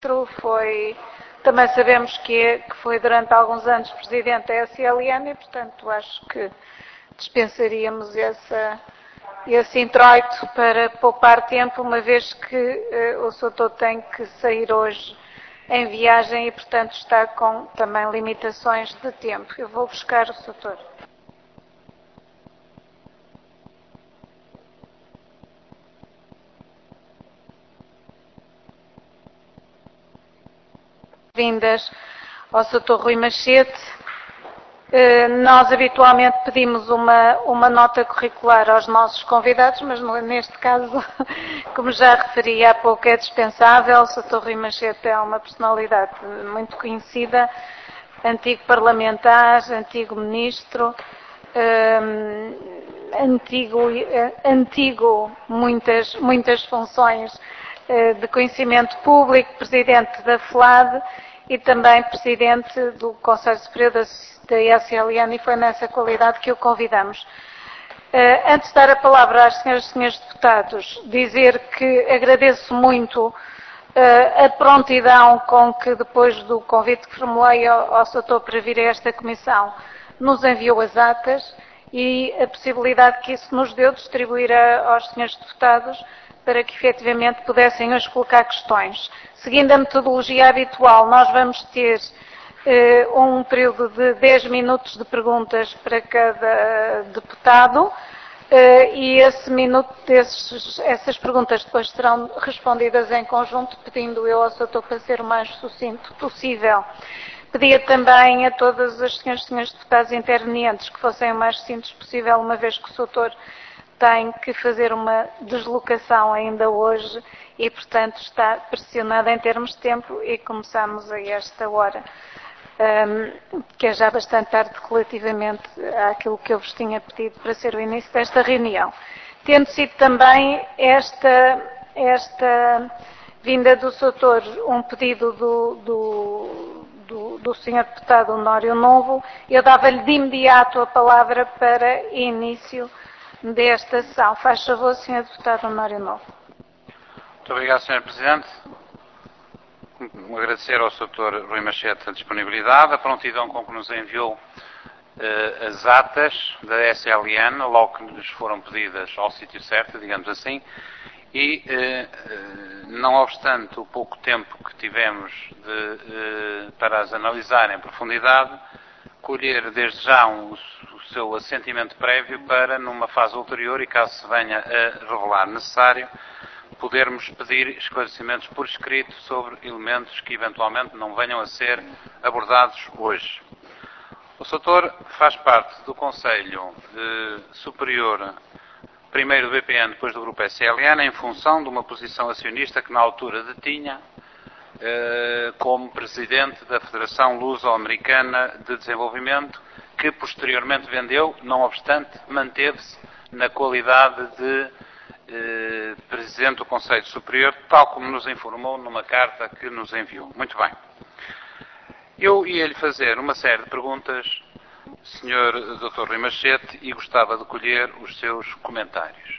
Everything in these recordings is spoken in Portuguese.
Ministro, também sabemos que foi durante alguns anos Presidente da SLN e, portanto, acho que dispensaríamos esse introito para poupar tempo, uma vez que o Sr. tem que sair hoje em viagem e, portanto, está com também limitações de tempo. Eu vou buscar o Sr. Vindas ao Sr. Rui Machete. Nós habitualmente pedimos uma nota curricular aos nossos convidados, mas neste caso, como já referi há pouco, é dispensável. O Sr. Rui Machete é uma personalidade muito conhecida, antigo parlamentar, antigo ministro, antigo muitas funções de conhecimento público, presidente da FLAD e também presidente do Conselho Superior da SLN, e foi nessa qualidade que o convidamos. Antes de dar a palavra às senhoras e senhores deputados, dizer que agradeço muito a prontidão com que, depois do convite que formulei ao Sr. para vir a esta comissão, nos enviou as atas e a possibilidade que isso nos deu de distribuir aos senhores deputados para que efetivamente pudessem hoje colocar questões. Seguindo a metodologia habitual, nós vamos ter um período de 10 minutos de perguntas para cada deputado e essas perguntas depois serão respondidas em conjunto, pedindo eu ao Sr. para ser o mais sucinto possível. Pedia também a todas as senhoras e senhores deputados intervenientes que fossem o mais sucintos possível, uma vez que o Sr. tem que fazer uma deslocação ainda hoje e, portanto, está pressionado em termos de tempo e começamos a esta hora, que é já bastante tarde relativamente àquilo que eu vos tinha pedido para ser o início desta reunião. Tendo sido também esta vinda do Sr. um pedido do Sr. Deputado Honório Novo, eu dava-lhe de imediato a palavra para início desta sessão. Faz favor, Sr. Deputado Honório Novo. Muito obrigado, Sr. Presidente. Agradecer ao Sr. Rui Machete a disponibilidade, a prontidão com que nos enviou as atas da SLN, logo que nos foram pedidas ao sítio certo, digamos assim, e, não obstante o pouco tempo que tivemos para as analisar em profundidade, colher desde já o seu assentimento prévio para, numa fase ulterior, e caso se venha a revelar necessário, podermos pedir esclarecimentos por escrito sobre elementos que eventualmente não venham a ser abordados hoje. O Sr. faz parte do Conselho Superior, primeiro do BPN, depois do Grupo SLN, em função de uma posição acionista que na altura detinha como Presidente da Federação Luso-Americana de Desenvolvimento, que posteriormente vendeu, não obstante, manteve-se na qualidade de Presidente do Conselho Superior, tal como nos informou numa carta que nos enviou. Muito bem. Eu ia-lhe fazer uma série de perguntas, Sr. Dr. Rui Machete, e gostava de colher os seus comentários.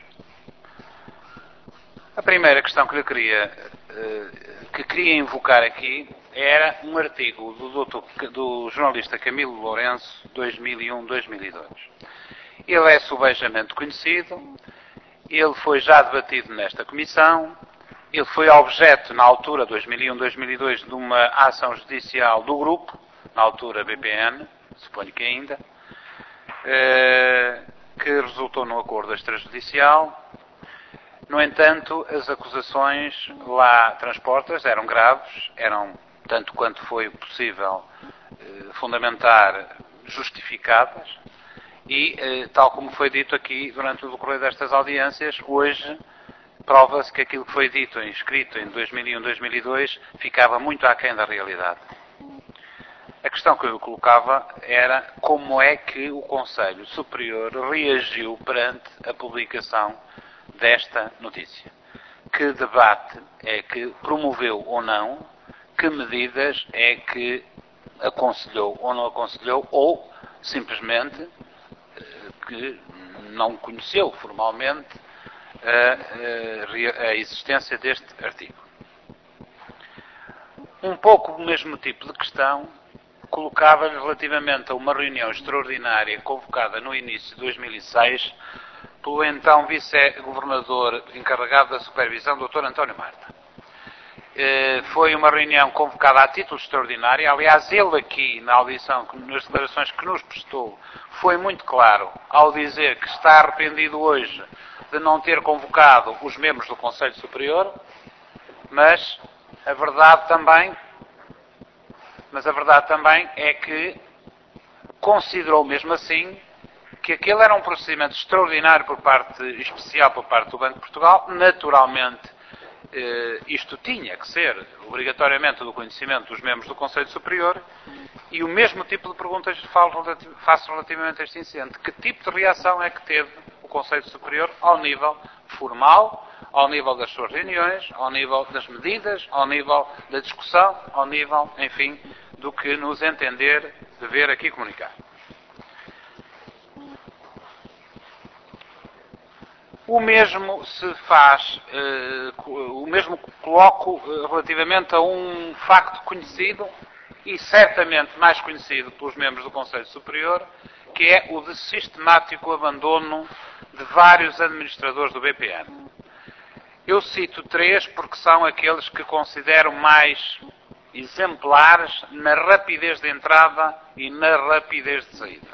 A primeira questão que queria invocar aqui era um artigo do jornalista Camilo Lourenço, 2001-2002. Ele é subejamente conhecido, ele foi já debatido nesta comissão, ele foi objeto, na altura, 2001-2002, de uma ação judicial do grupo, na altura BPN, suponho que ainda, que resultou num acordo extrajudicial. No entanto, as acusações lá transpostas eram graves, eram, tanto quanto foi possível fundamentar, justificadas, e, tal como foi dito aqui durante o decorrer destas audiências, hoje prova-se que aquilo que foi dito e escrito em 2001-2002 ficava muito aquém da realidade. A questão que eu colocava era como é que o Conselho Superior reagiu perante a publicação desta notícia. Que debate é que promoveu ou não, que medidas é que aconselhou ou não aconselhou, ou simplesmente que não conheceu formalmente a existência deste artigo. um pouco o mesmo tipo de questão colocava relativamente a uma reunião extraordinária convocada no início de 2006 pelo então vice-governador encarregado da supervisão, Dr. António Marta. Foi uma reunião convocada a título extraordinário. Aliás, ele aqui, na audição, nas declarações que nos prestou, foi muito claro ao dizer que está arrependido hoje de não ter convocado os membros do Conselho Superior, mas a verdade também é que considerou mesmo assim que aquele era um procedimento extraordinário especial por parte do Banco de Portugal. Naturalmente, isto tinha que ser obrigatoriamente do conhecimento dos membros do Conselho Superior, e o mesmo tipo de perguntas faço relativamente a este incidente. Que tipo de reação é que teve o Conselho Superior ao nível formal, ao nível das suas reuniões, ao nível das medidas, ao nível da discussão, ao nível, enfim, do que nos entender dever aqui comunicar? O mesmo se faz, o mesmo coloco relativamente a um facto conhecido e certamente mais conhecido pelos membros do Conselho Superior, que é o de sistemático abandono de vários administradores do BPN. Eu cito 3 porque são aqueles que considero mais exemplares na rapidez de entrada e na rapidez de saída.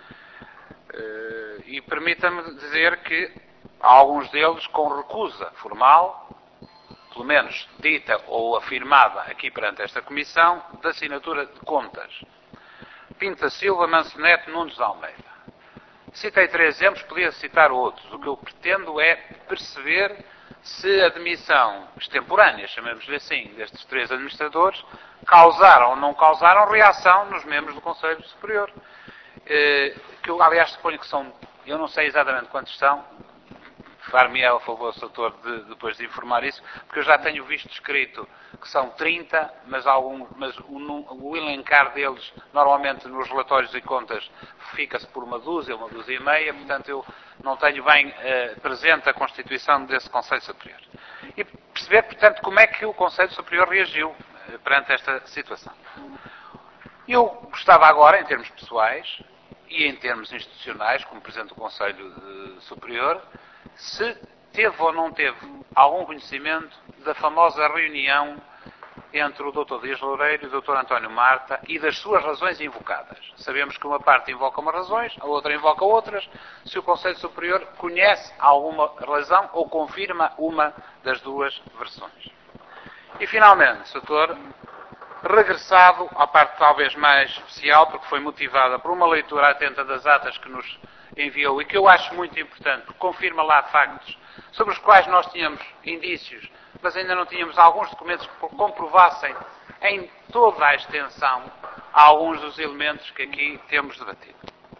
E permita-me dizer que alguns deles com recusa formal, pelo menos dita ou afirmada aqui perante esta Comissão, da assinatura de contas. Pinto da Silva, Manso Neto, Nunes de Almeida. Citei 3 exemplos, podia citar outros. O que eu pretendo é perceber se a demissão extemporânea, chamemos-lhe assim, destes 3 administradores, causaram ou não causaram reação nos membros do Conselho Superior. Que eu, aliás, suponho que são, eu não sei exatamente quantos são, far-me ao favor, Sr. depois de informar isso, porque eu já tenho visto escrito que são 30, mas o elencar deles, normalmente nos relatórios e contas, fica-se por uma dúzia e meia, portanto eu não tenho bem presente a constituição desse Conselho Superior. E perceber, portanto, como é que o Conselho Superior reagiu perante esta situação. Eu gostava agora, em termos pessoais e em termos institucionais, como Presidente do Conselho Superior, se teve ou não teve algum conhecimento da famosa reunião entre o Dr. Dias Loureiro e o Dr. António Marta e das suas razões invocadas. Sabemos que uma parte invoca umas razões, a outra invoca outras. Se o Conselho Superior conhece alguma razão ou confirma uma das duas versões. E finalmente, Sr. regressado à parte talvez mais especial, porque foi motivada por uma leitura atenta das atas que nos enviou e que eu acho muito importante, porque confirma lá factos sobre os quais nós tínhamos indícios, mas ainda não tínhamos alguns documentos que comprovassem em toda a extensão alguns dos elementos que aqui temos debatido.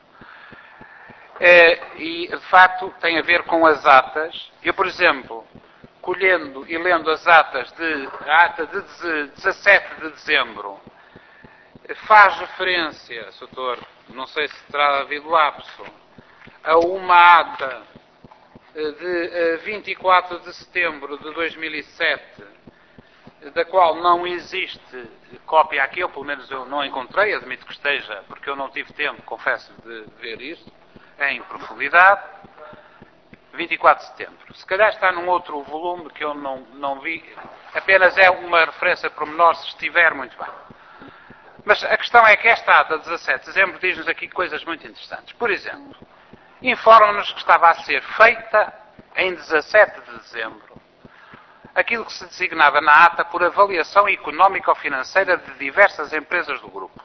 E, de facto, tem a ver com as atas. Eu, por exemplo, colhendo e lendo as atas a ata de 17 de dezembro, faz referência, Sr. não sei se terá havido lapso, a uma ata de 24 de setembro de 2007, da qual não existe cópia aqui, ou pelo menos eu não encontrei, admito que esteja, porque eu não tive tempo, confesso, de ver isso em profundidade. 24 de setembro. Se calhar está num outro volume que eu não vi, apenas é uma referência pormenor, se estiver, muito bem. Mas a questão é que esta ata, 17 de dezembro, diz-nos aqui coisas muito interessantes. Por exemplo, informa-nos que estava a ser feita, em 17 de dezembro, aquilo que se designava na ata por avaliação económico-financeira de diversas empresas do grupo.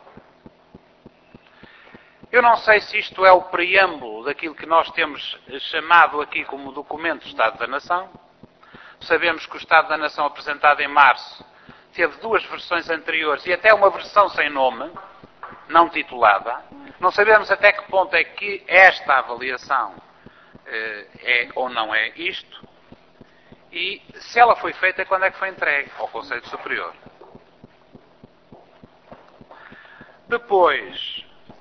Eu não sei se isto é o preâmbulo daquilo que nós temos chamado aqui como documento do Estado da Nação. Sabemos que o Estado da Nação, apresentado em março, teve 2 versões anteriores e até uma versão sem nome, não titulada. Não sabemos até que ponto é que esta avaliação é ou não é isto. E se ela foi feita, quando é que foi entregue ao Conselho Superior. Depois,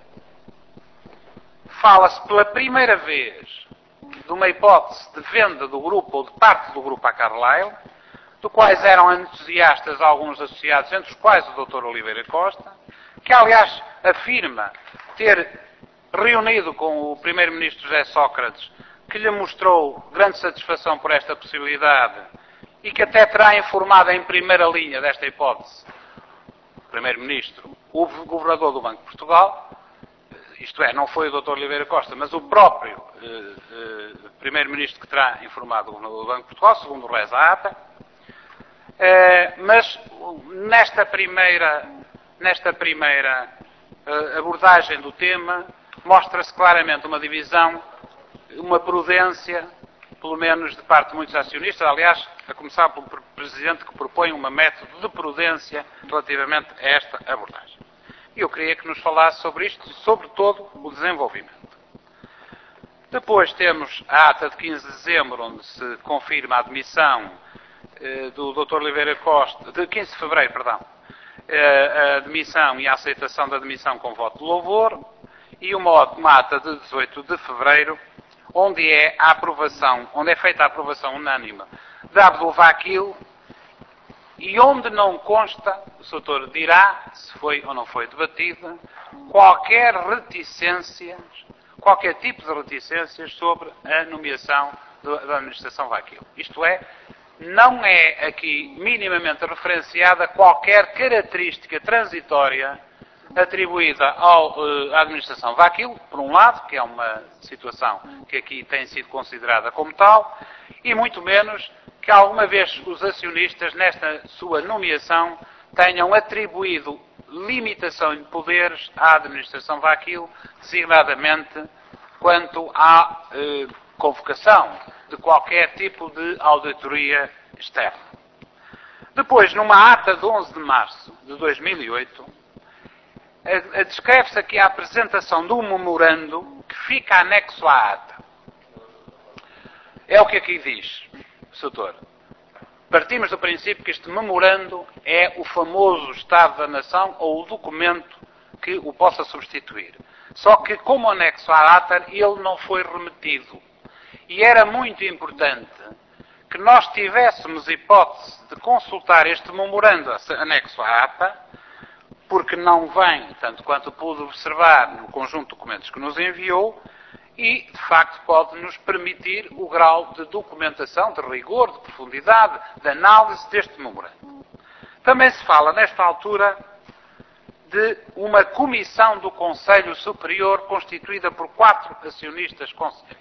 fala-se pela primeira vez de uma hipótese de venda do grupo ou de parte do grupo à Carlyle, do quais eram entusiastas alguns associados, entre os quais o Dr. Oliveira Costa, que aliás afirma ter reunido com o Primeiro-Ministro José Sócrates, que lhe mostrou grande satisfação por esta possibilidade e que até terá informado em primeira linha desta hipótese o Primeiro-Ministro, o Governador do Banco de Portugal, isto é, não foi o Dr. Oliveira Costa, mas o próprio Primeiro-Ministro que terá informado o Governador do Banco de Portugal, segundo reza a ata. Mas nesta primeira abordagem do tema, mostra-se claramente uma divisão, uma prudência, pelo menos de parte de muitos acionistas, aliás, a começar pelo Presidente que propõe um método de prudência relativamente a esta abordagem. E eu queria que nos falasse sobre isto e sobre todo o desenvolvimento. Depois temos a ata de 15 de dezembro, onde se confirma a admissão do Dr. Oliveira Costa, de 15 de fevereiro, perdão, a admissão e a aceitação da admissão com voto de louvor, e uma ata de 18 de fevereiro, onde é feita a aprovação unânime de Abdul Vakil, e onde não consta, o Sr. dirá se foi ou não foi debatida, qualquer tipo de reticências sobre a nomeação da administração Vakil. Isto é, não é aqui minimamente referenciada qualquer característica transitória atribuída à administração Vakil, por um lado, que é uma situação que aqui tem sido considerada como tal, e muito menos que alguma vez os acionistas, nesta sua nomeação, tenham atribuído limitação de poderes à administração Vakil, designadamente quanto à convocação de qualquer tipo de auditoria externa. Depois, numa ata de 11 de março de 2008, descreve-se aqui a apresentação de um memorando que fica anexo à ata. É o que aqui diz, Sr. Partimos do princípio que este memorando é o famoso Estado da Nação ou o documento que o possa substituir. Só que, como anexo à ata, ele não foi remetido. E era muito importante que nós tivéssemos hipótese de consultar este memorando anexo à ata, porque não vem, tanto quanto pude observar no conjunto de documentos que nos enviou, e, de facto, pode nos permitir o grau de documentação, de rigor, de profundidade, de análise deste memorando. Também se fala, nesta altura, de uma comissão do Conselho Superior constituída por 4 acionistas conselheiros.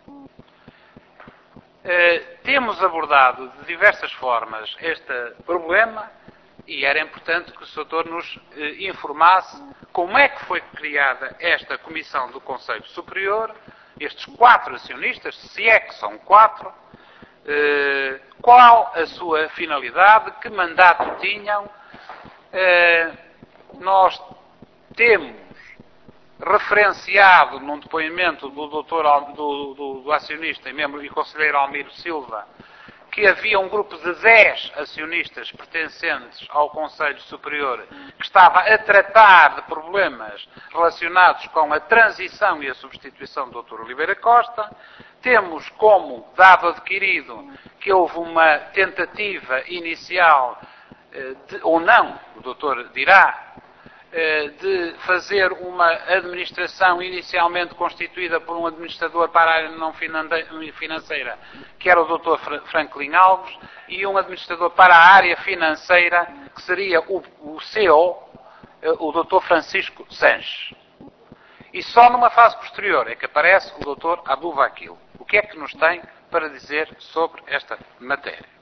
Temos abordado de diversas formas este problema e era importante que o Sr. nos informasse como é que foi criada esta Comissão do Conselho Superior, estes 4 acionistas, se é que são 4, qual a sua finalidade, que mandato tinham. Nós temos referenciado num depoimento do acionista e membro e conselheiro Almiro Silva que havia um grupo de 10 acionistas pertencentes ao Conselho Superior que estava a tratar de problemas relacionados com a transição e a substituição do Dr. Oliveira Costa. Temos como dado adquirido que houve uma tentativa inicial, ou não, o doutor dirá, de fazer uma administração inicialmente constituída por um administrador para a área não financeira, que era o Dr. Franklin Alves, e um administrador para a área financeira, que seria o CEO, o Dr. Francisco Sanches. E só numa fase posterior é que aparece o Dr. Abdul Vakil. O que é que nos tem para dizer sobre esta matéria?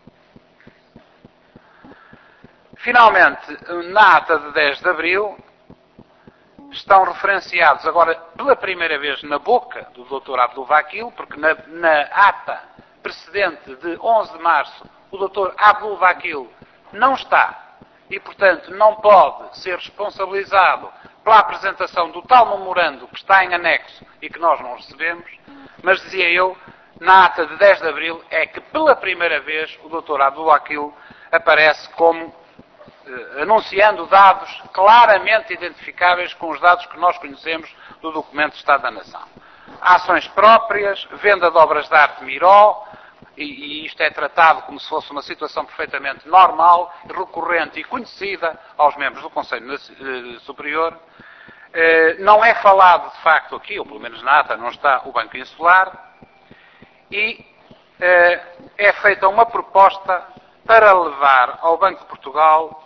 Finalmente, na ata de 10 de abril, estão referenciados agora pela primeira vez na boca do Dr. Abdul Vakil, porque na ata precedente de 11 de março o Dr. Abdul Vakil não está e, portanto, não pode ser responsabilizado pela apresentação do tal memorando que está em anexo e que nós não recebemos, mas dizia eu, na ata de 10 de abril é que pela primeira vez o Dr. Abdul Vakil aparece como anunciando dados claramente identificáveis com os dados que nós conhecemos do documento de Estado da Nação. Ações próprias, venda de obras de arte Miró, e isto é tratado como se fosse uma situação perfeitamente normal, recorrente e conhecida aos membros do Conselho Superior. Não é falado, de facto, aqui, ou pelo menos na ata, não está o Banco Insular, e é feita uma proposta para levar ao Banco de Portugal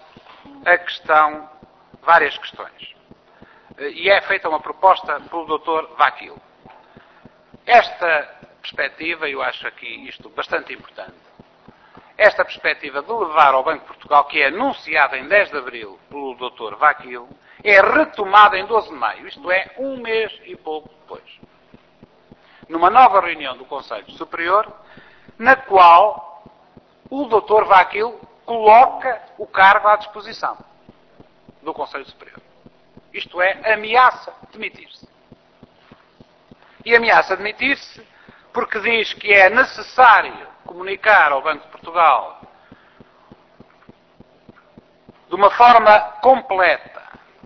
várias questões. E é feita uma proposta pelo Dr. Vaquil. Esta perspectiva, eu acho aqui isto bastante importante, esta perspectiva de levar ao Banco de Portugal, que é anunciada em 10 de abril pelo Dr. Vaquil, é retomada em 12 de maio, isto é, um mês e pouco depois. Numa nova reunião do Conselho Superior, na qual o Dr. Vaquil coloca o cargo à disposição do Conselho Superior. Isto é, ameaça demitir-se. E ameaça demitir-se porque diz que é necessário comunicar ao Banco de Portugal de uma forma completa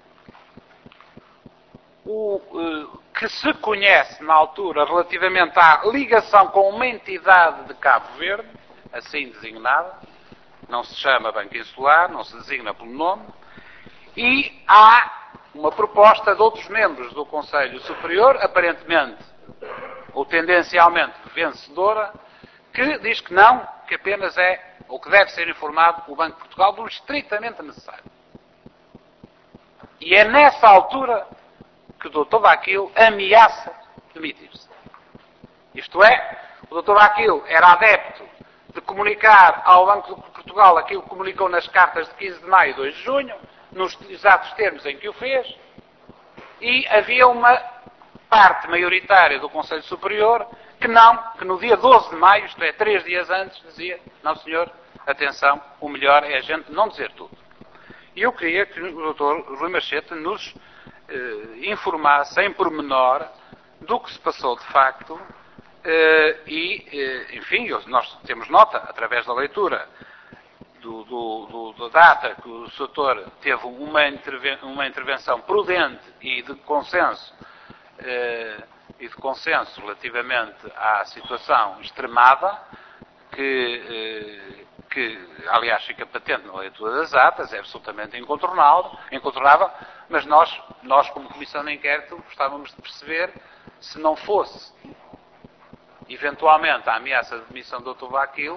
o que se conhece na altura relativamente à ligação com uma entidade de Cabo Verde, assim designada, não se chama Banco Insular, não se designa pelo nome, e há uma proposta de outros membros do Conselho Superior, aparentemente ou tendencialmente vencedora, que diz que não, que apenas é, ou que deve ser informado o Banco de Portugal do estritamente necessário. E é nessa altura que o Dr. Vaquil ameaça demitir-se. Isto é, o Dr. Vaquil era adepto de comunicar ao Banco de Portugal aquilo que comunicou nas cartas de 15 de maio e 2 de junho, nos exatos termos em que o fez, e havia uma parte maioritária do Conselho Superior que no dia 12 de maio, isto é, 3 dias antes, dizia: não senhor, atenção, o melhor é a gente não dizer tudo. E eu queria que o Dr. Rui Machete nos informasse em pormenor do que se passou de facto enfim, nós temos nota, através da leitura da data que o setor teve uma intervenção prudente e de consenso relativamente à situação extremada, que aliás fica patente na leitura das atas, é absolutamente incontornável, mas nós como Comissão de Inquérito gostávamos de perceber se não fosse eventualmente a ameaça de demissão do Dr. Vaquil,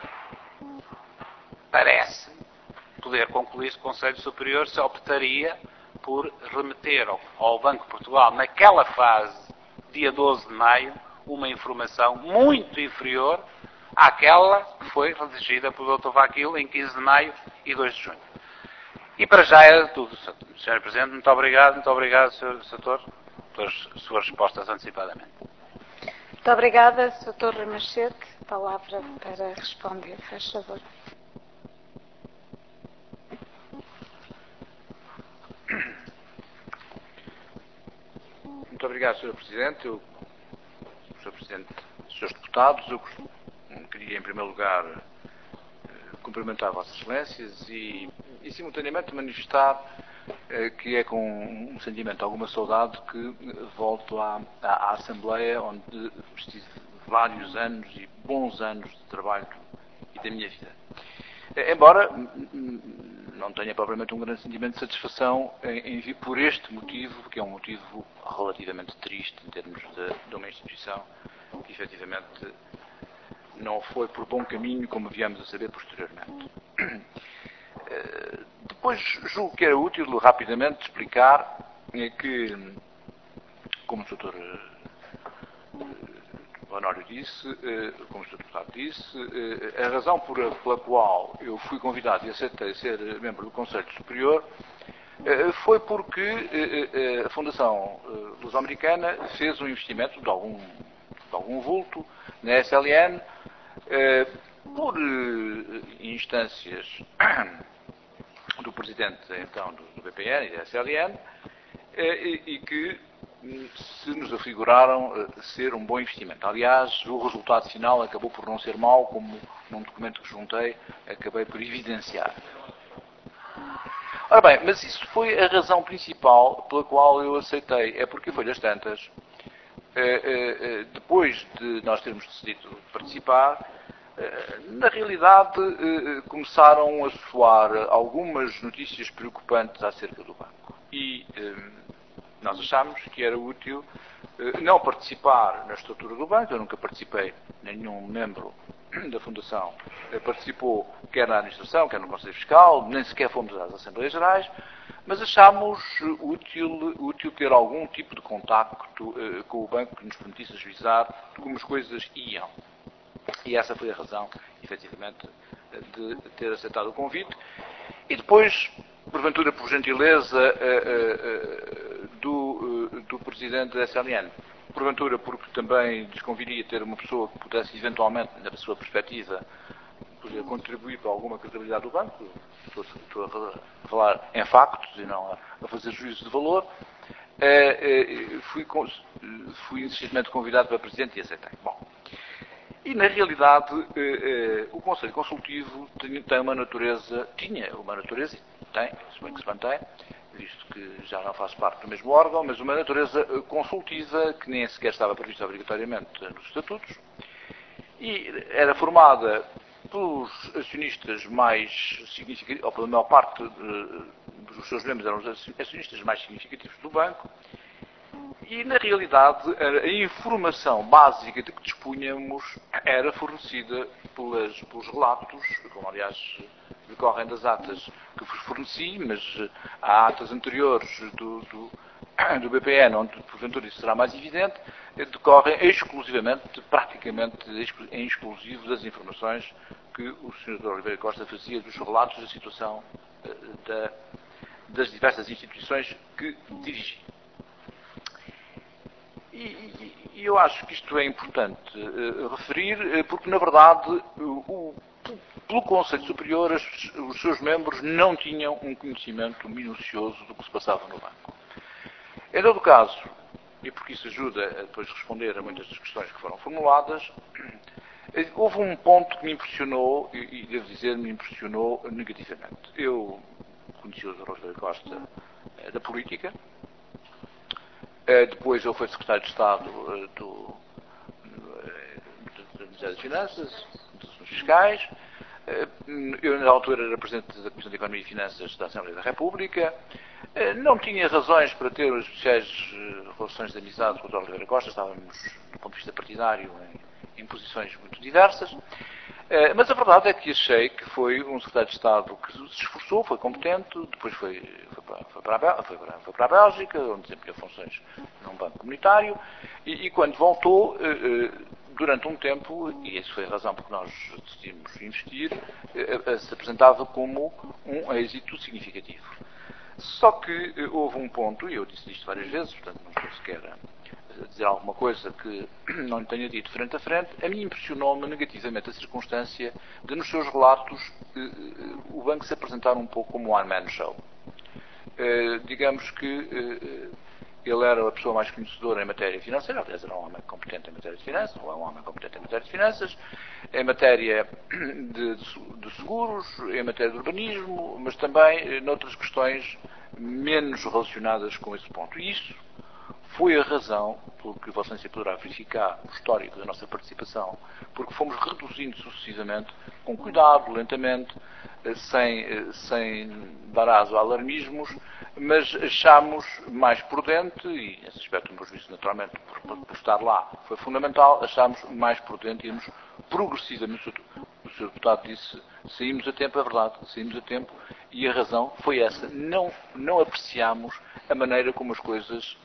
parece poder concluir-se que o Conselho Superior se optaria por remeter ao Banco de Portugal, naquela fase, dia 12 de maio, uma informação muito inferior àquela que foi redigida pelo Dr. Vaquil em 15 de maio e 2 de junho. E para já é tudo, Sr. Presidente. Muito obrigado, Sr. Setor, pelas suas respostas antecipadamente. Muito obrigada, Sr. Rui Machete. Palavra para responder, faz favor. Muito obrigado, Sr. Presidente. Sr. Presidente, Srs. Deputados, eu queria, em primeiro lugar, cumprimentar Vossas Excelências e simultaneamente, manifestar que é com um sentimento de alguma saudade que volto à Assembleia, onde estive vários anos e bons anos de trabalho e da minha vida. Embora não tenha propriamente um grande sentimento de satisfação em vir por este motivo, que é um motivo relativamente triste em termos de uma instituição que efetivamente não foi por bom caminho, como viemos a saber posteriormente. Depois julgo que era útil rapidamente explicar que, como o Dr. Honório disse, como o Sr. Deputado disse, a razão pela qual eu fui convidado e aceitei ser membro do Conselho Superior foi porque a Fundação Luso-Americana fez um investimento de algum vulto na SLN por instâncias do Presidente, então, do BPN e da SLN, e que se nos afiguraram ser um bom investimento. Aliás, o resultado final acabou por não ser mau, como num documento que juntei, acabei por evidenciar. Ora bem, mas isso foi a razão principal pela qual eu aceitei. É porque foi das tantas, depois de nós termos decidido participar, Na realidade, começaram a soar algumas notícias preocupantes acerca do banco. E nós achámos que era útil não participar na estrutura do banco. Eu nunca participei, nenhum membro da Fundação participou, quer na administração, quer no Conselho Fiscal, nem sequer fomos às Assembleias Gerais, mas achámos útil ter algum tipo de contacto com o banco que nos permitisse ajuizar como as coisas iam. E essa foi a razão, efetivamente, de ter aceitado o convite. E depois, porventura, por gentileza do Presidente da SLN, porventura porque também desconviria ter uma pessoa que pudesse, eventualmente, na sua perspectiva, poder contribuir para alguma credibilidade do banco. Estou a falar em factos e não a fazer juízos de valor. Fui insistentemente convidado para Presidente e aceitei. Bom, e na realidade o Conselho Consultivo tinha uma natureza, e tem, se bem que se mantém, visto que já não faz parte do mesmo órgão, mas uma natureza consultiva que nem sequer estava prevista obrigatoriamente nos estatutos, e era formada pelos acionistas mais significativos, ou pela maior parte dos seus membros eram os acionistas mais significativos do banco, e na realidade a informação básica de que dispunhamos era fornecida pelos relatos, como aliás decorrem das atas que vos forneci, mas há atas anteriores do BPN, onde porventura isso será mais evidente, decorrem exclusivamente, praticamente em exclusivo, das informações que o Sr. Oliveira Costa fazia dos relatos da situação das diversas instituições que dirigia. E eu acho que isto é importante referir, porque, na verdade, pelo Conselho Superior, os seus membros não tinham um conhecimento minucioso do que se passava no banco. Em todo caso, e porque isso ajuda a depois responder a muitas das questões que foram formuladas, houve um ponto que me impressionou, e devo dizer, me impressionou negativamente. Eu conheci o Dr. Oliveira Costa da política. Depois ele foi secretário de Estado do Ministério das Finanças, dos Assuntos Fiscais. Eu, na altura, era presidente da Comissão de Economia e Finanças da Assembleia da República. Não tinha razões para ter as especiais relações de amizade com o Dr. Oliveira Costa. Estávamos, do ponto de vista partidário, em posições muito diversas. Mas a verdade é que achei que foi um secretário de Estado que se esforçou, foi competente, depois foi para a Bélgica, onde desempenhou funções num banco comunitário, e quando voltou, durante um tempo, e essa foi a razão por que nós decidimos investir, se apresentava como um êxito significativo. Só que houve um ponto, e eu disse isto várias vezes, portanto não estou sequer a dizer alguma coisa que não lhe tenha dito frente a frente, a mim impressionou-me negativamente a circunstância de, nos seus relatos, o banco se apresentar um pouco como um one-man show. Digamos que ele era a pessoa mais conhecedora em matéria financeira, aliás, era um homem competente em matéria de finanças, ou é um homem competente em matéria de finanças, em matéria de seguros, em matéria de urbanismo, mas também noutras questões menos relacionadas com esse ponto. E isso foi a razão, porque Vossa Excelência poderá verificar o histórico da nossa participação, porque fomos reduzindo sucessivamente, com cuidado, lentamente, sem dar aso a alarmismos, mas achámos mais prudente, e nesse aspecto o meu juízo, naturalmente, por estar lá, foi fundamental, achámos mais prudente irmos progressivamente. O Sr. Deputado disse, saímos a tempo, é verdade, saímos a tempo, e a razão foi essa. Não apreciámos a maneira como as coisas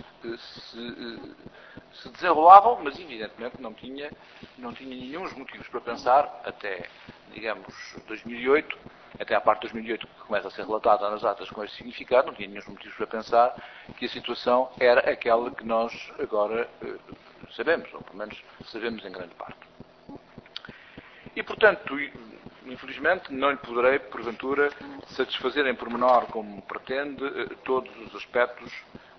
se desenrolavam, mas evidentemente não tinha nenhum motivos para pensar, até, digamos, 2008, até à parte de 2008 que começa a ser relatada nas atas com esse significado, não tinha nenhum motivos para pensar que a situação era aquela que nós agora sabemos, ou pelo menos sabemos em grande parte. E, portanto, infelizmente, não lhe poderei, porventura, satisfazer em pormenor, como pretende, todos os aspectos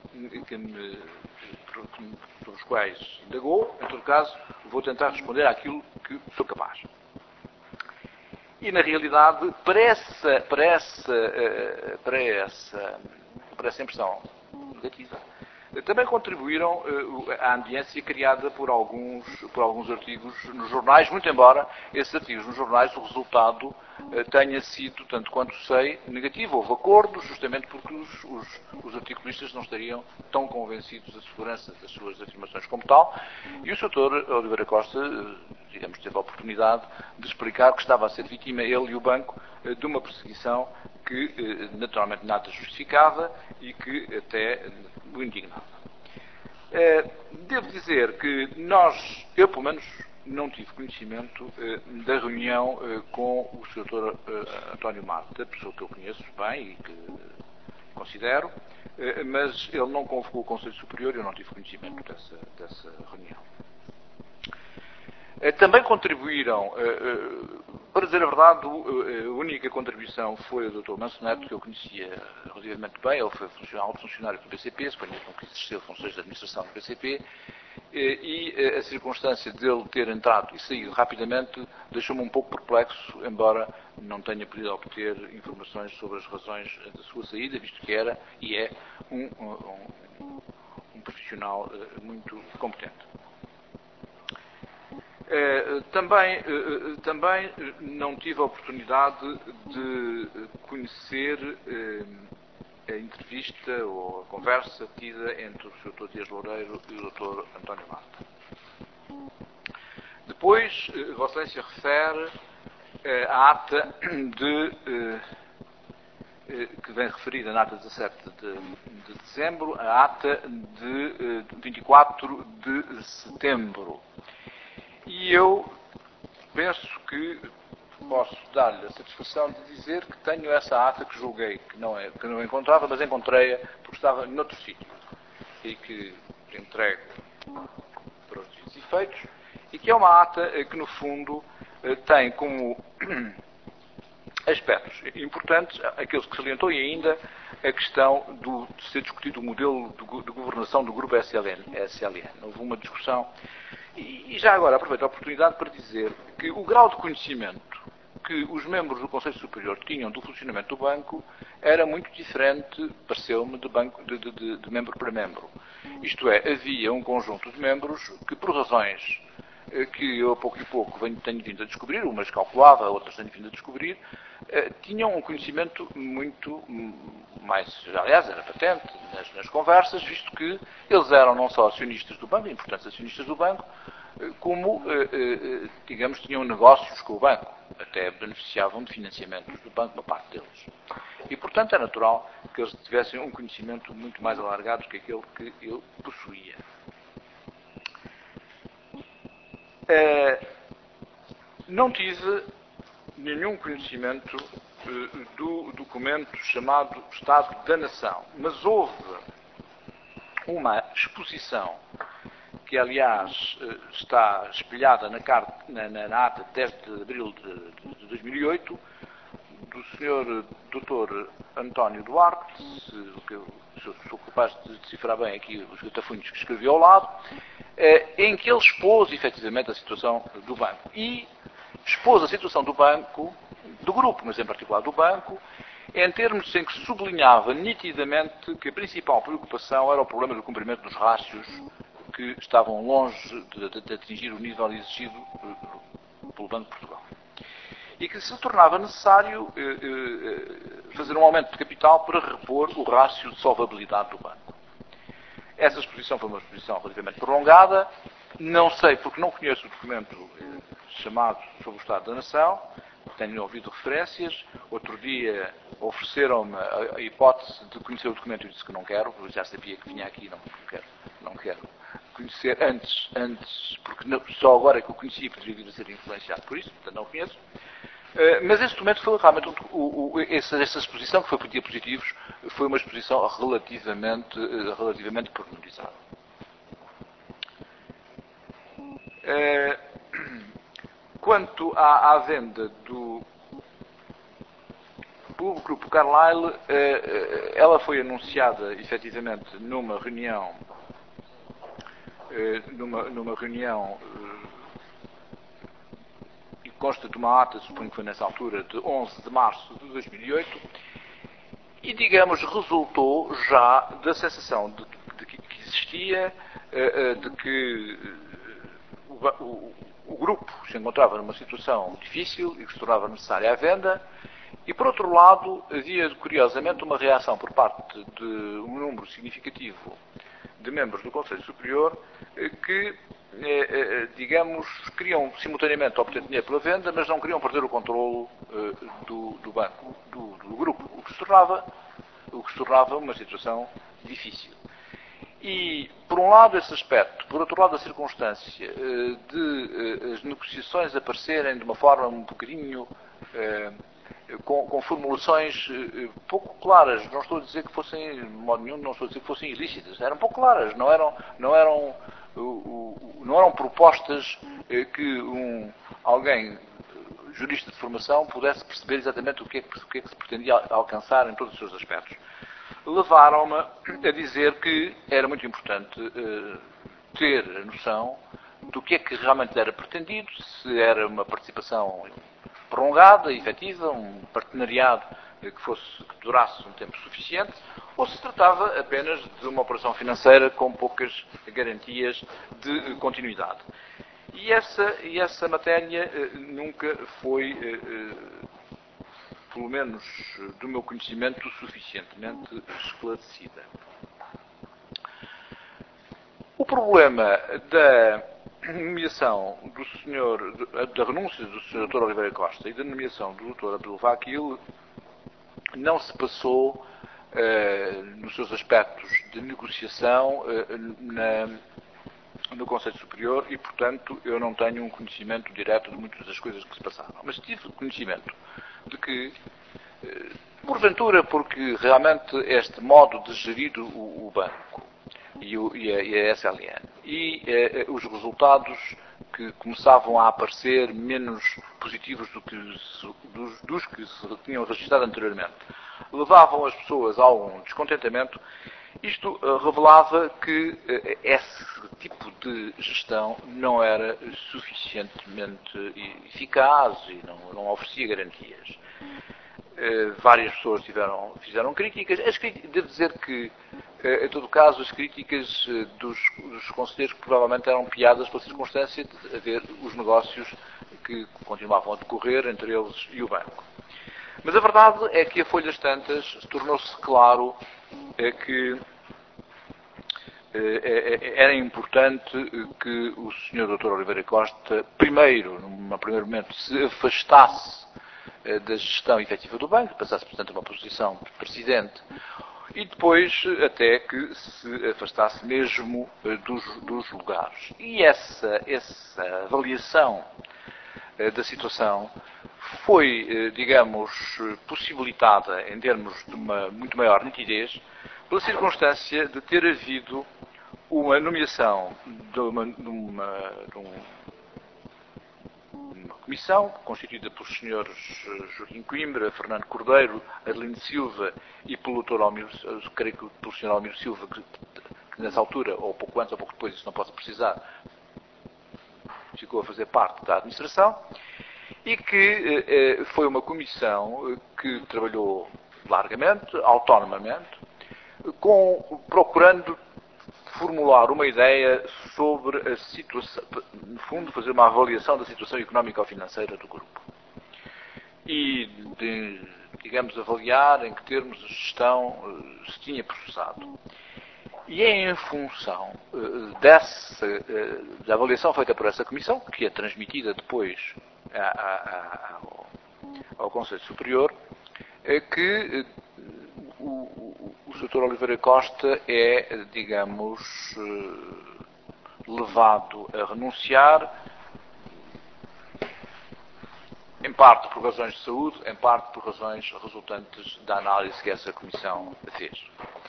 sobre os quais indagou. Em todo caso, vou tentar responder àquilo que sou capaz. E, na realidade, para essa impressão negativa, Também contribuíram à ambiência criada por alguns artigos nos jornais, muito embora esses artigos nos jornais o resultado tenha sido, tanto quanto sei, negativo. Houve acordos, justamente porque os articulistas não estariam tão convencidos da segurança das suas afirmações como tal, e o Sr. Oliveira Costa, digamos, teve a oportunidade de explicar que estava a ser vítima, ele e o banco, de uma perseguição que naturalmente nada justificava e que até o indignava. Devo dizer que eu pelo menos não tive conhecimento da reunião com o Sr. António Marta, pessoa que eu conheço bem e que considero, mas ele não convocou o Conselho Superior e eu não tive conhecimento dessa reunião. Também contribuíram, para dizer a verdade, a única contribuição foi o Dr. Manso Neto, que eu conhecia relativamente bem. Ele foi alto funcionário do BCP, suponho que nunca exerceu funções de administração do BCP, e a circunstância dele ter entrado e saído rapidamente deixou-me um pouco perplexo, embora não tenha podido obter informações sobre as razões da sua saída, visto que era e é um profissional muito competente. Também não tive a oportunidade de conhecer a entrevista ou a conversa tida entre o Sr. Dias Loureiro e o Dr. António Marta. Depois, Vossa Excelência refere a ata que vem referida na ata 17 de dezembro, a ata de 24 de setembro. E eu penso que posso dar-lhe a satisfação de dizer que tenho essa ata que julguei que não encontrava, mas encontrei-a porque estava noutro sítio e que entrego para os devidos efeitos, e que é uma ata que, no fundo, tem como aspectos importantes aqueles que salientou, e ainda a questão de ser discutido o modelo de governação do grupo SLN. Houve uma discussão. E já agora aproveito a oportunidade para dizer que o grau de conhecimento que os membros do Conselho Superior tinham do funcionamento do banco era muito diferente, pareceu-me, de membro para membro. Isto é, havia um conjunto de membros que, por razões que eu a pouco e pouco tenho vindo a descobrir, umas calculava, outras tenho vindo a descobrir, tinham um conhecimento muito mais, aliás, era patente nas conversas, visto que eles eram não só acionistas do banco, importantes acionistas do banco, como, digamos, tinham negócios com o banco, até beneficiavam de financiamentos do banco, uma parte deles. E, portanto, é natural que eles tivessem um conhecimento muito mais alargado que aquele que eu possuía. Não tive nenhum conhecimento do documento chamado Estado da Nação, mas houve uma exposição que, aliás, está espelhada na ata de 10 de abril de 2008, do Sr. Dr. António Duarte, que eu sou capaz de decifrar bem aqui os gatafunhos que escreveu ao lado, em que ele expôs efetivamente a situação do banco. E expôs a situação do banco, do grupo, mas em particular do banco, em termos em que sublinhava nitidamente que a principal preocupação era o problema do cumprimento dos rácios que estavam longe de atingir o nível exigido pelo Banco de Portugal. E que se tornava necessário fazer um aumento de capital para repor o rácio de solvabilidade do banco. Essa exposição foi uma exposição relativamente prolongada. Não sei, porque não conheço o documento chamado sobre o Estado da Nação, tenho ouvido referências. Outro dia ofereceram-me a hipótese de conhecer o documento e eu disse que não quero, eu já sabia que vinha aqui, não quero conhecer antes, porque só agora é que o conheci e poderia vir a ser influenciado por isso, portanto não o conheço. Mas esse documento foi realmente, essa exposição, que foi por diapositivos, foi uma exposição relativamente pormenorizada. Quanto à venda pelo Grupo Carlyle, ela foi anunciada efetivamente numa reunião e consta de uma ata, suponho que foi nessa altura, de 11 de março de 2008, e, digamos, resultou já da sensação de que insistia de que o grupo se encontrava numa situação difícil e que se tornava necessária a venda, e por outro lado havia curiosamente uma reação por parte de um número significativo de membros do Conselho Superior que, digamos, queriam simultaneamente obter dinheiro pela venda, mas não queriam perder o controlo do banco, do grupo, o que se tornava uma situação difícil. E, por um lado, esse aspecto, por outro lado, a circunstância de as negociações aparecerem de uma forma um bocadinho com formulações pouco claras. Não estou a dizer que fossem, de modo nenhum, não estou a dizer que fossem ilícitas. Eram pouco claras, não eram propostas que alguém jurista de formação pudesse perceber exatamente o que é que se pretendia alcançar em todos os seus aspectos. Levaram-me a dizer que era muito importante ter a noção do que é que realmente era pretendido, se era uma participação prolongada, efetiva, um partenariado que durasse um tempo suficiente, ou se tratava apenas de uma operação financeira com poucas garantias de continuidade. E essa matéria nunca foi, pelo menos do meu conhecimento, suficientemente esclarecida. O problema da nomeação da renúncia do Sr. Dr. Oliveira Costa e da nomeação do Dr. Abdul Vakil não se passou nos seus aspectos de negociação no Conselho Superior e, portanto, eu não tenho um conhecimento direto de muitas das coisas que se passaram. Mas tive conhecimento de que, porventura, porque realmente este modo de gerir o banco e a SLN e os resultados que começavam a aparecer menos positivos dos que se tinham registrado anteriormente, levavam as pessoas a algum descontentamento. Isto revelava que esse tipo de gestão não era suficientemente eficaz e não oferecia garantias. Várias pessoas fizeram críticas. Devo dizer que, em todo caso, as críticas dos conselheiros provavelmente eram piadas pela circunstância de haver os negócios que continuavam a decorrer entre eles e o banco. Mas a verdade é que a folhas tantas tornou-se claro que era importante que o Sr. Dr. Oliveira Costa, num primeiro momento, se afastasse da gestão efetiva do banco, passasse, portanto, a uma posição de presidente, e depois até que se afastasse mesmo dos lugares. E essa avaliação da situação foi, digamos, possibilitada em termos de uma muito maior nitidez pela circunstância de ter havido uma nomeação de uma comissão constituída pelos senhores Joaquim Coimbra, Fernando Cordeiro, Adelino Silva e pelo Dr. Almiro, creio que pelo Sr. Almiro Silva, que nessa altura, ou pouco antes ou pouco depois, isso não posso precisar, ficou a fazer parte da administração, e que foi uma comissão que trabalhou largamente, autonomamente, procurando formular uma ideia sobre a situação, no fundo, fazer uma avaliação da situação económica ou financeira do grupo. E, digamos, avaliar em que termos a gestão se tinha processado. E é em função da avaliação feita por essa comissão, que é transmitida depois ao Conselho Superior, que o Sr. Oliveira Costa é, digamos, levado a renunciar, em parte por razões de saúde, em parte por razões resultantes da análise que essa comissão fez.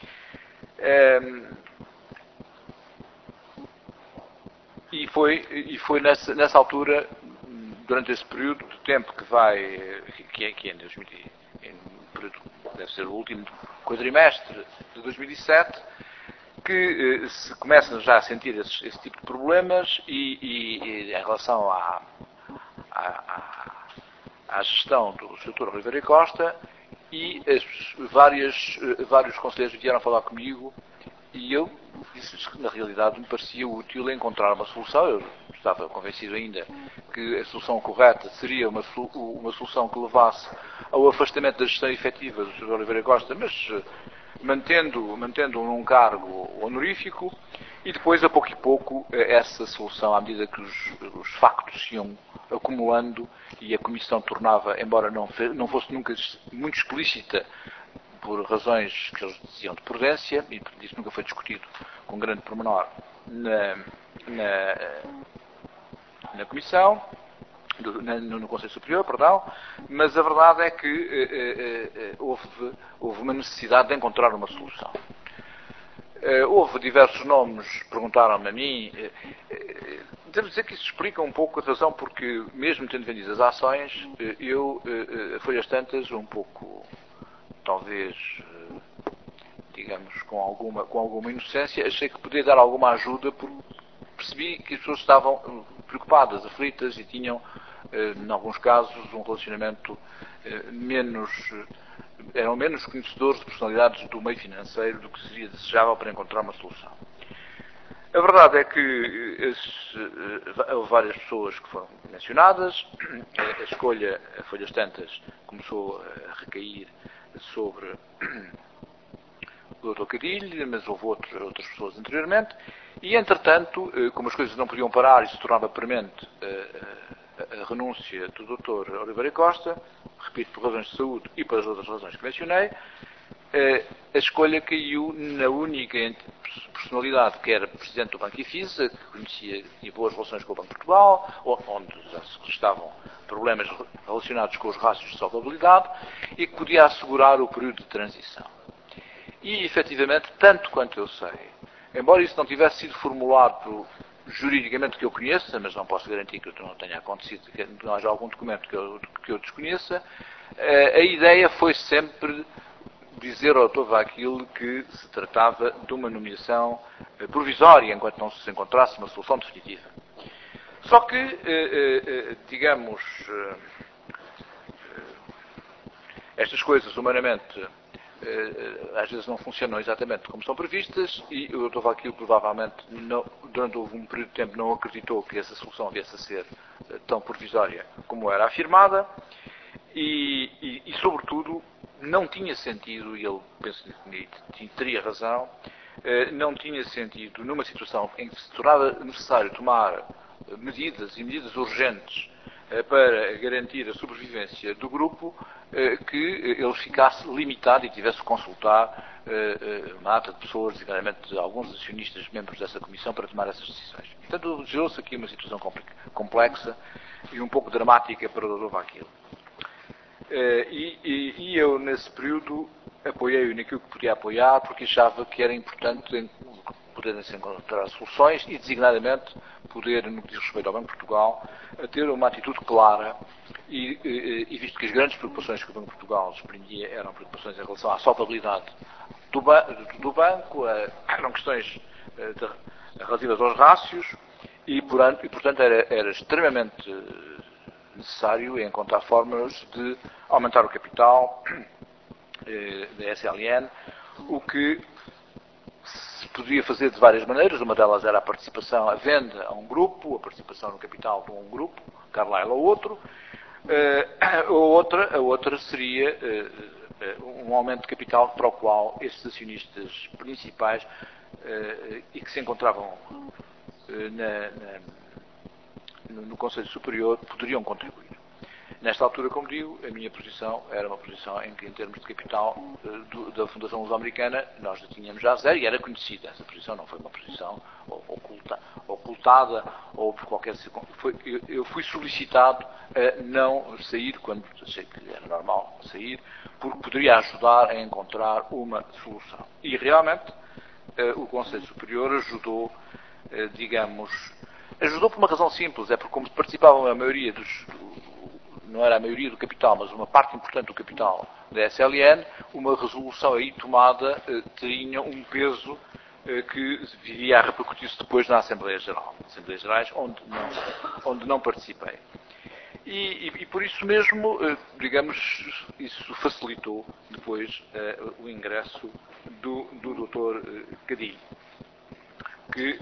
E foi nessa altura, durante esse período de tempo que é em 2000, deve ser o último quadrimestre de 2007, que se começa já a sentir esse tipo de problemas e em relação à gestão do Sr. Oliveira Costa, e vários conselheiros vieram falar comigo E eu disse-lhes que, na realidade, me parecia útil encontrar uma solução. Eu estava convencido ainda que a solução correta seria uma solução que levasse ao afastamento da gestão efetiva do Sr. Oliveira Costa, mas mantendo-o num cargo honorífico, e depois, a pouco e pouco, essa solução, à medida que os factos se iam acumulando e a Comissão tornava, embora não fosse nunca muito explícita, por razões que eles diziam de prudência, e isso nunca foi discutido com grande pormenor na Comissão, no Conselho Superior, perdão, mas a verdade é que houve uma necessidade de encontrar uma solução. Houve diversos nomes, perguntaram-me a mim. Devo dizer que isso explica um pouco a razão porque, mesmo tendo vendido as ações, eu, a folhas tantas, um pouco, talvez, digamos, com alguma inocência, achei que podia dar alguma ajuda porque percebi que as pessoas estavam preocupadas, aflitas e tinham, em alguns casos, um relacionamento eram menos conhecedores de personalidades do meio financeiro do que seria desejável para encontrar uma solução. A verdade é que houve várias pessoas que foram mencionadas. A escolha, a folhas tantas, começou a recair sobre o Dr. Cadilho, mas houve outras pessoas anteriormente. E, entretanto, como as coisas não podiam parar e se tornava premente a renúncia do Dr. Oliveira Costa, repito, por razões de saúde e pelas outras razões que mencionei, a escolha caiu na única personalidade que era Presidente do Banco IFISA, que conhecia e boas relações com o Banco de Portugal, onde já se estavam problemas relacionados com os rácios de solvabilidade e que podia assegurar o período de transição. E, efetivamente, tanto quanto eu sei, embora isso não tivesse sido formulado juridicamente que eu conheça, mas não posso garantir que não tenha acontecido, que não haja algum documento que eu desconheça, a ideia foi sempre dizer ao Dr. Vakil que se tratava de uma nomeação provisória, enquanto não se encontrasse uma solução definitiva. Só que, digamos, estas coisas, humanamente, às vezes não funcionam exatamente como são previstas e o Dr. Vakil provavelmente durante um período de tempo não acreditou que essa solução viesse a ser tão provisória como era afirmada e sobretudo não tinha sentido, e ele penso que teria razão, não tinha sentido numa situação em que se tornava necessário tomar medidas urgentes para garantir a sobrevivência do grupo, que ele ficasse limitado e tivesse que consultar uma data de pessoas, designadamente alguns acionistas membros dessa comissão, para tomar essas decisões. Portanto, gerou-se aqui uma situação complexa e um pouco dramática para o Dr. Vakil. E eu, nesse período, apoiei-o naquilo que podia apoiar, porque achava que era importante poderem-se encontrar soluções e, designadamente, poder, no que diz respeito ao Banco de Portugal, ter uma atitude clara e visto que as grandes preocupações que o Banco de Portugal desprendia eram preocupações em relação à solvabilidade do banco, eram questões relativas aos rácios e portanto, era extremamente necessário encontrar formas de aumentar o capital da SLN, o que se podia fazer de várias maneiras. Uma delas era a venda a um grupo, a participação no capital de um grupo, Carlyle ou outro. A outra seria um aumento de capital para o qual estes acionistas principais e que se encontravam no Conselho Superior poderiam contribuir. Nesta altura, como digo, a minha posição era uma posição em que, em termos de capital da Fundação Luso-Americana, nós já tínhamos já zero e era conhecida. Essa posição não foi uma posição ocultada ou por qualquer circunstância. Eu fui solicitado a não sair quando achei que era normal sair, porque poderia ajudar a encontrar uma solução. E realmente o Conselho Superior ajudou, ajudou por uma razão simples, é porque como participavam a maioria não era a maioria do capital, mas uma parte importante do capital da SLN, uma resolução aí tomada tinha um peso que viria a repercutir-se depois na Assembleia Geral. Assembleias Gerais onde não participei. E por isso mesmo, isso facilitou depois o ingresso do Dr. Dr. Cadilho, que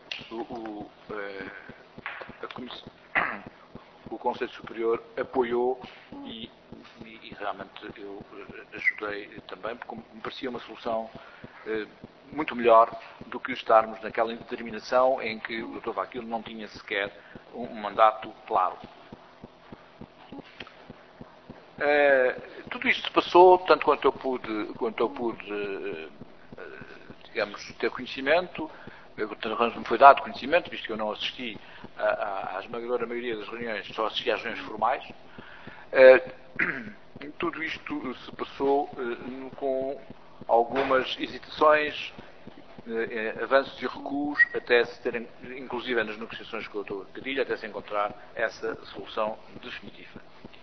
o Conselho Superior apoiou e realmente eu ajudei também, porque me parecia uma solução muito melhor do que estarmos naquela indeterminação em que o Dr. Vaquilo não tinha sequer um mandato claro. Tudo isto se passou, tanto quanto eu pude digamos, ter conhecimento, me foi dado conhecimento, visto que eu não assisti à esmagadora maioria das reuniões, só assisti às reuniões formais. Tudo isto se passou com algumas hesitações, avanços e recuos, até se terem, inclusive nas negociações com o Dr. Cadilho, até se encontrar essa solução definitiva.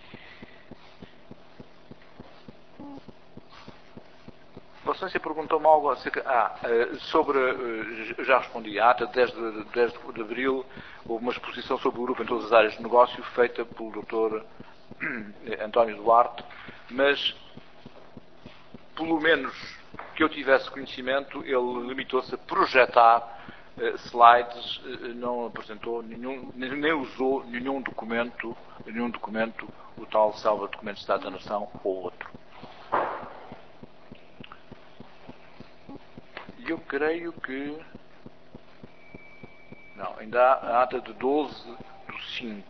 Vossa Excelência perguntou-me algo acerca... sobre... já respondi à ata, 10 de abril, houve uma exposição sobre o grupo em todas as áreas de negócio, feita pelo Dr. António Duarte, mas, pelo menos que eu tivesse conhecimento, ele limitou-se a projetar slides, não apresentou nenhum, nem usou nenhum documento, o tal salva documento de Estado da Nação ou outro. E eu creio que... Não, ainda há a ata de 12/5.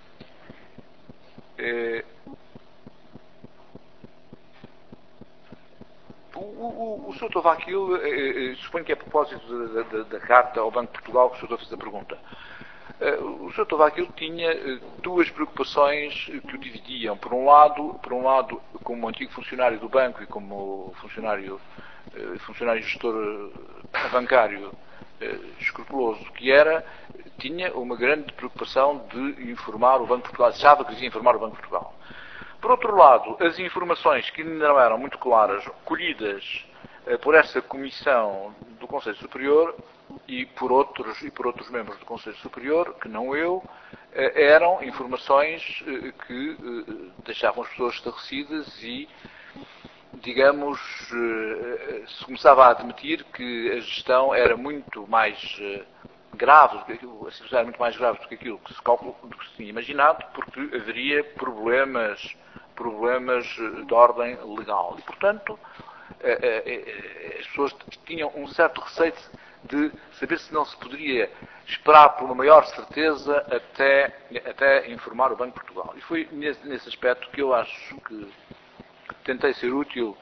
O Sr. Dr. Vaquilo, suponho que é a propósito da carta ao Banco de Portugal que o Sr. fez a pergunta. O Sr. Dr. Vaquilo tinha duas preocupações que o dividiam. Por um lado, como antigo funcionário do banco e como funcionário gestor bancário escrupuloso que era, tinha uma grande preocupação de informar o Banco de Portugal, achava que devia informar o Banco de Portugal. Por outro lado, as informações que ainda não eram muito claras, colhidas por essa comissão do Conselho Superior e por outros membros do Conselho Superior, que não eu, eram informações que deixavam as pessoas estarrecidas e, digamos, se começava a admitir que a gestão era muito mais grave, a situação era muito mais grave do que aquilo que se calculou, do que se tinha imaginado, porque haveria problemas de ordem legal. E, portanto, as pessoas tinham um certo receio de saber se não se poderia esperar por uma maior certeza até informar o Banco de Portugal. E foi nesse aspecto que eu acho que tentei ser útil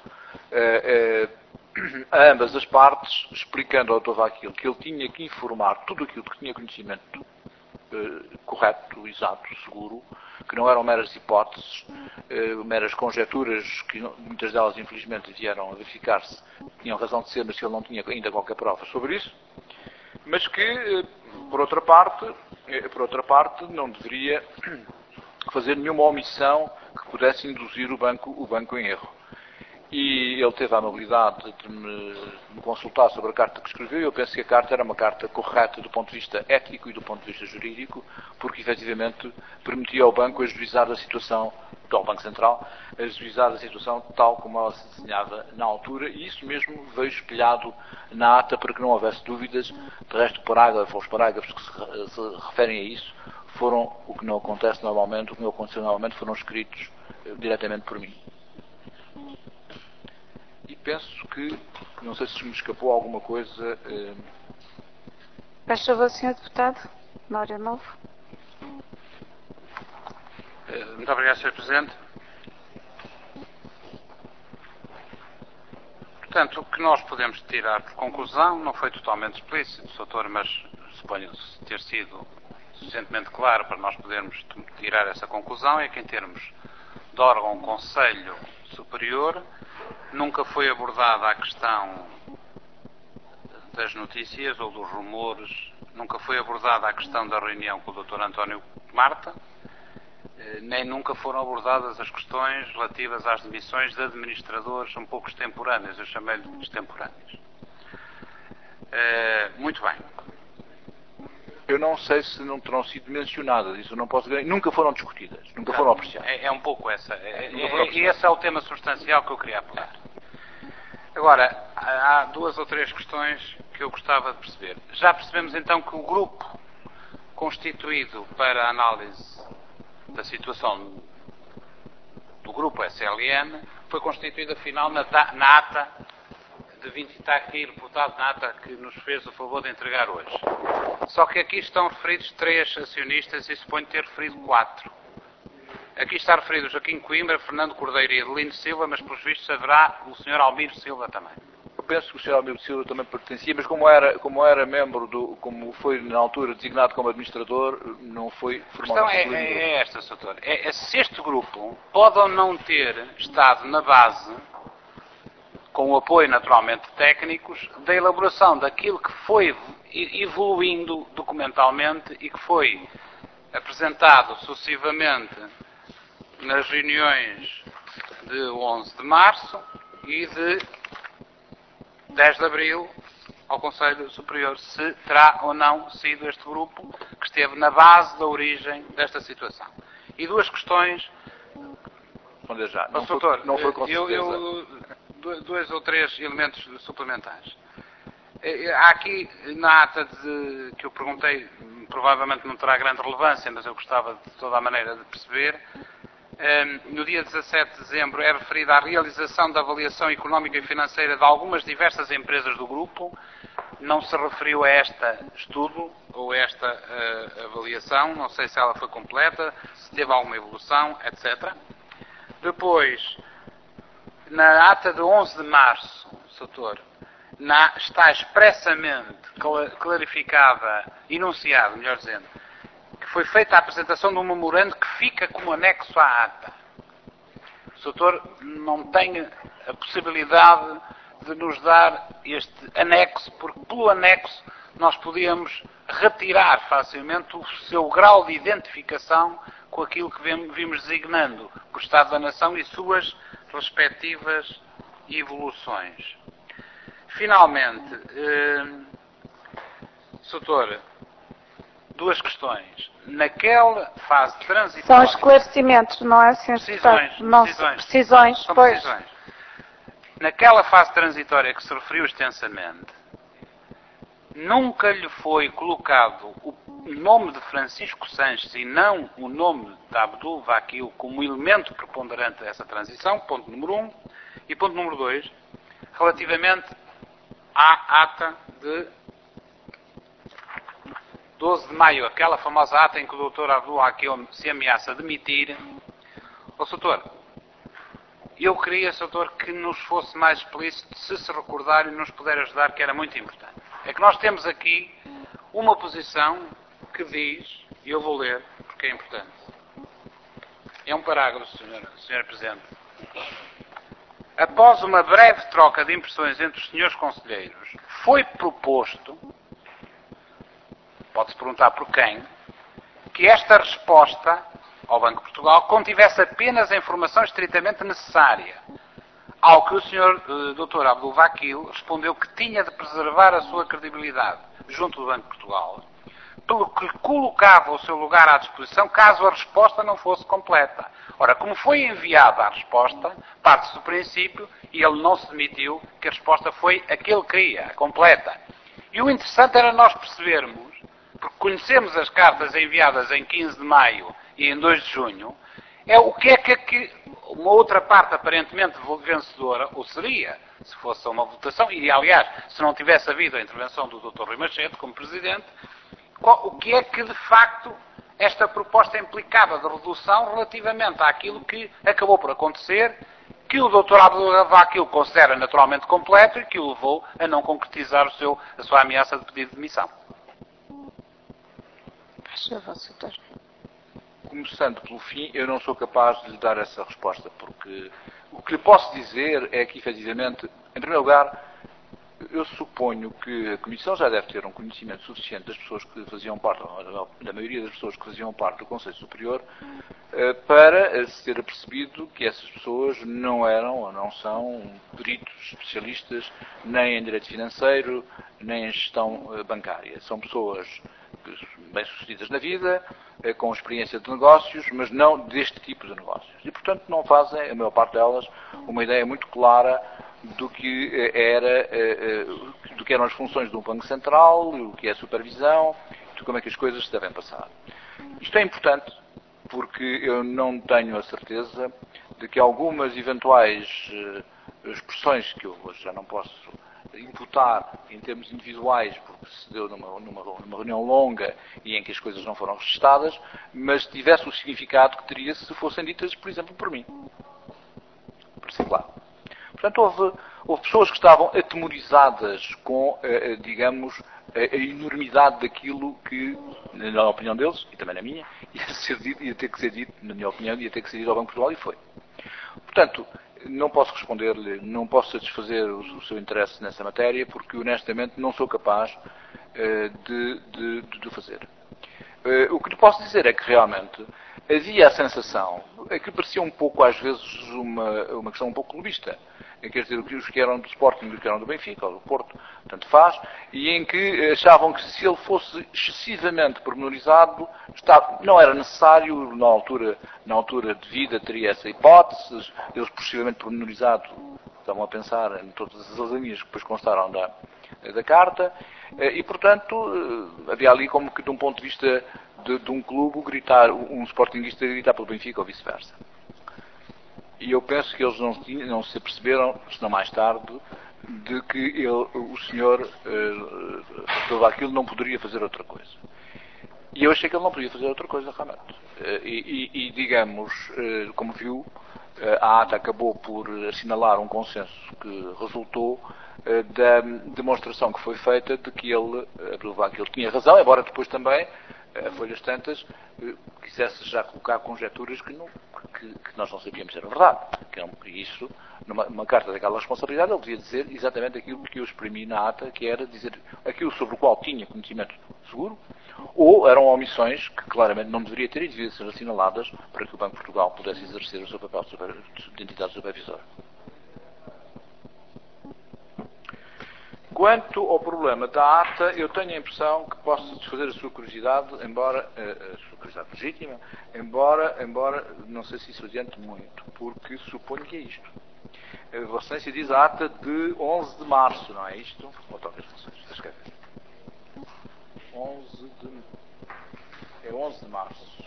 a ambas as partes, explicando ao Dr. Vaquilo que ele tinha que informar tudo aquilo que tinha conhecimento correto, exato, seguro, que não eram meras hipóteses, meras conjecturas, que muitas delas infelizmente vieram a verificar-se, tinham razão de ser, mas que ele não tinha ainda qualquer prova sobre isso, mas que, por outra parte, não deveria fazer nenhuma omissão que pudesse induzir o banco em erro. E ele teve a amabilidade de me consultar sobre a carta que escreveu, e eu penso que a carta era uma carta correta do ponto de vista ético e do ponto de vista jurídico, porque efetivamente permitia ao banco ajuizar a situação, ao Banco Central, ajuizar a situação tal como ela se desenhava na altura, e isso mesmo veio espelhado na ata para que não houvesse dúvidas. De resto, os parágrafos que se referem a isso foram o que não acontece normalmente, o que não aconteceu normalmente, foram escritos diretamente por mim. E penso que, não sei se me escapou alguma coisa. Faz favor, Sr. Deputado. Nório Novo. Muito obrigado, Sr. Presidente. Portanto, o que nós podemos tirar por conclusão, não foi totalmente explícito, Sr. mas suponho-se ter sido suficientemente claro para nós podermos tirar essa conclusão, é que em termos de órgão Conselho Superior, nunca foi abordada a questão das notícias ou dos rumores, nunca foi abordada a questão da reunião com o Dr. António Marta, nem nunca foram abordadas as questões relativas às demissões de administradores um pouco extemporâneas, eu chamei-lhe de extemporâneas. Muito bem. Eu não sei se não terão sido mencionadas, isso eu não posso garantir. Nunca foram discutidas, nunca foram apreciadas. É um pouco essa. Esse é o tema substancial que eu queria apelar. Agora, há duas ou três questões que eu gostava de perceber. Já percebemos então que o grupo constituído para a análise da situação do grupo SLN foi constituído afinal na ata de 20, está aqui reportado na ata que nos fez o favor de entregar hoje. Só que aqui estão referidos 3 acionistas e suponho ter referido 4. Aqui está referido Joaquim Coimbra, Fernando Cordeiro e Adelino Silva, mas pelos vistos haverá o Sr. Almiro Silva também. Eu penso que o Sr. Almiro Silva também pertencia, mas como era membro como foi na altura designado como administrador, não foi formalmente. A questão é esta, Sr. Doutor. Se este grupo pode ou não ter estado na base, com o apoio naturalmente de técnicos, da elaboração daquilo que foi evoluindo documentalmente e que foi apresentado sucessivamente nas reuniões de 11 de março e de 10 de abril ao Conselho Superior, se terá ou não sido este grupo que esteve na base da origem desta situação. E duas questões. Responder já. Não foi com certeza. Dois ou três elementos suplementares. Há aqui, na ata que eu perguntei, provavelmente não terá grande relevância, mas eu gostava de toda a maneira de perceber. No dia 17 de dezembro é referida à realização da avaliação económica e financeira de algumas diversas empresas do grupo. Não se referiu a este estudo ou a esta avaliação. Não sei se ela foi completa, se teve alguma evolução, etc. Depois, na ata de 11 de março, Soutor, está expressamente clarificada, enunciado, melhor dizendo, que foi feita a apresentação de um memorando que fica como anexo à ata. O Soutor não tem a possibilidade de nos dar este anexo, porque pelo anexo nós podíamos retirar facilmente o seu grau de identificação com aquilo que vimos designando por Estado da Nação e suas respectivas evoluções. Finalmente, Soutor, duas questões. Naquela fase transitória... São esclarecimentos, não é, Sr. Deputado? Precisões, pois. Precisões. Naquela fase transitória que se referiu extensamente, nunca lhe foi colocado o nome de Francisco Sanches e não o nome de Abdul Vakil como elemento preponderante dessa transição, ponto número 1. E ponto número 2, relativamente à ata de 12 de maio, aquela famosa ata em que o Dr. Abdul Vakil se ameaça demitir. Soutor, eu queria, Soutor, que nos fosse mais explícito, se recordar e nos puder ajudar, que era muito importante. É que nós temos aqui uma posição que diz, e eu vou ler, porque é importante. É um parágrafo, Sr. Presidente. Após uma breve troca de impressões entre os senhores conselheiros, foi proposto, pode-se perguntar por quem, que esta resposta ao Banco de Portugal contivesse apenas a informação estritamente necessária, ao que o Sr. Dr. Abdul Vakil respondeu que tinha de preservar a sua credibilidade junto do Banco de Portugal, pelo que colocava o seu lugar à disposição caso a resposta não fosse completa. Ora, como foi enviada a resposta, parte-se do princípio, e ele não se demitiu, que a resposta foi a que ele queria, completa. E o interessante era nós percebermos, porque conhecemos as cartas enviadas em 15 de maio e em 2 de junho, é o que é que uma outra parte aparentemente vencedora, ou seria, se fosse uma votação, e aliás, se não tivesse havido a intervenção do Dr. Rui Machete como Presidente, o que é que de facto esta proposta implicava de redução relativamente àquilo que acabou por acontecer, que o Dr. Abdul Vakil considera naturalmente completo e que o levou a não concretizar a sua ameaça de pedido de demissão. Começando pelo fim, eu não sou capaz de lhe dar essa resposta, porque o que lhe posso dizer é que, efetivamente, em primeiro lugar, eu suponho que a Comissão já deve ter um conhecimento suficiente das pessoas que faziam parte, da maioria das pessoas que faziam parte do Conselho Superior, para se ter apercebido que essas pessoas não eram ou não são peritos especialistas nem em direito financeiro, nem em gestão bancária. São pessoas bem-sucedidas na vida, com experiência de negócios, mas não deste tipo de negócios. E, portanto, não fazem, a maior parte delas, uma ideia muito clara do que eram as funções de um Banco Central, o que é a supervisão, de como é que as coisas se devem passar. Isto é importante porque eu não tenho a certeza de que algumas eventuais expressões que eu hoje já não posso imputar em termos individuais, porque se deu numa reunião longa e em que as coisas não foram registadas, mas tivesse o significado que teria se fossem ditas, por exemplo, por mim. Por ser claro. Portanto, houve pessoas que estavam atemorizadas com, digamos, a enormidade daquilo que, na opinião deles, e também na minha, ia ter que ser dito, na minha opinião, ia ter que ser dito ao Banco de Portugal, e foi. Portanto, não posso responder-lhe, não posso satisfazer o seu interesse nessa matéria, porque honestamente não sou capaz de fazer. O que lhe posso dizer é que realmente havia a sensação, que parecia um pouco às vezes uma questão um pouco clubista, quer dizer, os que eram do Sporting e os que eram do Benfica, ou do Porto, tanto faz, e em que achavam que se ele fosse excessivamente pormenorizado, não era necessário, na altura devida teria essa hipótese, eles excessivamente pormenorizados, estavam a pensar em todas as alanias que depois constaram da carta, e portanto havia ali como que de um ponto de vista de um clube um sportinguista gritar pelo Benfica ou vice-versa. E eu penso que eles não se aperceberam, senão mais tarde, de que o senhor, todo aquilo, não poderia fazer outra coisa. E eu achei que ele não podia fazer outra coisa, realmente. E digamos, como viu, a ata acabou por assinalar um consenso que resultou da demonstração que foi feita de que ele tinha razão, embora depois também, a folhas tantas, quisesse já colocar conjecturas que nós não sabíamos se era verdade. E isso, numa carta daquela responsabilidade, ele devia dizer exatamente aquilo que eu exprimi na ata, que era dizer aquilo sobre o qual tinha conhecimento seguro, ou eram omissões que claramente não deveria ter e deviam ser assinaladas para que o Banco de Portugal pudesse exercer o seu papel de entidade supervisora. Quanto ao problema da ata, eu tenho a impressão que posso satisfazer a sua curiosidade, embora a sua curiosidade legítima, embora não sei se isso adiante muito, porque suponho que é isto. A Vossa Excelência diz a ata de 11 de março, não é isto? Ou talvez não seja, deixa eu ver. 11 de março.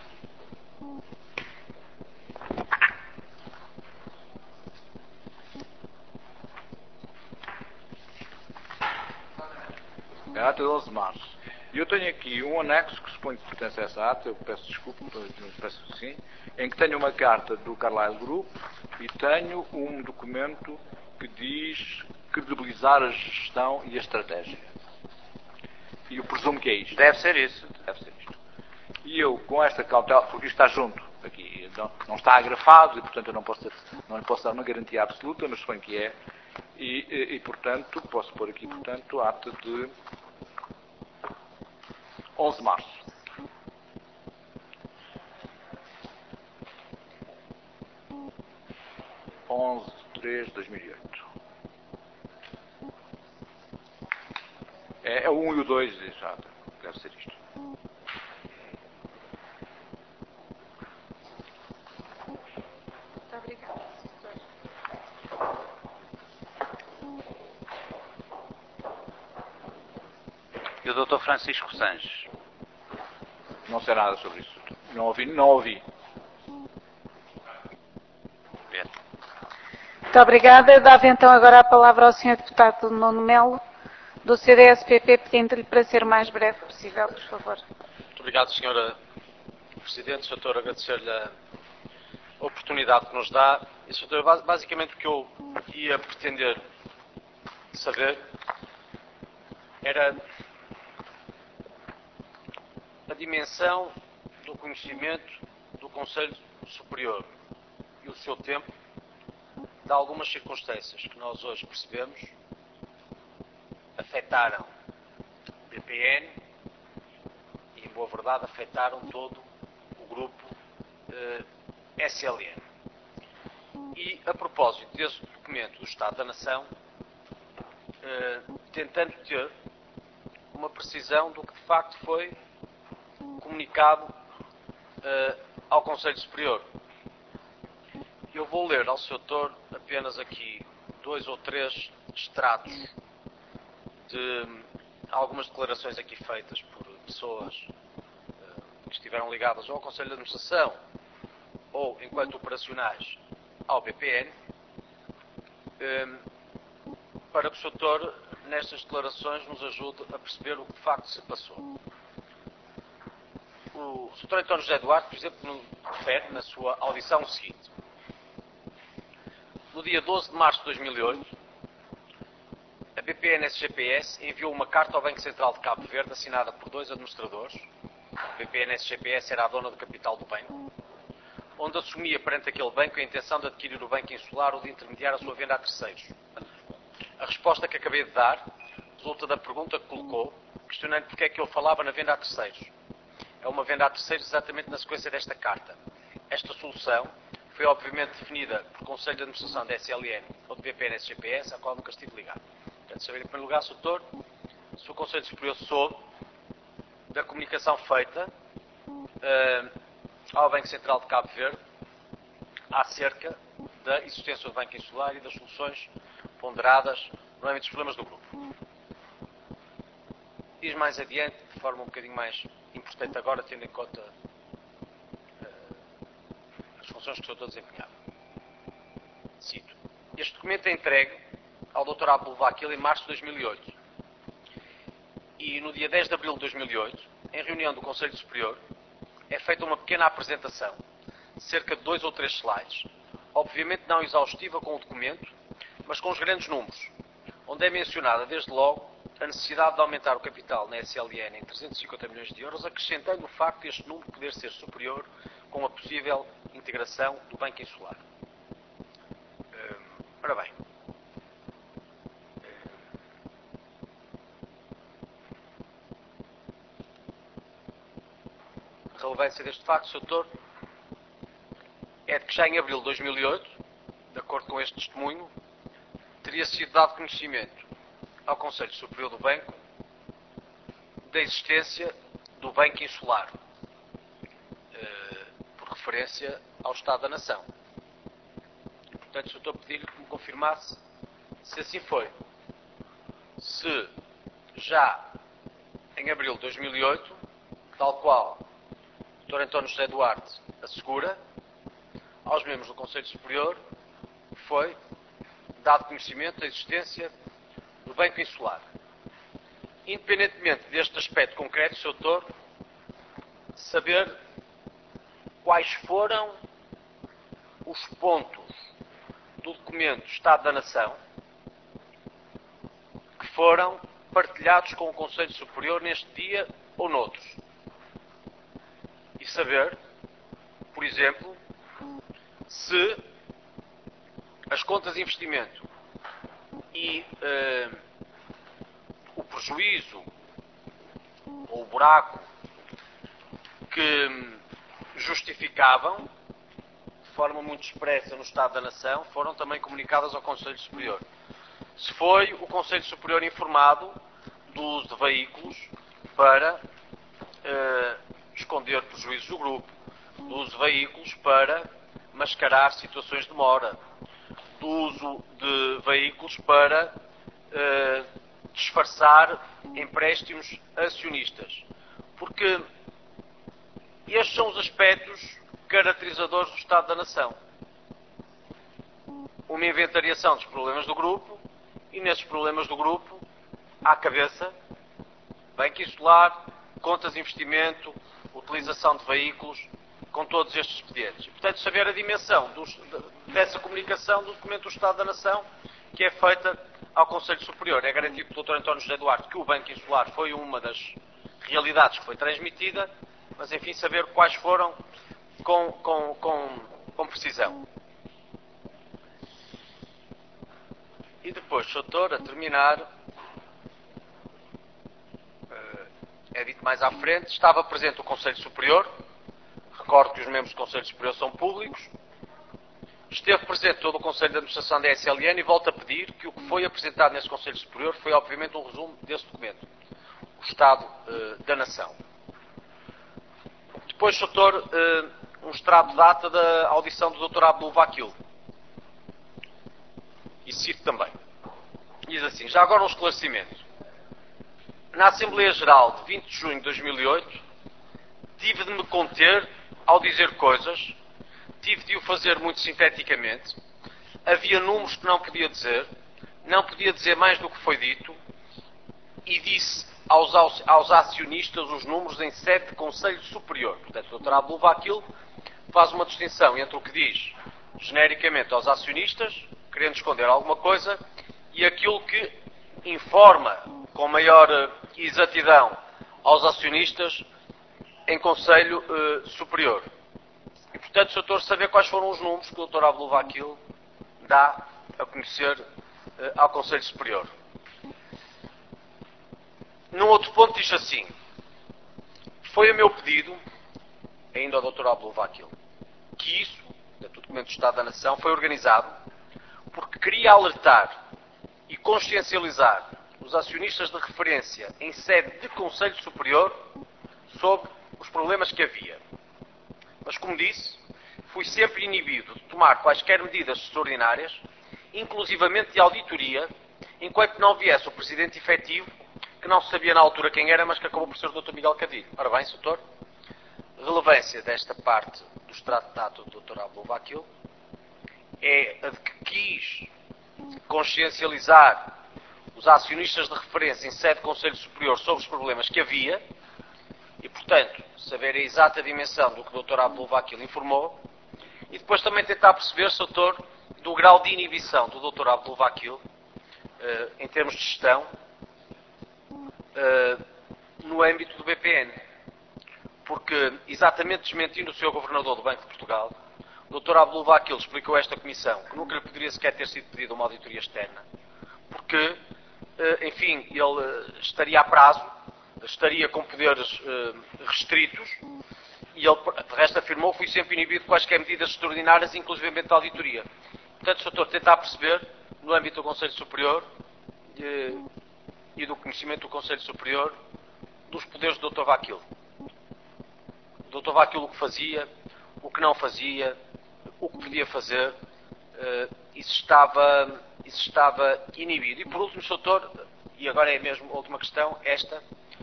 É a ata de 11 de março. E eu tenho aqui um anexo que suponho que pertence a essa ata, eu peço desculpa, peço sim, em que tenho uma carta do Carlyle Group e tenho um documento que diz credibilizar a gestão e a estratégia. E eu presumo que é isto. Deve ser isso. Deve ser isto. E eu, com esta cautela, porque isto está junto aqui, não está agrafado e, portanto, eu não lhe posso dar uma garantia absoluta, mas suponho que é. E portanto, posso pôr aqui, portanto, a ata de 11 de março. 11/3/2008. É o 1 e o 2, já deve ser isto. Muito obrigada. E o Dr. Francisco Sanches? Não sei nada sobre isso. Não ouvi. Muito obrigada. Dava então agora a palavra ao Sr. Deputado Nuno Melo, do CDS-PP, pedindo-lhe para ser o mais breve possível, por favor. Muito obrigado, Sra. Presidente. Sr. Doutor, agradecer-lhe a oportunidade que nos dá. E, Sr. Doutor, basicamente o que eu ia pretender saber era a dimensão do conhecimento do Conselho Superior e o seu tempo de algumas circunstâncias que nós hoje percebemos afetaram o BPN e, em boa verdade, afetaram todo o grupo SLN. E, a propósito desse documento do Estado da Nação, tentando ter uma precisão do que de facto foi comunicado ao Conselho Superior. Eu vou ler ao Sr. Doutor apenas aqui 2 ou 3 extratos de algumas declarações aqui feitas por pessoas que estiveram ligadas ou ao Conselho de Administração ou, enquanto operacionais, ao BPN, para que o Sr. Doutor, nestas declarações, nos ajude a perceber o que de facto se passou. O Sr. Dr. António José Duarte, por exemplo, refere na sua audição o seguinte: no dia 12 de março de 2008, a BPN-SGPS enviou uma carta ao Banco Central de Cabo Verde assinada por 2 administradores. A BPN-SGPS era a dona do capital do banco, onde assumia perante aquele banco a intenção de adquirir o Banco Insular ou de intermediar a sua venda a terceiros. A resposta que acabei de dar resulta da pergunta que colocou, questionando porque é que eu falava na venda a terceiros. É uma venda a terceiros exatamente na sequência desta carta. Esta solução foi obviamente definida por Conselho de Administração da SLN ou do BPN-SGPS, a qual nunca estive ligado. Portanto, saber em primeiro lugar, Sr. Doutor, se o Conselho Superior soube da comunicação feita ao Banco Central de Cabo Verde acerca da existência do Banco Insular e das soluções ponderadas no âmbito dos problemas do grupo. Diz mais adiante, de forma um bocadinho mais importante agora, tendo em conta as funções que o Sr. Doutor desempenhava. Cito: este documento é entregue ao Dr. Abdul Vakil em março de 2008 e no dia 10 de abril de 2008, em reunião do Conselho Superior, é feita uma pequena apresentação, cerca de 2 ou 3 slides, obviamente não exaustiva com o documento, mas com os grandes números, onde é mencionada desde logo a necessidade de aumentar o capital na SLN em 350 milhões de euros, acrescentando o facto de este número poder ser superior com a possível integração do Banco Insular. Ora bem, a relevância deste facto, Sr. Doutor, é de que já em abril de 2008, de acordo com este testemunho, teria sido dado conhecimento ao Conselho Superior do Banco da existência do Banco Insular, por referência ao Estado da Nação. E, portanto, Sr. Doutor, pedi-lhe que me confirmasse se assim foi. Se já em abril de 2008, tal qual o Dr. António José Duarte assegura, aos membros do Conselho Superior foi dado conhecimento da existência do Banco Insular. Independentemente deste aspecto concreto, Sr. Doutor, saber quais foram os pontos do documento Estado da Nação que foram partilhados com o Conselho Superior neste dia ou noutros. E saber, por exemplo, se as contas de investimento e o prejuízo ou o buraco que justificavam de forma muito expressa no Estado da Nação foram também comunicadas ao Conselho Superior. Se foi o Conselho Superior informado do uso de veículos para esconder prejuízos do grupo, do uso de veículos para mascarar situações de demora, do uso de veículos para disfarçar empréstimos acionistas. Porque estes são os aspectos caracterizadores do Estado da Nação. Uma inventariação dos problemas do grupo e nesses problemas do grupo, à cabeça, Banco Insular, contas de investimento, utilização de veículos, com todos estes expedientes. E, portanto, saber a dimensão dessa comunicação do documento do Estado da Nação que é feita ao Conselho Superior. É garantido pelo Dr. António José Duarte que o Banco Insular foi uma das realidades que foi transmitida, mas, enfim, saber quais foram com precisão. E depois, Sr. Doutor, a terminar, é dito mais à frente, estava presente o Conselho Superior. Recordo que os membros do Conselho Superior são públicos. Esteve presente todo o Conselho de Administração da SLN e volto a pedir que o que foi apresentado nesse Conselho Superior foi, obviamente, um resumo desse documento. O Estado da Nação. Depois, Sr. Doutor, um extrato de data da audição do Dr. Abdul Vakil. e cito também. Diz assim, já agora um esclarecimento. Na Assembleia Geral de 20 de junho de 2008, tive de me conter ao dizer coisas, tive de o fazer muito sinteticamente, havia números que não podia dizer mais do que foi dito, e disse aos acionistas os números em sede de Conselho Superior. Portanto, o Dr. Abdul Vakil faz uma distinção entre o que diz genericamente aos acionistas, querendo esconder alguma coisa, e aquilo que informa com maior exatidão aos acionistas em Conselho Superior. E, portanto, Sr. Doutor, saber quais foram os números que o Dr. Abdul Vakil dá a conhecer ao Conselho Superior. Num outro ponto diz assim, foi a meu pedido, ainda ao Dr. Abdul Vakil, que isso, portanto, o documento do Estado da Nação, foi organizado porque queria alertar e consciencializar os acionistas de referência em sede de Conselho Superior sobre os problemas que havia. Mas, como disse, fui sempre inibido de tomar quaisquer medidas extraordinárias, inclusivamente de auditoria, enquanto não viesse o Presidente efetivo, que não se sabia na altura quem era, mas que acabou por ser o Dr. Miguel Cadilho. Ora bem, Sr. Doutor, relevância desta parte do tratado do Dr. Abdul Vakil é a de que quis consciencializar os acionistas de referência em sede de Conselho Superior sobre os problemas que havia e, portanto, saber a exata dimensão do que o Dr. Abdul Vakil informou e depois também tentar perceber, Sr. Doutor, do grau de inibição do Dr. Abdul Vakil em termos de gestão no âmbito do BPN. Porque, exatamente desmentindo o Sr. Governador do Banco de Portugal, o Dr. Abdul Vakil explicou a esta Comissão que nunca lhe poderia sequer ter sido pedida uma auditoria externa, porque, enfim, ele estaria a prazo, estaria com poderes restritos, e ele, de resto, afirmou que foi sempre inibido de quaisquer medidas extraordinárias, inclusivamente da auditoria. Portanto, Sr. Doutor, tentar perceber, no âmbito do Conselho Superior e do conhecimento do Conselho Superior, dos poderes do Dr. Vakil. O Dr. Vakil o que fazia, o que não fazia, o que podia fazer, isso estava inibido. E por último, Sr. Doutor, e agora é mesmo a última questão, esta,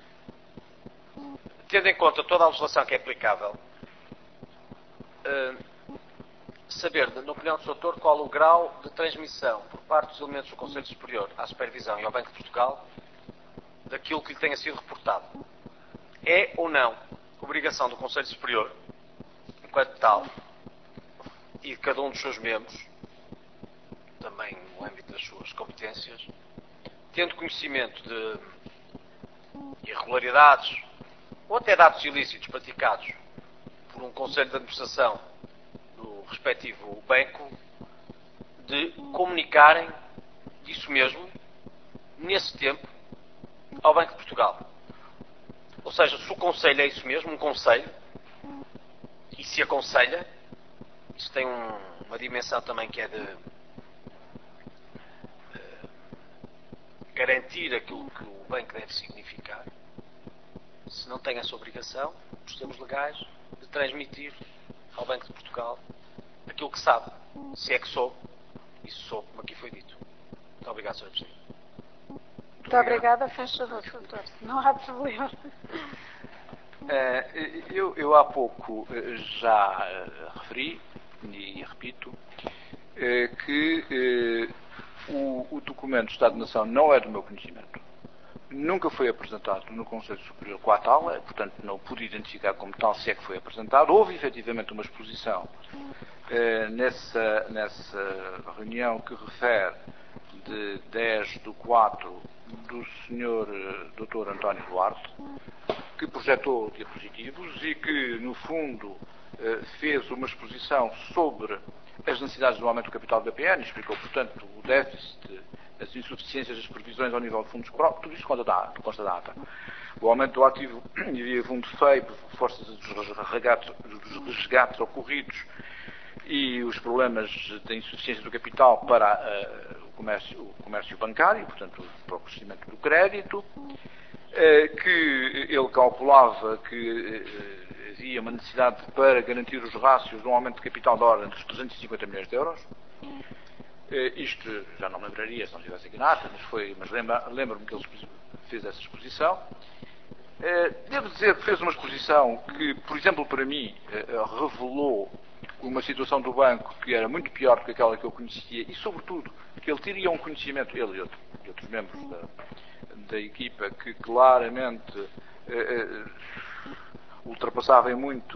tendo em conta toda a legislação que é aplicável, saber, na opinião do Sr. Doutor, qual o grau de transmissão por parte dos elementos do Conselho Superior à Supervisão e ao Banco de Portugal daquilo que lhe tenha sido reportado. É ou não obrigação do Conselho Superior, enquanto tal, e de cada um dos seus membros, também no âmbito das suas competências, tendo conhecimento de irregularidades ou até de atos ilícitos praticados por um Conselho de Administração do respectivo banco, de comunicarem disso mesmo, nesse tempo, ao Banco de Portugal. Ou seja, se o Conselho é isso mesmo, um Conselho, e se aconselha, isso tem uma dimensão também que é de garantir aquilo que o banco deve significar, se não tem essa obrigação, nos termos legais, de transmitir ao Banco de Portugal aquilo que sabe, se é que soube, e se soube, como aqui foi dito. Muito obrigado, Sr. Presidente. Muito obrigada, faz favor, doutor. Não há problema. Eu há pouco já referi, e repito, que o documento do Estado de Nação não é do meu conhecimento. Nunca foi apresentado no Conselho Superior com a tal, portanto não pude identificar como tal se é que foi apresentado. Houve efetivamente uma exposição nessa reunião que refere de 10/4 do Sr. Dr. António Duarte, que projetou diapositivos e que, no fundo, fez uma exposição sobre as necessidades do aumento do capital do BPN, explicou, portanto, o déficit, as insuficiências das previsões ao nível de fundos próprios, tudo isto consta da ata. O aumento do ativo e fundo FEI, por força dos resgates ocorridos e os problemas da insuficiência do capital para o comércio bancário, portanto, para o crescimento do crédito, que ele calculava que havia uma necessidade para garantir os rácios de um aumento de capital da ordem dos 350 milhões de euros, Isto já não me lembraria se não estivesse aqui na ata, mas lembro-me que ele fez essa exposição. Devo dizer que fez uma exposição que, por exemplo, para mim, revelou uma situação do banco que era muito pior do que aquela que eu conhecia e, sobretudo, que ele teria um conhecimento, ele e outros membros da equipa, que claramente ultrapassavam muito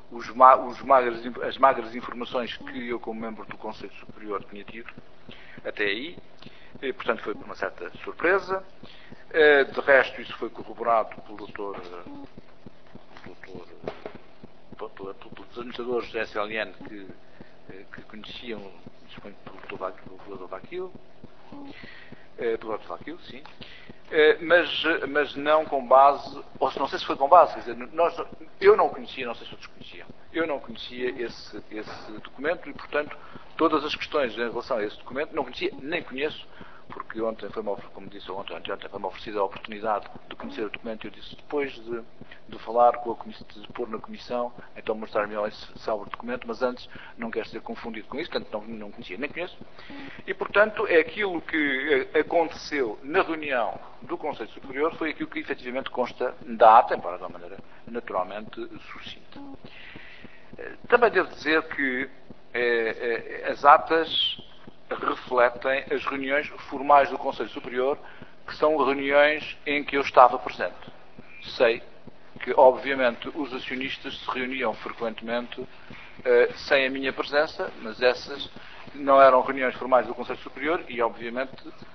as magras informações que eu, como membro do Conselho Superior, tinha tido até aí. Portanto, foi uma certa surpresa. De resto, isso foi corroborado pelos administradores da SLN que conheciam, suponho, pelo Dr. Vaquil, sim. Mas não com base, ou não sei se foi com base, quer dizer, eu não conhecia, não sei se outros conheciam, eu não conhecia esse documento e, portanto, todas as questões em relação a esse documento não conhecia, nem conheço, porque ontem foi-me, como disse ontem foi-me oferecida a oportunidade de conhecer o documento e eu disse, depois de falar com a comissão, de pôr na comissão, então mostrar-me sobre o documento, mas antes não quero ser confundido com isso, portanto não conhecia, nem conheço. E, portanto, é aquilo que aconteceu na reunião do Conselho Superior, foi aquilo que efetivamente consta da ata, embora de uma maneira naturalmente sucinta. Também devo dizer que as atas refletem as reuniões formais do Conselho Superior, que são reuniões em que eu estava presente. Sei que, obviamente, os acionistas se reuniam frequentemente sem a minha presença, mas essas não eram reuniões formais do Conselho Superior e, obviamente,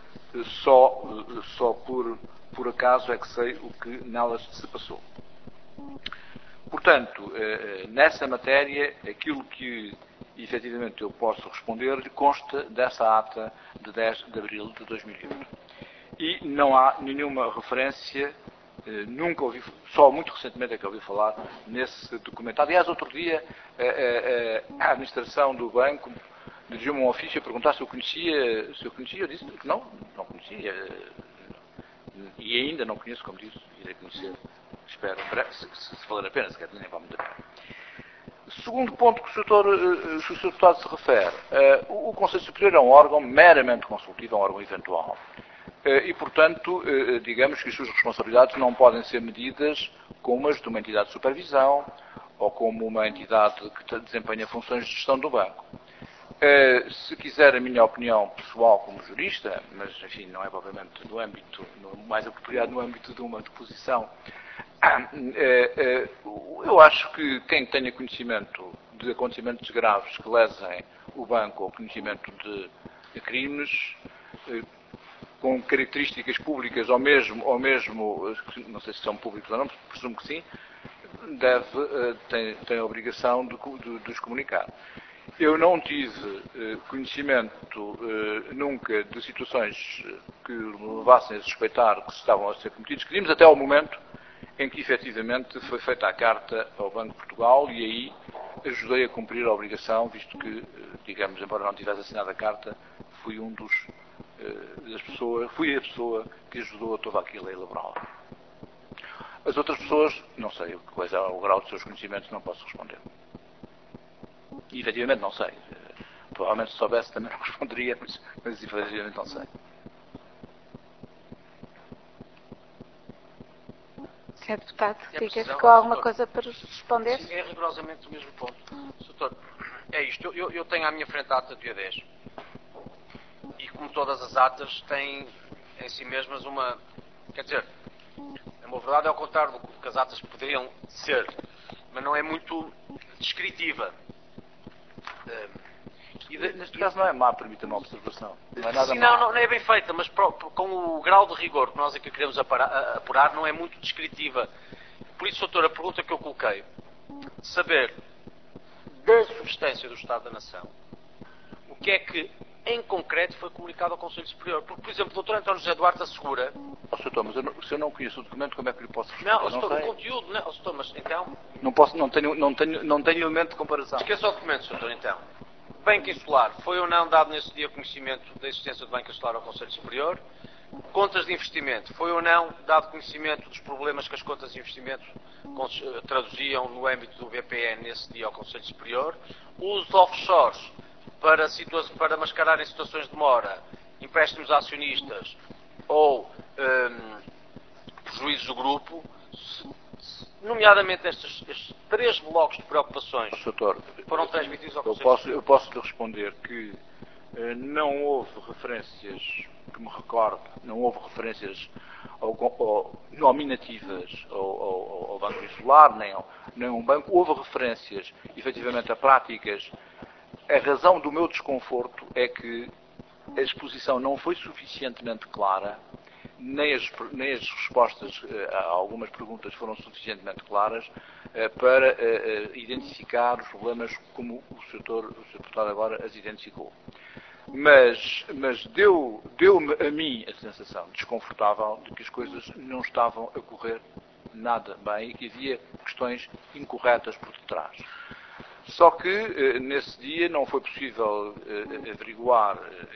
só por acaso é que sei o que nelas se passou. Portanto, nessa matéria, aquilo que efetivamente eu posso responder consta dessa ata de 10 de abril de 2008. E não há nenhuma referência, nunca ouvi, só muito recentemente é que ouvi falar nesse documento. Aliás, outro dia, a administração do banco dirigiu-me um ofício a perguntar se eu conhecia, eu disse que não conhecia. E ainda não conheço, como disse, irei conhecer, espero, se valer a pena, se quer nem vale muito a pena. Segundo ponto que o Sr. Deputado se refere, o Conselho Superior é um órgão meramente consultivo, é um órgão eventual. E, portanto, digamos que as suas responsabilidades não podem ser medidas como as de uma entidade de supervisão ou como uma entidade que desempenha funções de gestão do banco. Se quiser a minha opinião pessoal como jurista, mas, enfim, não é propriamente no âmbito, mais apropriado no âmbito de uma deposição, eu acho que quem tenha conhecimento de acontecimentos graves que lesem o banco ou conhecimento de crimes com características públicas ou mesmo, não sei se são públicos ou não, presumo que sim, tem a obrigação de os comunicar. Eu não tive conhecimento nunca de situações que me levassem a suspeitar que se estavam a ser cometidos crimes até ao momento em que efetivamente foi feita a carta ao Banco de Portugal e aí ajudei a cumprir a obrigação, visto que, digamos, embora não tivesse assinado a carta, fui a pessoa que ajudou a todo aquilo a elaborá-la. As outras pessoas, não sei qual é o grau dos seus conhecimentos, não posso responder. E efetivamente não sei. Provavelmente se soubesse também não responderia, mas efetivamente não sei. Sr. Deputado, diga, ficou alguma coisa para responder? Sim, é rigorosamente o mesmo ponto. Doutor, é isto. Eu tenho à minha frente a ata do dia 10. E como todas as atas, têm em si mesmas uma... Quer dizer, a uma verdade é ao contrário do que as atas poderiam ser. Mas não é muito descritiva. Neste caso não é má, permita-me a observação. Não é nada sim, má. não é bem feita, mas com o grau de rigor que nós aqui queremos apurar, não é muito descritiva. Por isso, doutor, a pergunta que eu coloquei, saber da substância do Estado da Nação, o que é que, em concreto, foi comunicado ao Conselho Superior? Porque, por exemplo, o doutor António José Duarte assegura... Doutor, mas se eu não conheço o documento, como é que lhe posso responder? Não, doutor, o conteúdo, não, doutor, mas então... Não tenho elemento de comparação. Esqueça o documento, doutor, então. Banco Insular, foi ou não dado nesse dia conhecimento da existência do Banco Insular ao Conselho Superior? Contas de investimento, foi ou não dado conhecimento dos problemas que as contas de investimento traduziam no âmbito do BPN nesse dia ao Conselho Superior? Os offshores, para mascararem situações de demora, empréstimos a acionistas ou prejuízos do grupo, nomeadamente estes 3 blocos de preocupações foram transmitidos ao Conselho. Eu posso lhe responder que não houve referências, que me recordo, não houve referências nominativas ao Banco Insular, nem a um banco. Houve referências, efetivamente, a práticas. A razão do meu desconforto é que a exposição não foi suficientemente clara, nem as respostas a algumas perguntas foram suficientemente claras para identificar os problemas como o Sr. Deputado agora as identificou. Mas deu-me a mim a sensação desconfortável de que as coisas não estavam a correr nada bem e que havia questões incorretas por detrás. Só que nesse dia não foi possível averiguar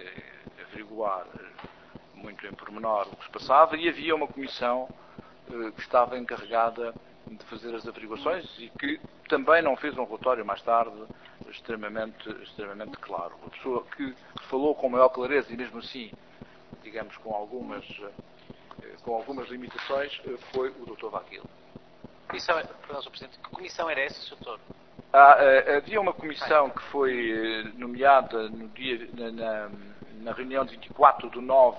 muito em pormenor o que se passava e havia uma comissão que estava encarregada de fazer as averiguações e que também não fez um relatório mais tarde extremamente claro. A pessoa que falou com maior clareza e mesmo assim, digamos, com algumas limitações, foi o Dr. Vaquil. Perdão, Sr. Presidente, que comissão era essa, Sr. Doutor? Havia uma comissão que foi nomeada na reunião de 24 de 9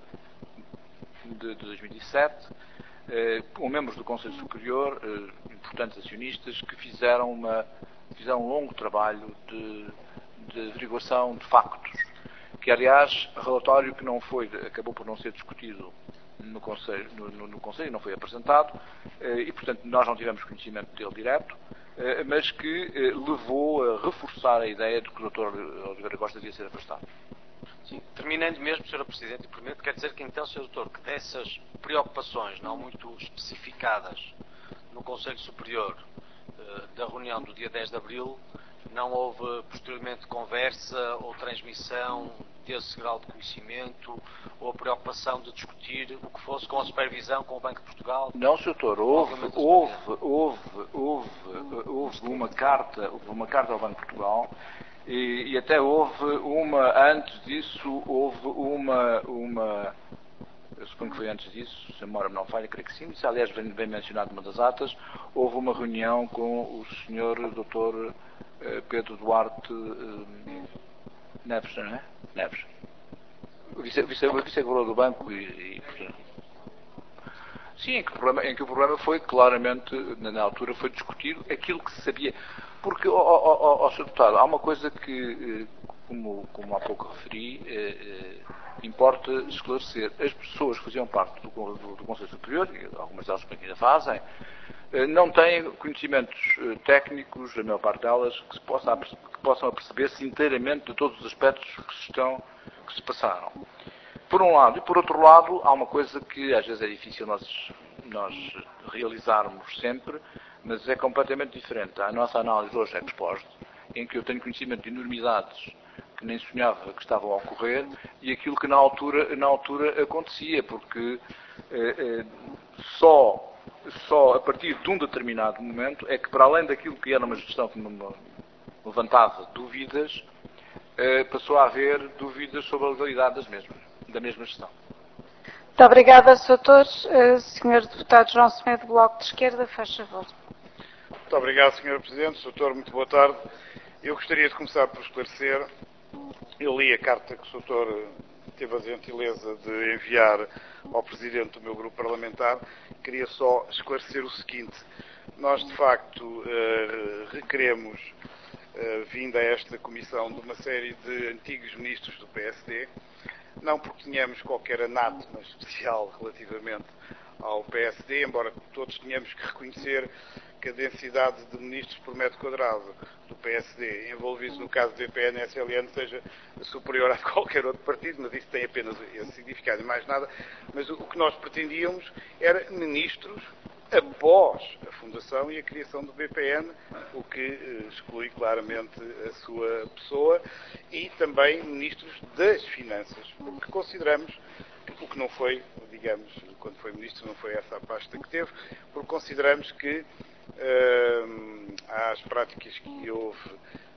de 2007, com membros do Conselho Superior, importantes acionistas, que fizeram um longo trabalho de averiguação de factos, que aliás, relatório que acabou por não ser discutido no Conselho, não foi apresentado, e portanto nós não tivemos conhecimento dele direto, mas que levou a reforçar a ideia de que o Dr. Oliveira Costa devia ser afastado. Sim. Terminando mesmo, Sr. Presidente, e quer dizer que então, Sr. Doutor, que dessas preocupações não muito especificadas no Conselho Superior da reunião do dia 10 de Abril, não houve posteriormente conversa ou transmissão desse grau de conhecimento ou a preocupação de discutir o que fosse com a supervisão, com o Banco de Portugal? Não, Sr. Doutor, houve uma carta ao Banco de Portugal e até houve antes disso, eu suponho que foi antes disso, se a memória não falha, creio que sim, isso aliás bem mencionado numa das atas, houve uma reunião com o Sr. Dr. Pedro Duarte Neves, não é? Neves. O vice-governador do banco sim, em que o problema foi claramente, na altura, foi discutido aquilo que se sabia. Porque, Sr. Deputado, há uma coisa que, como há pouco referi, importa esclarecer. As pessoas que faziam parte do Conselho Superior, e algumas delas ainda fazem, não têm conhecimentos técnicos, a maior parte delas, que possam aperceber-se inteiramente de todos os aspectos que se passaram. Por um lado. E por outro lado, há uma coisa que às vezes é difícil nós realizarmos sempre, mas é completamente diferente. A nossa análise hoje é exposta, em que eu tenho conhecimento de enormidades que nem sonhava que estavam a ocorrer, e aquilo que na altura acontecia, porque só a partir de um determinado momento é que, para além daquilo que era uma gestão que me levantava dúvidas, passou a haver dúvidas sobre a legalidade da mesma gestão. Muito obrigada, Sr. Doutor. Sr. Deputado João Semedo, Bloco de Esquerda, faz favor. Muito obrigado, Sr. Presidente. Sr. Doutor, muito boa tarde. Eu gostaria de começar por esclarecer. Eu li a carta que o Sr. Doutor teve a gentileza de enviar ao Presidente do meu grupo parlamentar. Queria só esclarecer o seguinte. Nós, de facto, requeremos vinda a esta comissão de uma série de antigos ministros do PSD, não porque tenhamos qualquer anátema especial relativamente ao PSD, embora todos tenhamos que reconhecer que a densidade de ministros por metro quadrado do PSD envolvidos no caso do BPN e SLN seja superior a qualquer outro partido, mas isso tem apenas esse significado e mais nada. Mas o que nós pretendíamos era ministros após a fundação e a criação do BPN, o que exclui claramente a sua pessoa, e também ministros das finanças, porque consideramos que o que não foi, digamos, quando foi ministro, não foi essa a pasta que teve, porque consideramos que às práticas que houve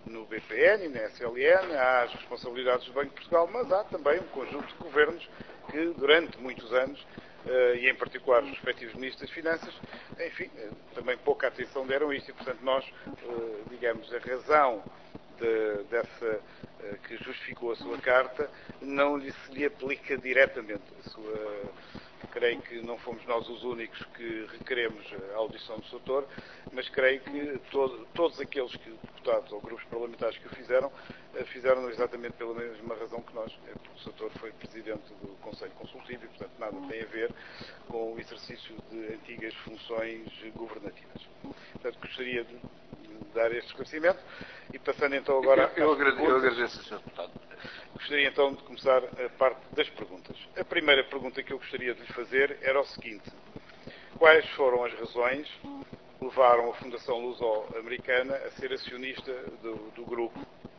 no BPN e na SLN, há as responsabilidades do Banco de Portugal, mas há também um conjunto de governos que durante muitos anos, e em particular os respectivos ministros das Finanças, enfim, também pouca atenção deram a isto e, portanto, nós, digamos, a razão dessa que justificou a sua carta não se lhe aplica diretamente. Creio que não fomos nós os únicos que requeremos a audição do Sr. mas creio que todos aqueles deputados ou grupos parlamentares que o fizeram exatamente pela mesma razão que nós. Porque o Sr. foi Presidente do Conselho Consultivo e, portanto, nada tem a ver com o exercício de antigas funções governativas. Portanto, gostaria de dar este esclarecimento e passando então agora... Eu agradeço, Sr. Deputado. Gostaria então de começar a parte das perguntas. A primeira pergunta que eu gostaria de lhe fazer era o seguinte: quais foram as razões que levaram a Fundação Luso-Americana a ser acionista do grupo?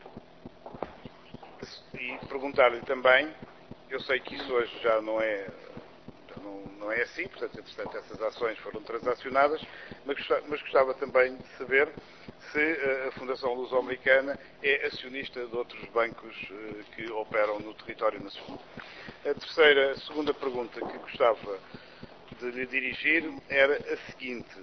E perguntar-lhe também, eu sei que isso hoje já não é assim, portanto, entretanto, essas ações foram transacionadas, mas gostava também de saber se a Fundação Luso-Americana é acionista de outros bancos que operam no território nacional. A segunda pergunta que gostava de lhe dirigir era a seguinte: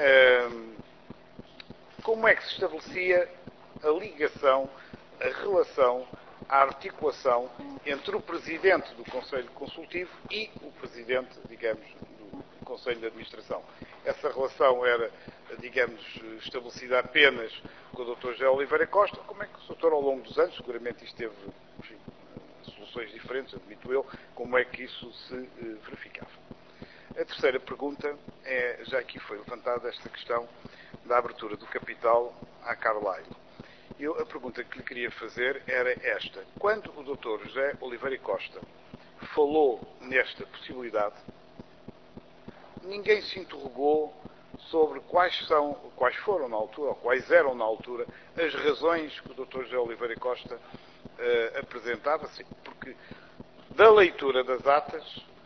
como é que se estabelecia a ligação, a relação, a articulação entre o Presidente do Conselho Consultivo e o Presidente, digamos, do Conselho de Administração? Essa relação era, digamos, estabelecida apenas com o Dr. José Oliveira Costa? Como é que o Sr. ao longo dos anos, seguramente isto teve, enfim, soluções diferentes, admito eu, como é que isso se verificava? A terceira pergunta já aqui foi levantada esta questão da abertura do capital à Carlyle. A pergunta que lhe queria fazer era esta: quando o Dr. José Oliveira Costa falou nesta possibilidade, ninguém se interrogou sobre quais foram na altura, ou quais eram na altura, as razões que o Dr. José Oliveira Costa apresentava, porque da leitura das atas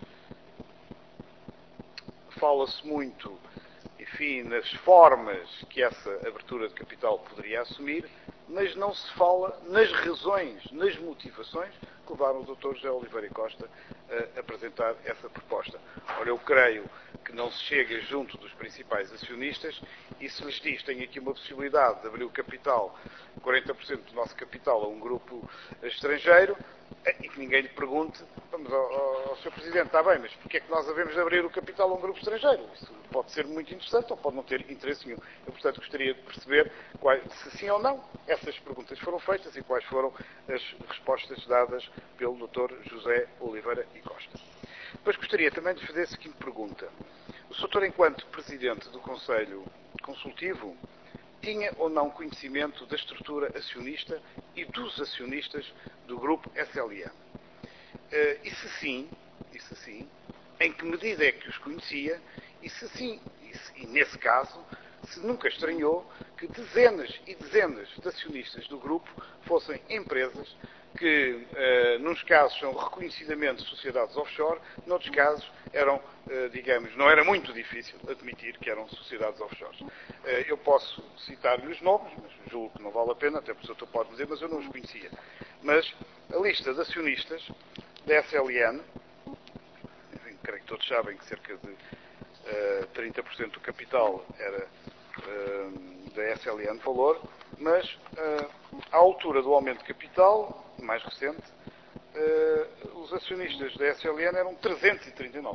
fala-se muito, enfim, nas formas que essa abertura de capital poderia assumir, mas não se fala nas razões, nas motivações que levaram o Dr. José Oliveira Costa a apresentar essa proposta. Ora, eu creio que não se chega junto dos principais acionistas e se lhes diz: tem aqui uma possibilidade de abrir o capital, 40% do nosso capital a um grupo estrangeiro, e que ninguém lhe pergunte: vamos ao Sr. Presidente, está bem, mas porquê é que nós devemos abrir o capital a um grupo estrangeiro? Isso pode ser muito interessante ou pode não ter interesse nenhum. Eu, portanto, gostaria de perceber se sim ou não essas perguntas foram feitas e quais foram as respostas dadas pelo Dr. José Oliveira e Costa. Depois gostaria também de fazer a seguinte pergunta: o Sr., enquanto Presidente do Conselho Consultivo, tinha ou não conhecimento da estrutura acionista e dos acionistas do grupo SLN? E se sim, em que medida é que os conhecia? E se sim, e nesse caso, se nunca estranhou que dezenas e dezenas de acionistas do grupo fossem empresas que, nos casos, são reconhecidamente sociedades offshore, noutros casos eram, digamos, não era muito difícil admitir que eram sociedades offshore. Eu posso citar-lhe os nomes, mas julgo que não vale a pena, até porque o Sr. pode dizer, mas eu não os conhecia. Mas a lista de acionistas da SLN, enfim, creio que todos sabem que cerca de 30% do capital era da SLN Valor, mas à altura do aumento de capital, mais recente, os acionistas da SLN eram 339.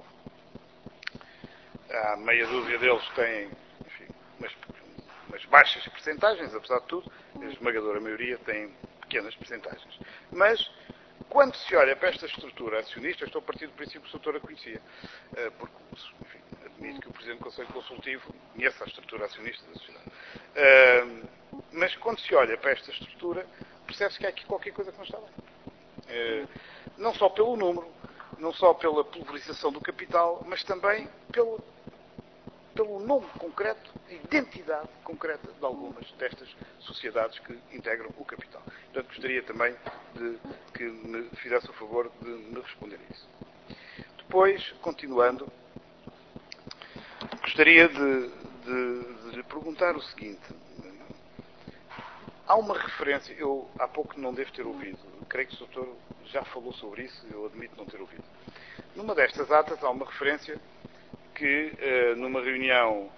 Há meia dúzia deles que têm, enfim, umas baixas percentagens, apesar de tudo, a esmagadora maioria tem pequenas percentagens. Mas, quando se olha para esta estrutura acionista, estou a partir do princípio que o Sr. a conhecia, porque, enfim, admito que o Presidente do Conselho Consultivo conheça a estrutura acionista da sociedade. Mas, quando se olha para esta estrutura, percebe-se que há aqui qualquer coisa que não está bem. Não só pelo número, não só pela pulverização do capital, mas também pelo nome concreto, a identidade concreta de algumas destas sociedades que integram o capital. Portanto, gostaria também de que me fizesse o favor de me responder a isso. Depois, continuando, gostaria de lhe perguntar o seguinte: há uma referência, eu há pouco não devo ter ouvido, creio que o doutor já falou sobre isso, eu admito não ter ouvido. Numa destas atas há uma referência que numa reunião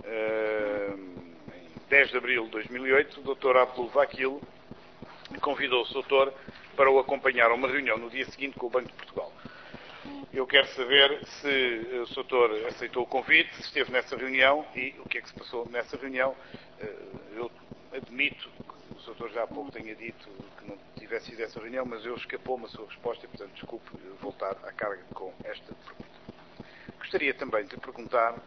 em 10 de abril de 2008, o Dr. Abdul Vakil convidou o doutor para o acompanhar a uma reunião no dia seguinte com o Banco de Portugal. Eu quero saber se o doutor aceitou o convite, se esteve nessa reunião e o que é que se passou nessa reunião. Eu admito que o doutor já há pouco tenha dito que não tivesse ido a essa reunião, mas eu escapou-me a sua resposta e, portanto, desculpe voltar à carga com esta pergunta. Gostaria também de perguntar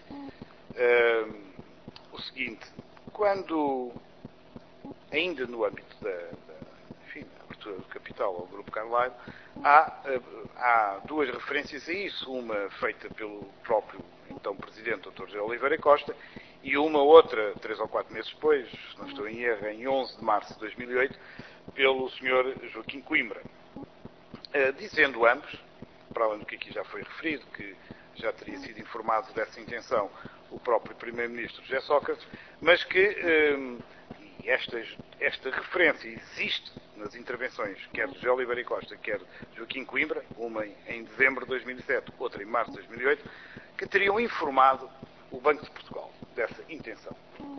o seguinte: quando, ainda no âmbito da abertura do capital ao Grupo Carlyle, há duas referências a isso, uma feita pelo próprio então Presidente, Dr. José Oliveira Costa, e uma outra, 3 ou 4 meses depois, se não estou em erro, em 11 de março de 2008, pelo Sr. Joaquim Coimbra, dizendo ambos, para além do que aqui já foi referido, que já teria sido informado dessa intenção o próprio Primeiro-Ministro José Sócrates, mas que esta referência existe nas intervenções quer de José Oliveira Costa, quer de Joaquim Coimbra, uma em dezembro de 2007, outra em março de 2008, que teriam informado o Banco de Portugal dessa intenção.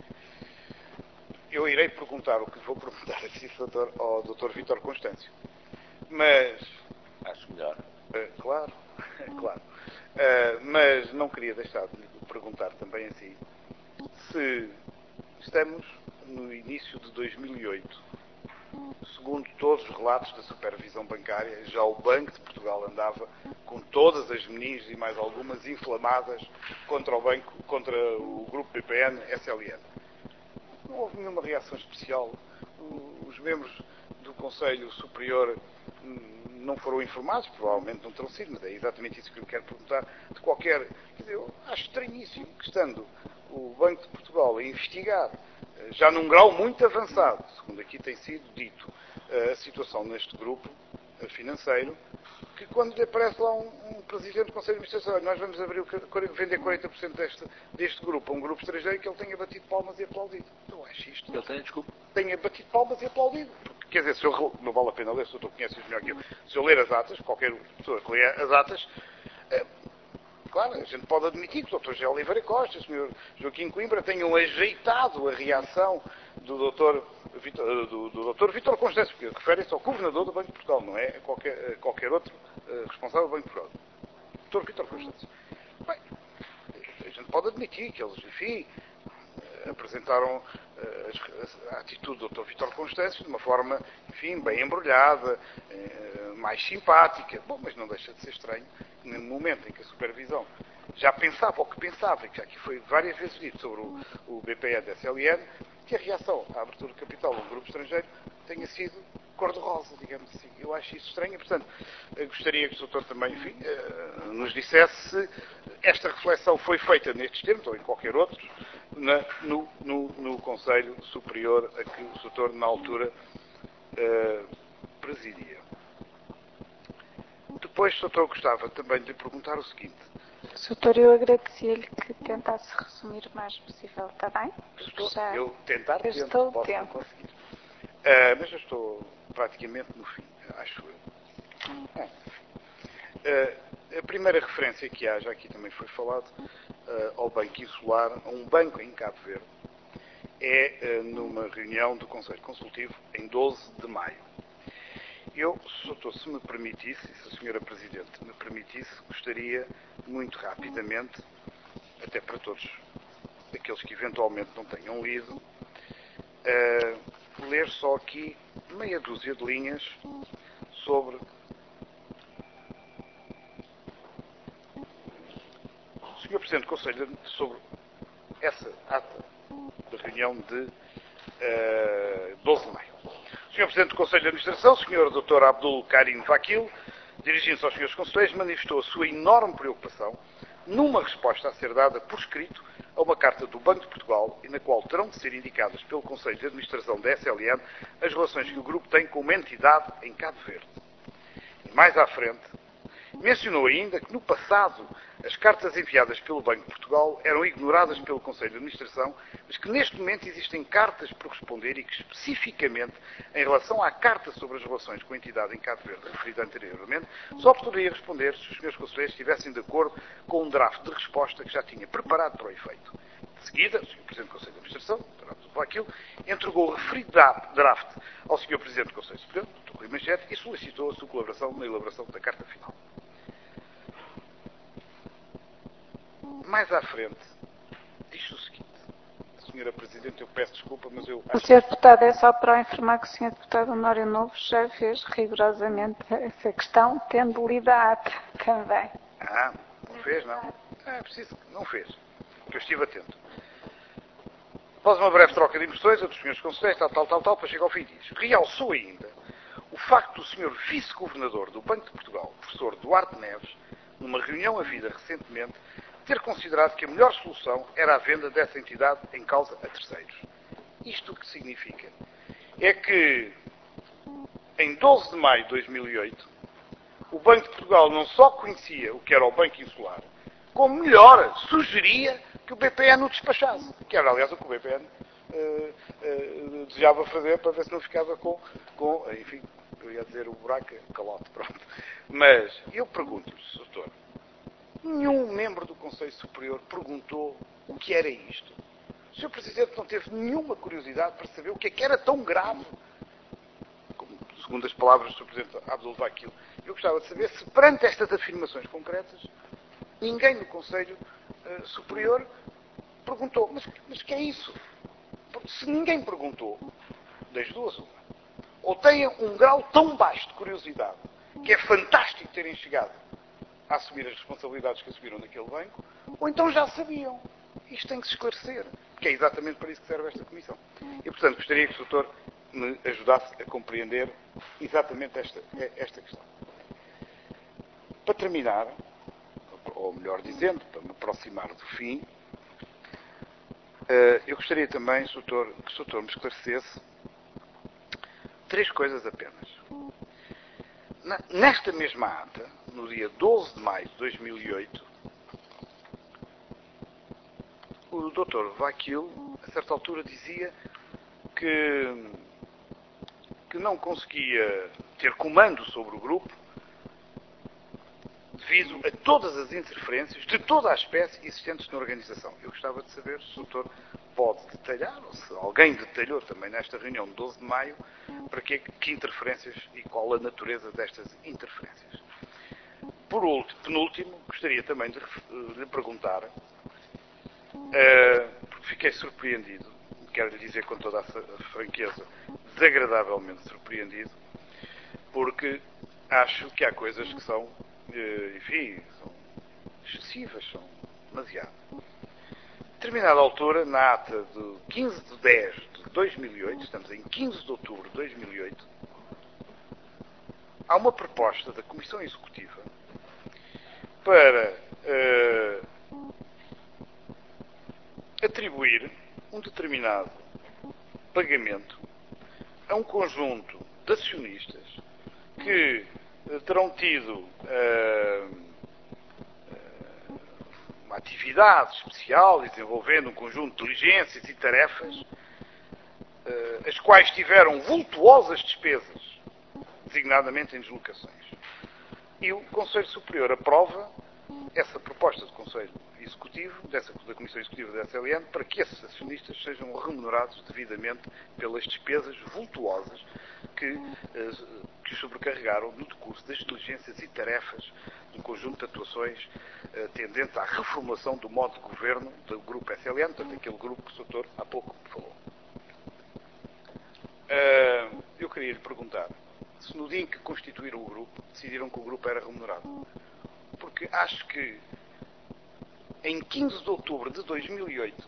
Eu irei perguntar o que vou perguntar aqui ao Dr. Vítor Constâncio, mas... Acho melhor. Claro, claro. Mas não queria deixar de lhe perguntar também assim, se estamos no início de 2008, segundo todos os relatos da supervisão bancária, já o Banco de Portugal andava com todas as meninges e mais algumas inflamadas contra o grupo BPN SLN. Não houve nenhuma reação especial. Os membros do Conselho Superior não foram informados, provavelmente não terão sido, mas é exatamente isso que eu quero perguntar, de qualquer... Quer dizer, eu acho estranhíssimo que, estando o Banco de Portugal a investigar, já num grau muito avançado, segundo aqui tem sido dito, a situação neste grupo financeiro, que quando lhe aparece lá um presidente do Conselho de Administração, nós vamos vender 40% deste grupo a um grupo estrangeiro, que ele tenha batido palmas e aplaudido. Eu acho isto. Eu tenho, desculpe. Tenha batido palmas e aplaudido. Porque, quer dizer, se eu, não vale a pena ler, se o doutor conhece melhor que eu, se eu ler as atas, qualquer pessoa que lê as atas, claro, a gente pode admitir que o Dr. José Oliveira Costa e o Sr. Joaquim Coimbra tenham ajeitado a reação do Dr. Vítor Constâncio, porque refere-se ao Governador do Banco de Portugal, não é a qualquer outro responsável do Banco de Portugal. Dr. Vítor Constâncio. Bem, a gente pode admitir que eles, enfim, apresentaram a atitude do Dr. Vítor Constâncio de uma forma, enfim, bem embrulhada, mais simpática. Bom, mas não deixa de ser estranho que no momento em que a supervisão já pensava o que pensava, e que já aqui foi várias vezes dito sobre o BPE da SLN, que a reação à abertura do capital a um grupo estrangeiro tenha sido cor-de-rosa, digamos assim. Eu acho isso estranho e, portanto, gostaria que o doutor também, enfim, nos dissesse se esta reflexão foi feita nestes termos, ou em qualquer outro, no Conselho Superior a que o doutor, na altura, presidia. Depois, doutor, gostava também de lhe perguntar o seguinte. Doutor, eu agradecia-lhe que tentasse resumir o mais possível, está bem? Eu tentar, eu estou posso não tempo. conseguir. Mas eu estou praticamente no fim, acho eu. A primeira referência que há, já aqui também foi falado, ao Banco Insular, a um banco em Cabo Verde, é numa reunião do Conselho Consultivo em 12 de maio. Eu, doutor, se me permitisse, se a senhora Presidente me permitisse, gostaria muito rapidamente, até para todos aqueles que eventualmente não tenham lido, ler só aqui meia dúzia de linhas sobre o Sr. Presidente do Conselho, sobre essa ata da reunião de 12 de maio. O Sr. Presidente do Conselho de Administração, Sr. Dr. Abdul Karim Vakil, dirigindo-se aos Srs. Conselheiros, manifestou a sua enorme preocupação numa resposta a ser dada por escrito a uma carta do Banco de Portugal e na qual terão de ser indicadas pelo Conselho de Administração da SLN as relações que o grupo tem com uma entidade em Cabo Verde. E mais à frente, mencionou ainda que no passado as cartas enviadas pelo Banco de Portugal eram ignoradas pelo Conselho de Administração, mas que neste momento existem cartas por responder e que especificamente, em relação à carta sobre as relações com a entidade em Cabo Verde, referida anteriormente, só poderia responder se os senhores conselheiros estivessem de acordo com um draft de resposta que já tinha preparado para o efeito. De seguida, o Sr. Presidente do Conselho de Administração, aquilo, entregou o referido draft ao Sr. Presidente do Conselho Superior, Dr. Rui Machete, e solicitou a sua colaboração na elaboração da carta final. Mais à frente, diz o seguinte. Senhora Presidente, eu peço desculpa, mas eu acho... O Sr. Deputado, é só para informar que o Sr. Deputado Honório Novo já fez rigorosamente essa questão, tendo lido a ata também. Ah, não fez, não? É preciso que não fez, porque eu estive atento. Após uma breve troca de impressões, outros senhores conselheiros, tal, para chegar ao fim diz. Realçou ainda o facto do Sr. Vice-Governador do Banco de Portugal, professor Duarte Neves, numa reunião havida recentemente, ter considerado que a melhor solução era a venda dessa entidade em causa a terceiros. Isto o que significa? É que, em 12 de maio de 2008, o Banco de Portugal não só conhecia o que era o Banco Insular, como melhor, sugeria que o BPN o despachasse. Que era, aliás, o que o BPN desejava fazer para ver se não ficava com enfim, eu ia dizer o buraco, calote, pronto. Mas, eu pergunto-lhe, doutor, nenhum membro do Conselho Superior perguntou o que era isto. O Sr. Presidente não teve nenhuma curiosidade para saber o que é que era tão grave. Como, segundo as palavras do Sr. Presidente Abdul Vakil, eu gostava de saber se, perante estas afirmações concretas, ninguém do Conselho Superior perguntou. Mas que é isso? Porque se ninguém perguntou, das duas uma, ou têm um grau tão baixo de curiosidade, que é fantástico terem chegado a assumir as responsabilidades que assumiram naquele banco, ou então já sabiam. Isto tem que se esclarecer, que é exatamente para isso que serve esta comissão. E, portanto, gostaria que o doutor me ajudasse a compreender exatamente esta questão. Para terminar, ou melhor dizendo, para me aproximar do fim, eu gostaria também que o doutor me esclarecesse 3 coisas apenas. Nesta mesma ata, no dia 12 de maio de 2008, o Dr. Vakil, a certa altura, dizia que não conseguia ter comando sobre o grupo devido a todas as interferências de toda a espécie existentes na organização. Eu gostava de saber se o doutor pode detalhar, ou se alguém detalhou também nesta reunião de 12 de maio, para que interferências e qual a natureza destas interferências. Por último, penúltimo, gostaria também de lhe perguntar, porque fiquei surpreendido, quero lhe dizer com toda a franqueza, desagradavelmente surpreendido, porque acho que há coisas que são, enfim, são excessivas, são demasiado. A determinada altura, na ata de 15 de 10 de 2008, estamos em 15 de outubro de 2008, há uma proposta da Comissão Executiva para atribuir um determinado pagamento a um conjunto de acionistas que terão tido uma atividade especial desenvolvendo um conjunto de diligências e tarefas, as quais tiveram vultuosas despesas, designadamente em deslocações. E o Conselho Superior aprova essa proposta do Conselho Executivo, da Comissão Executiva da SLN, para que esses acionistas sejam remunerados devidamente pelas despesas vultuosas que os sobrecarregaram no decurso das diligências e tarefas de um conjunto de atuações tendentes à reformulação do modo de governo do Grupo SLN, portanto, aquele grupo que o doutor há pouco falou. Eu queria lhe perguntar se no dia em que constituíram o grupo, decidiram que o grupo era remunerado. Porque acho que em 15 de outubro de 2008,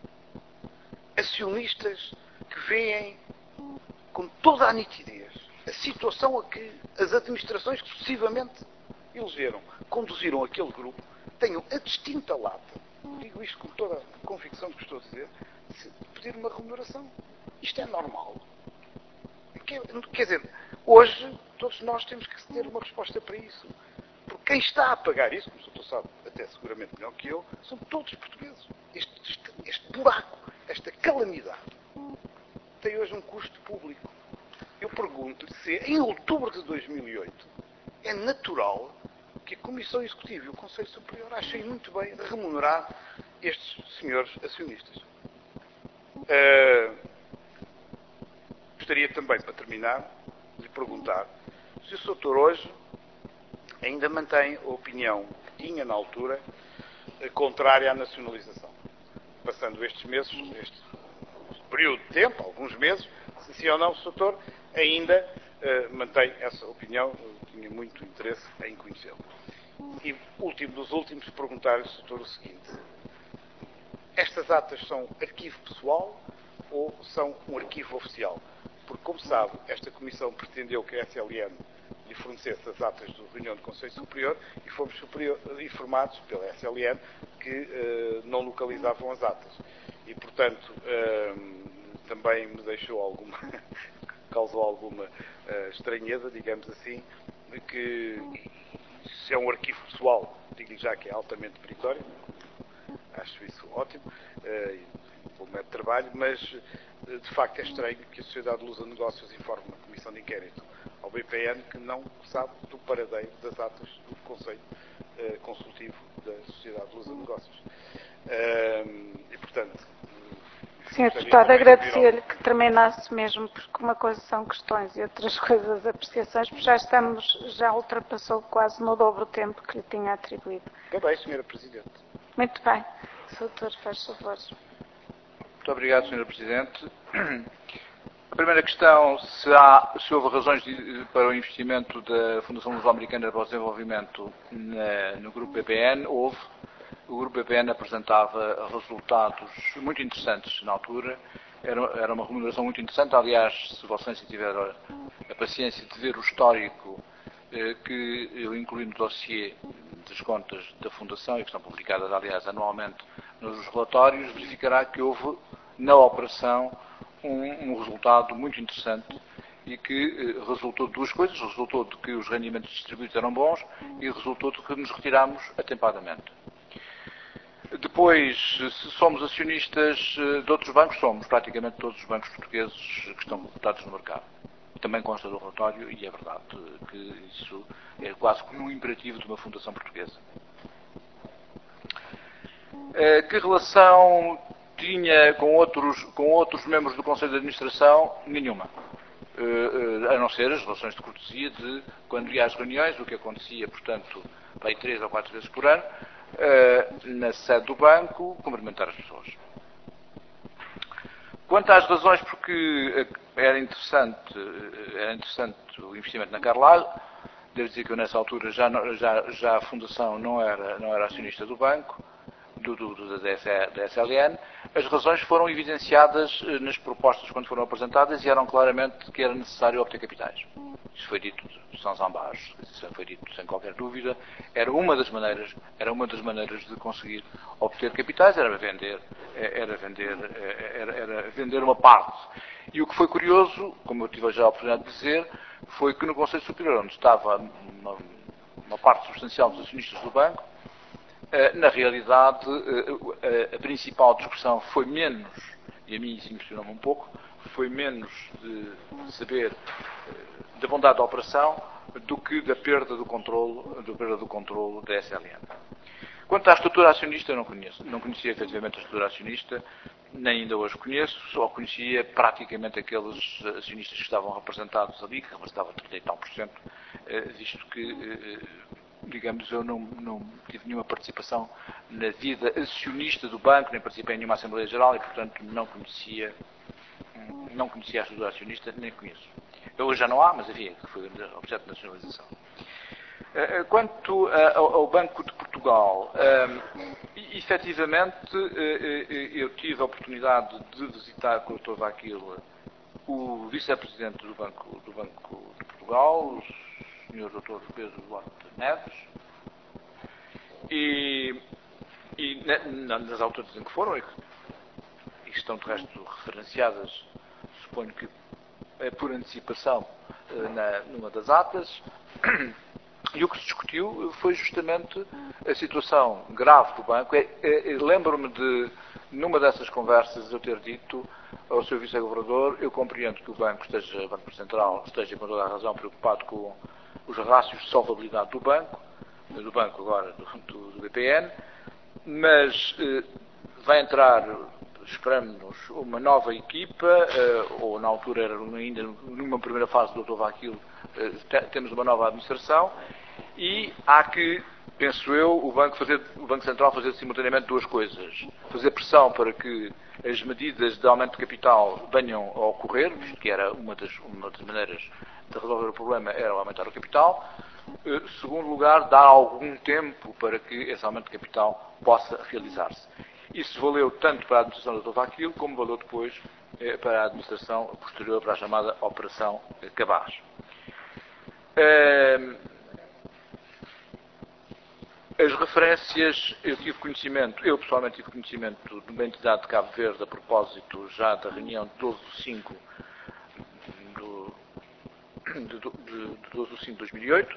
acionistas que veem com toda a nitidez a situação a que as administrações que sucessivamente elegeram conduziram aquele grupo, tenham a distinta lata, digo isto com toda a convicção que estou a dizer, de pedir uma remuneração. Isto é normal. Quer dizer, hoje todos nós temos que ter uma resposta para isso. Porque quem está a pagar isso, como o doutor sabe, a até seguramente melhor que eu, são todos portugueses. Este buraco, esta calamidade, tem hoje um custo público. Eu pergunto-lhe se em outubro de 2008 é natural que a Comissão Executiva e o Conselho Superior achem muito bem remunerar estes senhores acionistas. Gostaria também, para terminar, de lhe perguntar se o Sr. Doutor hoje ainda mantém a opinião que tinha na altura contrária à nacionalização. Passando estes meses, este período de tempo, alguns meses, se sim ou não, o Sr. Doutor ainda mantém essa opinião. Eu tinha muito interesse em conhecê-lo. E, último dos últimos, perguntar-lhe, Sr. Doutor, o seguinte: estas atas são arquivo pessoal ou são um arquivo oficial? Porque, como sabe, esta Comissão pretendeu que a SLN lhe fornecesse as atas da reunião do Conselho Superior e fomos informados pela SLN que não localizavam as atas. E, portanto, também me causou alguma estranheza, digamos assim, que se é um arquivo pessoal, digo-lhe já que é altamente meritório, acho isso ótimo, bom método de trabalho, mas de facto é estranho que a Sociedade de Lusa Negócios informe uma comissão de inquérito ao BPN que não sabe do paradeiro das atas do Conselho Consultivo da Sociedade de Lusa Negócios. E, portanto, Sr. Deputado, agradecia-lhe que terminasse mesmo, porque uma coisa são questões e outras coisas apreciações, porque já ultrapassou quase no dobro o tempo que lhe tinha atribuído. Acabei, Sra. Presidente. Muito bem. Sr. Doutor, faz favor. Muito obrigado, Sra. Presidente. A primeira questão, se houve razões para o investimento da Fundação Luso-Americana para o Desenvolvimento no Grupo BPN, houve. O Grupo BPN apresentava resultados muito interessantes na altura. Era uma remuneração muito interessante. Aliás, se Vossa Excelência tiver a paciência de ver o histórico que eu incluí no dossiê das contas da Fundação e que são publicadas, aliás, anualmente nos relatórios, verificará que houve na operação um resultado muito interessante e que resultou de duas coisas. Resultou de que os rendimentos distribuídos eram bons e resultou de que nos retirámos atempadamente. Depois, se somos acionistas de outros bancos, somos praticamente todos os bancos portugueses que estão cotados no mercado. Também consta do relatório, e é verdade que isso é quase como um imperativo de uma fundação portuguesa. Que relação tinha com outros membros do Conselho de Administração? Nenhuma. A não ser as relações de cortesia de, quando ia às reuniões, o que acontecia, portanto, para 3 ou 4 vezes por ano, na sede do banco, cumprimentar as pessoas. Quanto às razões porque era interessante o investimento na Carlyle, devo dizer que eu nessa altura já a Fundação não era acionista do banco, da SLN. As razões foram evidenciadas nas propostas quando foram apresentadas e eram claramente que era necessário obter capitais. Isso foi dito sans embâche, isso foi dito sem qualquer dúvida. Era uma das maneiras de conseguir obter capitais, era vender uma parte. E o que foi curioso, como eu tive já a oportunidade de dizer, foi que no Conselho Superior, onde estava uma parte substancial dos acionistas do banco, na realidade, a principal discussão foi menos, e a mim isso impressionou-me um pouco, foi menos de saber da bondade da operação do que da perda do controlo da SLN. Quanto à estrutura acionista, eu não conhecia efetivamente a estrutura acionista, nem ainda hoje conheço, só conhecia praticamente aqueles acionistas que estavam representados ali, que representavam 30 e tal %, visto que, digamos, eu não tive nenhuma participação na vida acionista do banco, nem participei em nenhuma Assembleia Geral e, portanto, não conhecia a estrutura acionista, nem conheço. Hoje já não há, mas enfim, foi objeto de nacionalização. Quanto ao Banco de Portugal, efetivamente, eu tive a oportunidade de visitar com o Dr. Vaquil o vice-presidente do Banco de Portugal, o Sr. Dr. Pedro Duarte Neves, e nas alturas em que foram, e estão de resto referenciadas, suponho que por antecipação numa das atas, E o que se discutiu foi justamente a situação grave do banco. Lembro-me de, numa dessas conversas, eu ter dito ao Sr. Vice-Governador: eu compreendo que o Banco Central esteja com toda a razão preocupado com os rácios de solvabilidade do banco agora do BPN, mas vai entrar, esperamos, uma nova equipa, ou na altura era ainda numa primeira fase do Dr. Vaquilo, temos uma nova administração, e há que, penso eu, o Banco Central fazer simultaneamente duas coisas: fazer pressão para que as medidas de aumento de capital venham a ocorrer, visto que era uma das maneiras de resolver o problema era aumentar o capital. Segundo lugar, dar algum tempo para que esse aumento de capital possa realizar-se. Isso valeu tanto para a administração do Dr. Vaquilo, como valeu depois para a administração posterior, para a chamada Operação Cabaz. As referências, eu pessoalmente tive conhecimento de uma entidade de Cabo Verde a propósito já da reunião de 12/5 de 2008,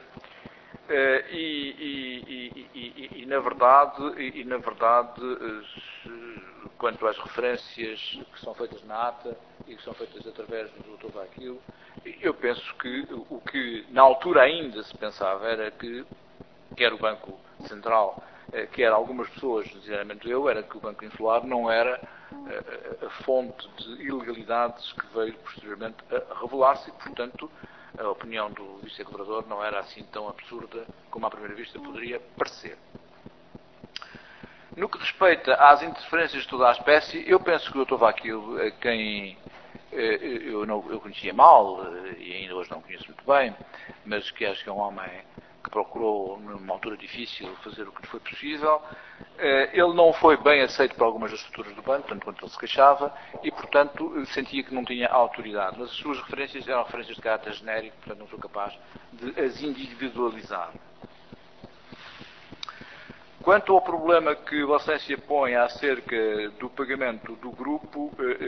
e na verdade, quanto às referências que são feitas na ata e que são feitas através do Dr. Vaquilo, eu penso que o que na altura ainda se pensava era que, quer o Banco Central, quer algumas pessoas, sinceramente era que o Banco Insular não era a fonte de ilegalidades que veio posteriormente a revelar-se, e, portanto, a opinião do Vice-Governador não era assim tão absurda como à primeira vista poderia parecer. No que respeita às interferências de toda a espécie, eu penso que o Dr. Vaquilo, a quem eu conhecia mal, e ainda hoje não conheço muito bem, mas que acho que é um homem que procurou, numa altura difícil, fazer o que lhe foi possível. Ele não foi bem aceito por algumas das estruturas do banco, tanto quanto ele se queixava, e, portanto, sentia que não tinha autoridade. Mas as suas referências eram referências de caráter genérico, portanto, não sou capaz de as individualizar. Quanto ao problema que Vossa Excelência põe acerca do pagamento do grupo,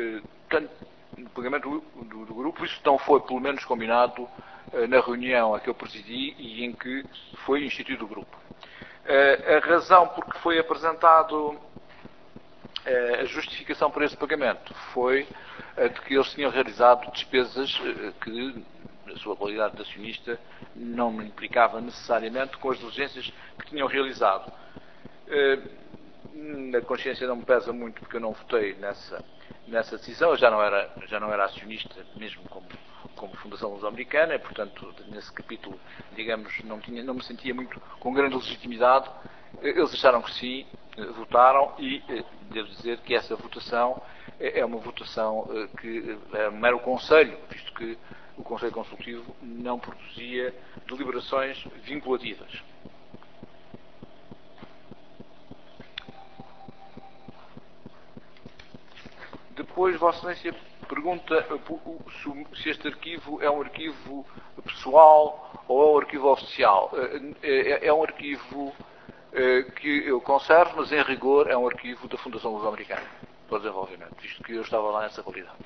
isso não foi, pelo menos, combinado na reunião a que eu presidi e em que foi instituído o grupo. A razão por que foi apresentado a justificação por esse pagamento foi de que eles tinham realizado despesas que, na sua qualidade de acionista, não me implicava necessariamente com as diligências que tinham realizado. A consciência não me pesa muito porque eu não votei nessa decisão. Eu já não era acionista, mesmo como Fundação Luso-Americana, e, portanto, nesse capítulo, digamos, não me sentia muito com grande legitimidade. Eles acharam que sim, votaram, e devo dizer que essa votação é uma votação que é um mero conselho, visto que o Conselho Consultivo não produzia deliberações vinculativas. Depois, Vossa Excelência pergunta se este arquivo é um arquivo pessoal ou é um arquivo oficial. É um arquivo que eu conservo, mas em rigor é um arquivo da Fundação Luso-Americana para o Desenvolvimento, visto que eu estava lá nessa qualidade.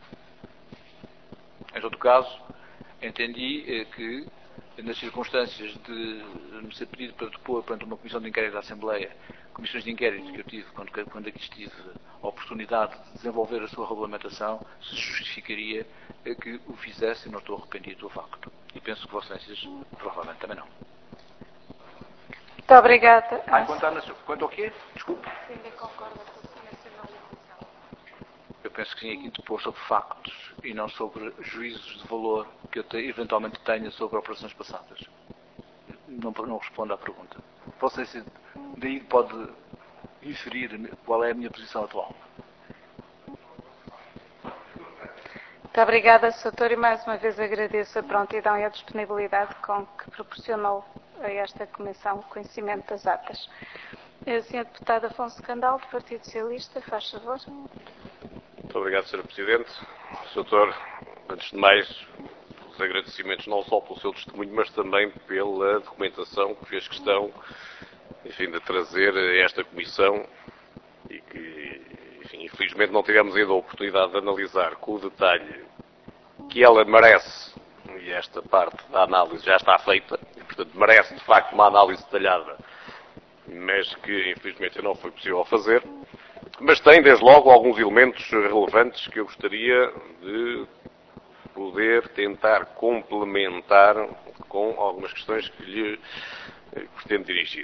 Em todo caso, entendi que, nas circunstâncias de me ser pedido para depor perante uma comissão de inquérito da Assembleia, comissões de inquérito que eu tive quando aqui estive a oportunidade de desenvolver a sua regulamentação, se justificaria que o fizesse, e não estou arrependido do facto. E penso que Vossa Excelência provavelmente também não. Muito obrigada. Quanto ao quê? Desculpe. Se ainda concorda com a nacionalização. Eu penso que tinha aqui depor sobre factos e não sobre juízos de valor que eu eventualmente tenha sobre operações passadas. Não respondo à pergunta. Vossa Excelência daí pode inferir qual é a minha posição atual. Muito obrigada, Sr. Doutor, e mais uma vez agradeço a prontidão e a disponibilidade com que proporcionou a esta Comissão conhecimento das atas. Sr. Deputado Afonso Candal, do Partido Socialista, faz favor. Muito obrigado, Sr. Presidente. Sr. Doutor, antes de mais, os agradecimentos não só pelo seu testemunho, mas também pela documentação que fez questão, enfim, de trazer a esta Comissão e que, enfim, infelizmente não tivemos ainda a oportunidade de analisar com o detalhe que ela merece, e esta parte da análise já está feita, e portanto merece de facto uma análise detalhada, mas que infelizmente não foi possível fazer. Mas tem desde logo alguns elementos relevantes que eu gostaria de poder tentar complementar com algumas questões que lhe pretendo dirigir.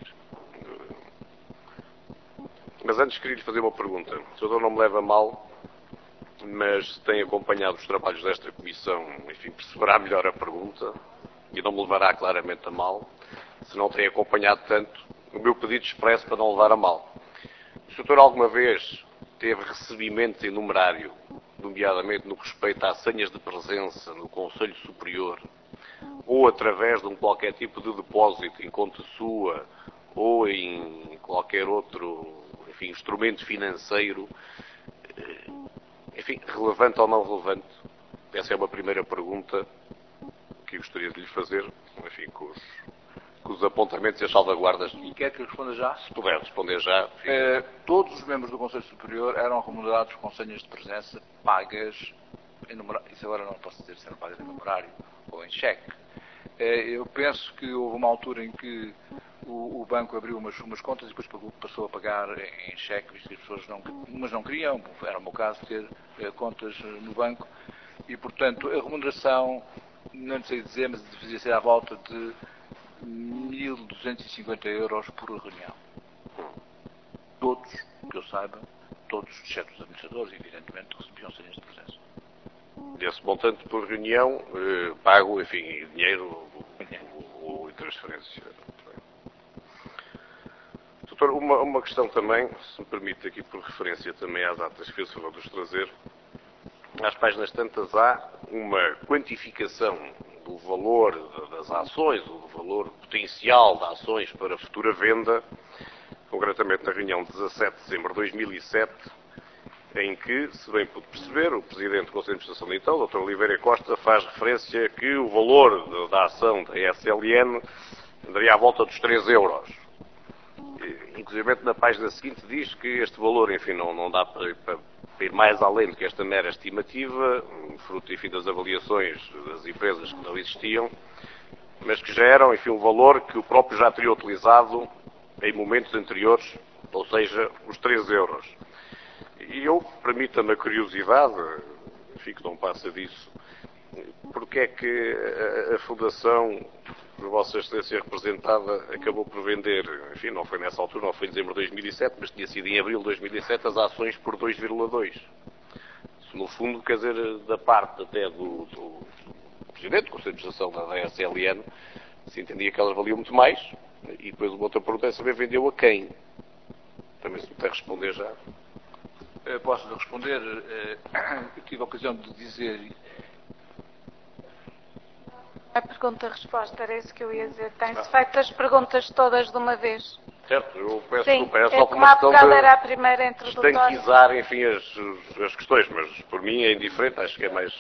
Mas antes queria lhe fazer uma pergunta. O senhor não me leva a mal, mas se tem acompanhado os trabalhos desta comissão, enfim, perceberá melhor a pergunta e não me levará claramente a mal. Se não tem acompanhado tanto, o meu pedido expresso para não levar a mal. O senhor alguma vez teve recebimento em numerário, nomeadamente no que respeita a senhas de presença no Conselho Superior, ou através de qualquer tipo de depósito em conta sua, ou em qualquer outro, enfim, instrumento financeiro, enfim, relevante ou não relevante? Essa é uma primeira pergunta que gostaria de lhe fazer, enfim, com os apontamentos e as salvaguardas. E quer que eu responda já? Se puder responder já. Todos os membros do Conselho Superior eram remunerados com senhas de presença pagas em numerário. Isso agora não posso dizer se eram pagas em numerário ou em cheque. Eu penso que houve uma altura em que o banco abriu umas contas e depois passou a pagar em cheque, visto que as pessoas não queriam, era o meu caso, ter contas no banco. E, portanto, a remuneração, não sei dizer, mas devia ser à volta de 1.250 euros por reunião. Todos, que eu saiba, todos, exceto os administradores, evidentemente, recebiam senhas de presença. Desse montante por reunião, pago, enfim, dinheiro ou transferência. Doutor, uma questão também, se me permite aqui por referência também às atas que fez favor de os trazer. Às páginas tantas há uma quantificação do valor das ações, ou do valor potencial de ações para futura venda, concretamente na reunião de 17 de dezembro de 2007, em que, se bem pude perceber, o Presidente do Conselho de Administração de então, Dr. Oliveira Costa, faz referência que o valor da ação da SLN andaria à volta dos 3 euros. Inclusive, na página seguinte diz que este valor, enfim, não dá para ir mais além do que esta mera estimativa, fruto, enfim, das avaliações das empresas que não existiam, mas que já eram, enfim, um valor que o próprio já teria utilizado em momentos anteriores, ou seja, os 3 euros. E eu, permita-me a curiosidade, enfim, que não passa disso, porque é que a Fundação, por Vossa Excelência representada, acabou por vender, enfim, não foi nessa altura, não foi em dezembro de 2007, mas tinha sido em abril de 2007, as ações por 2,2. Isso, no fundo, quer dizer, da parte até do Presidente do Conselho de Administração da SLN, se entendia que elas valiam muito mais, e depois uma outra pergunta é saber vendeu a quem. Também se me puder responder já. Posso responder? Eu tive a ocasião de dizer... A pergunta-resposta, era isso que eu ia dizer. Tem-se feito as perguntas todas de uma vez. Certo, eu peço Sim, desculpa, era só por como uma há questão bocado de era a primeira introdutória. estanquizar, enfim, as questões, mas por mim é indiferente, acho que é mais...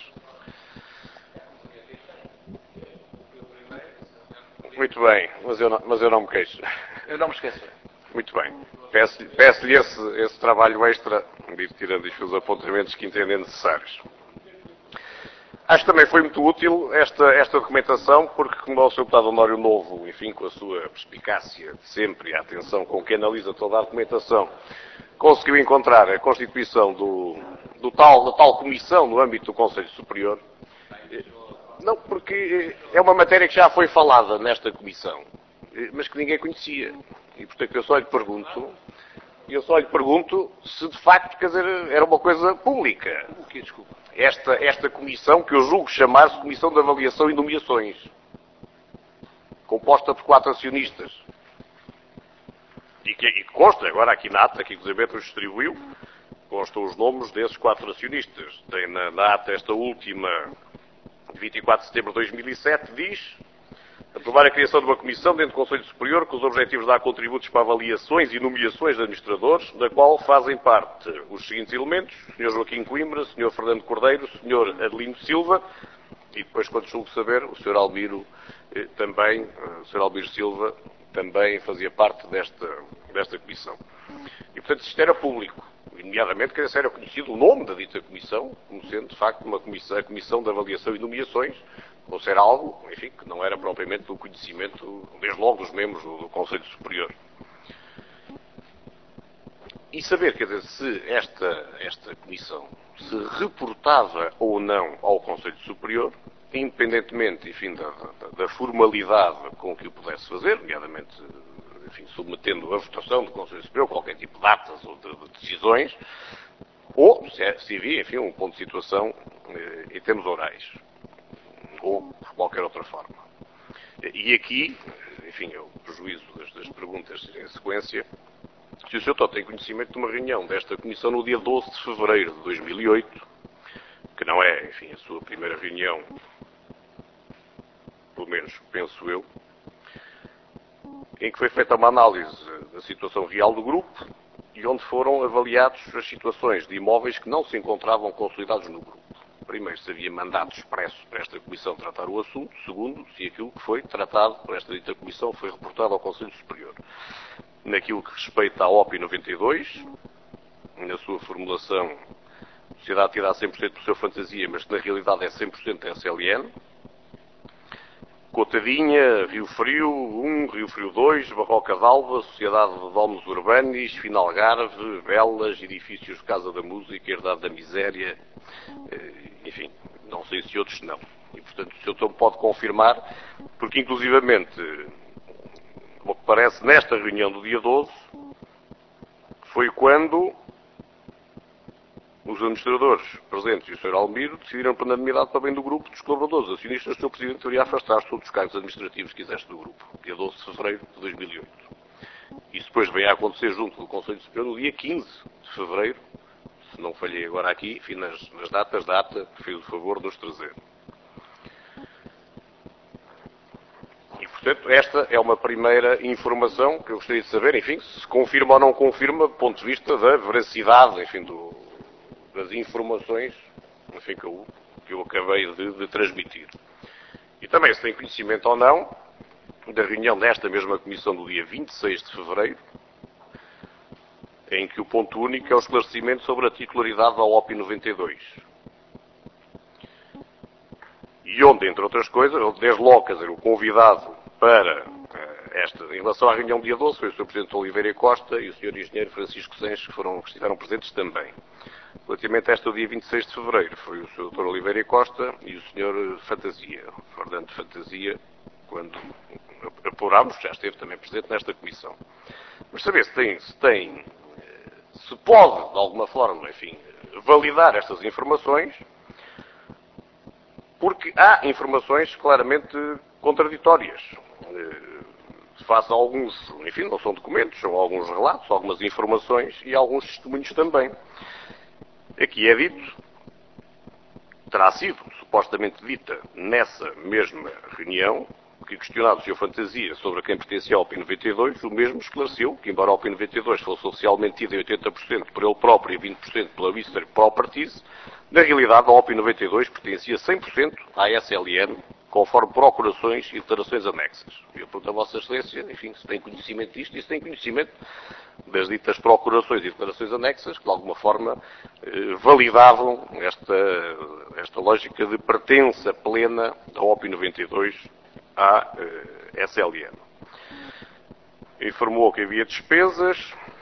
Muito bem, mas eu não me queixo. Eu não me esqueço. Muito bem. Peço-lhe esse trabalho extra, tirando os apontamentos que entendem necessários. Acho que também foi muito útil esta documentação, porque, como o Sr. Deputado Honório Novo, enfim, com a sua perspicácia de sempre e a atenção com que analisa toda a documentação, conseguiu encontrar a constituição da tal comissão no âmbito do Conselho Superior. Não, porque é uma matéria que já foi falada nesta comissão, mas que ninguém conhecia. E, portanto, eu só lhe pergunto se, de facto, quer dizer, era uma coisa pública. O quê? Desculpa. Esta comissão, que eu julgo chamar-se Comissão de Avaliação e Nomeações, composta por 4 acionistas, e que consta agora aqui na ata, que inclusive nos distribuiu, constam os nomes desses 4 acionistas. Tem na ata esta última, de 24 de setembro de 2007, diz: aprovar a criação de uma comissão dentro do Conselho Superior com os objetivos de dar contributos para avaliações e nomeações de administradores, da qual fazem parte os seguintes elementos: o Sr. Joaquim Coimbra, o Sr. Fernando Cordeiro, o Sr. Adelino Silva e depois, quando julgo saber, o Sr. Albiro também, o Sr. Albiro Silva também fazia parte desta comissão. E, portanto, isto era público. Nomeadamente, que era conhecido o nome da dita comissão, como sendo, de facto, a Comissão de Avaliação e Nomeações, ou se era algo, enfim, que não era propriamente do conhecimento, desde logo, dos membros do Conselho Superior. E saber, quer dizer, se esta comissão se reportava ou não ao Conselho Superior, independentemente, enfim, da formalidade com que o pudesse fazer, nomeadamente, enfim, submetendo a votação do Conselho Superior qualquer tipo de atas ou de decisões, ou se havia, enfim, um ponto de situação em termos orais, ou por qualquer outra forma. E aqui, enfim, é o prejuízo das perguntas em sequência, se o Sr. Tó tem conhecimento de uma reunião desta Comissão no dia 12 de fevereiro de 2008, que não é, enfim, a sua primeira reunião, pelo menos penso eu, em que foi feita uma análise da situação real do grupo e onde foram avaliados as situações de imóveis que não se encontravam consolidados no grupo. Primeiro, se havia mandato expresso para esta Comissão tratar o assunto. Segundo, se aquilo que foi tratado por esta dita Comissão foi reportado ao Conselho Superior. Naquilo que respeita à OPI 92, na sua formulação, sociedade tirada 100% por seu fantasia, mas que na realidade é 100% SLN. Cotadinha, Rio Frio 1, Rio Frio 2, Barroca d'Alva, Sociedade de Domos Urbanis, Finalgarve, Belas, Edifícios de Casa da Música, Herdade da Miséria, enfim, não sei se outros não. E, portanto, o Sr. Tom pode confirmar, porque, inclusivamente, o que parece, nesta reunião do dia 12, foi quando os administradores presentes e o Sr. Almiro decidiram por unanimidade para bem do grupo dos colaboradores acionistas, o Sr. Presidente deveria afastar-se todos os cargos administrativos que quisesse do grupo, dia 12 de fevereiro de 2008. Isso depois vem a acontecer junto do Conselho Superior no dia 15 de fevereiro, se não falhei agora aqui, enfim, nas datas, data que fez o favor de nos trazer. E, portanto, esta é uma primeira informação que eu gostaria de saber, enfim, se confirma ou não confirma, do ponto de vista da veracidade, enfim, das informações, enfim, que eu acabei de transmitir. E também se tem conhecimento ou não da reunião desta mesma Comissão do dia 26 de fevereiro, em que o ponto único é o esclarecimento sobre a titularidade da OPI 92. E onde, entre outras coisas, desde logo, quer dizer, o convidado para em relação à reunião do dia 12, foi o Sr. Presidente Oliveira Costa e o Sr. Engenheiro Francisco Sanches, que estiveram presentes também. Relativamente a esta, o dia 26 de fevereiro, foi o Sr. Dr. Oliveira Costa e o Sr. Fantasia, Fernando Fantasia, quando apurámos, já esteve também presente nesta comissão. Mas saber se pode, de alguma forma, enfim, validar estas informações, porque há informações claramente contraditórias. Face a alguns, enfim, não são documentos, são alguns relatos, algumas informações e alguns testemunhos também. Aqui é dito, terá sido supostamente dita nessa mesma reunião, que questionado o Sr. Fantasia sobre a quem pertencia ao OPI 92, o mesmo esclareceu que, embora a OPI 92 fosse oficialmente tida em 80% por ele próprio e 20% pela Wister Properties, na realidade a OPI 92 pertencia 100% à SLN, conforme procurações e declarações anexas. Eu pergunto a Vossa Excelência, enfim, se tem conhecimento disto e se tem conhecimento das ditas procurações e declarações anexas que, de alguma forma, validavam esta lógica de pertença plena da OPI 92 à SLN. Informou que havia despesas,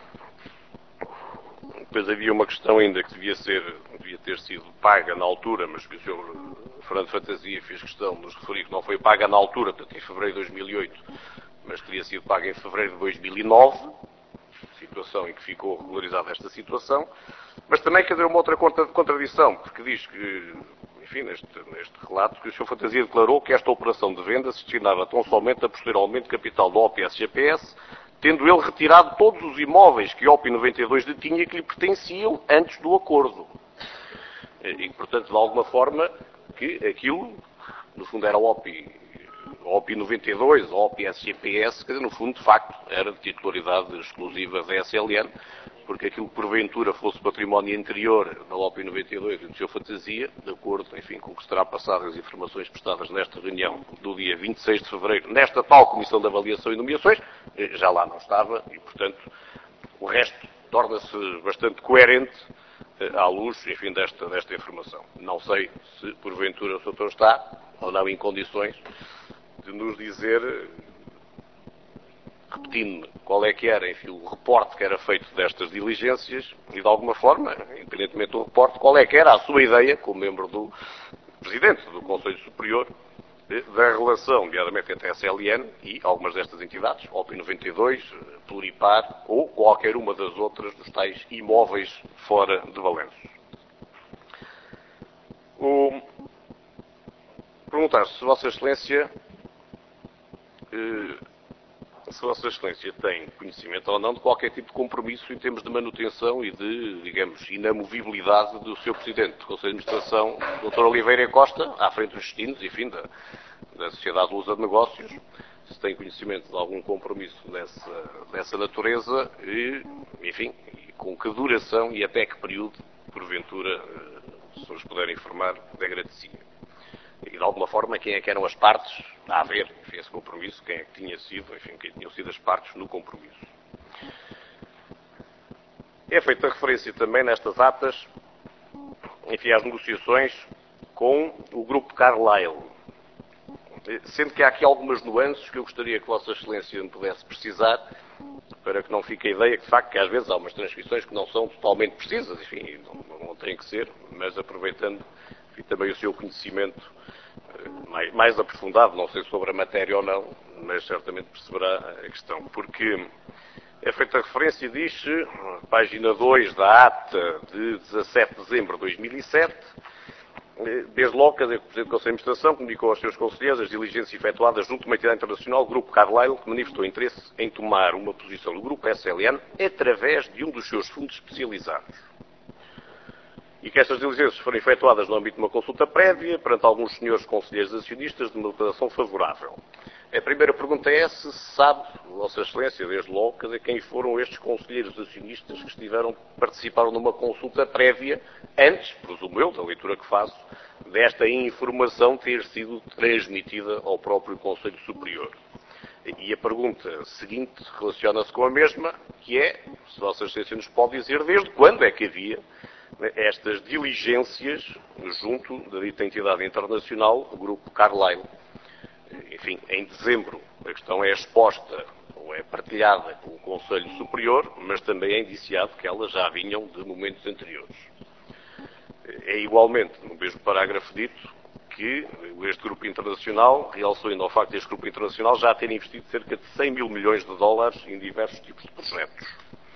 depois havia uma questão ainda que devia ter sido paga na altura, mas que o Sr. Fernando Fantasia fez questão de nos referir que não foi paga na altura, portanto em fevereiro de 2008, mas que teria sido paga em fevereiro de 2009, situação em que ficou regularizada esta situação, mas também quer dizer uma outra contradição, porque diz que, enfim, neste relato, que o Sr. Fantasia declarou que esta operação de venda se destinava tão somente a posteriormente capital da OPS-GPS, tendo ele retirado todos os imóveis que a OPI 92 detinha que lhe pertenciam antes do acordo. E, portanto, de alguma forma, que aquilo, no fundo, era a OPI 92, a OPI SGPS, que no fundo, de facto, era de titularidade exclusiva da SLN, porque aquilo que porventura fosse património anterior da OPI 92 e do seu Fantasia, de acordo, enfim, com o que estará passado as informações prestadas nesta reunião do dia 26 de fevereiro, nesta tal Comissão de Avaliação e Nomeações, já lá não estava e, portanto, o resto torna-se bastante coerente à luz, enfim, desta informação. Não sei se, porventura, o Sr. está ou não em condições de nos dizer, repetindo-me, qual é que era, enfim, o reporte que era feito destas diligências e, de alguma forma, independentemente do reporte, qual é que era a sua ideia, como membro do Presidente do Conselho Superior, da relação, nomeadamente entre a SLN e algumas destas entidades, OP 92, Pluripar ou qualquer uma das outras dos tais imóveis fora de Valenço. Perguntar se Vossa Excelência tem conhecimento ou não de qualquer tipo de compromisso em termos de manutenção e de, digamos, inamovibilidade do seu Presidente do Conselho de Administração, Dr. Oliveira Costa, à frente dos destinos, enfim, da Sociedade Lusa de Negócios, se tem conhecimento de algum compromisso dessa natureza e, enfim, com que duração e até que período, porventura, se nos puderem informar, agradecia. E, de alguma forma, quem é que eram as partes a haver, enfim, esse compromisso, quem é que tinha sido, enfim, quem tinham sido as partes no compromisso. É feita referência também nestas atas, enfim, às negociações com o Grupo Carlyle, sendo que há aqui algumas nuances que eu gostaria que Vossa Excelência me pudesse precisar, para que não fique a ideia que, de facto, que às vezes há umas transcrições que não são totalmente precisas, enfim, não têm que ser, mas aproveitando, enfim, também o seu conhecimento mais aprofundado, não sei sobre a matéria ou não, mas certamente perceberá a questão. Porque é feita referência, diz, página 2 da ata de 17 de dezembro de 2007, desde logo, o Presidente do Conselho de Administração comunicou aos seus conselheiros as diligências efetuadas junto a uma entidade internacional, o Grupo Carlyle, que manifestou interesse em tomar uma posição no Grupo SLN através de um dos seus fundos especializados. E que estas diligências foram efetuadas no âmbito de uma consulta prévia perante alguns senhores conselheiros acionistas de uma declaração favorável. A primeira pergunta é se sabe, Vossa Excelência, desde logo, quem foram estes conselheiros acionistas que participaram numa consulta prévia, antes, presumo eu, da leitura que faço, desta informação ter sido transmitida ao próprio Conselho Superior. E a pergunta seguinte relaciona-se com a mesma, que é, se Vossa Excelência nos pode dizer desde quando é que havia estas diligências junto da dita entidade internacional, o Grupo Carlyle. Enfim, em dezembro, a questão é exposta ou é partilhada com o Conselho Superior, mas também é indiciado que elas já vinham de momentos anteriores. É igualmente, no mesmo parágrafo dito, que este grupo internacional realçou ainda ao facto de este grupo internacional já ter investido cerca de 100 mil milhões de dólares em diversos tipos de projetos.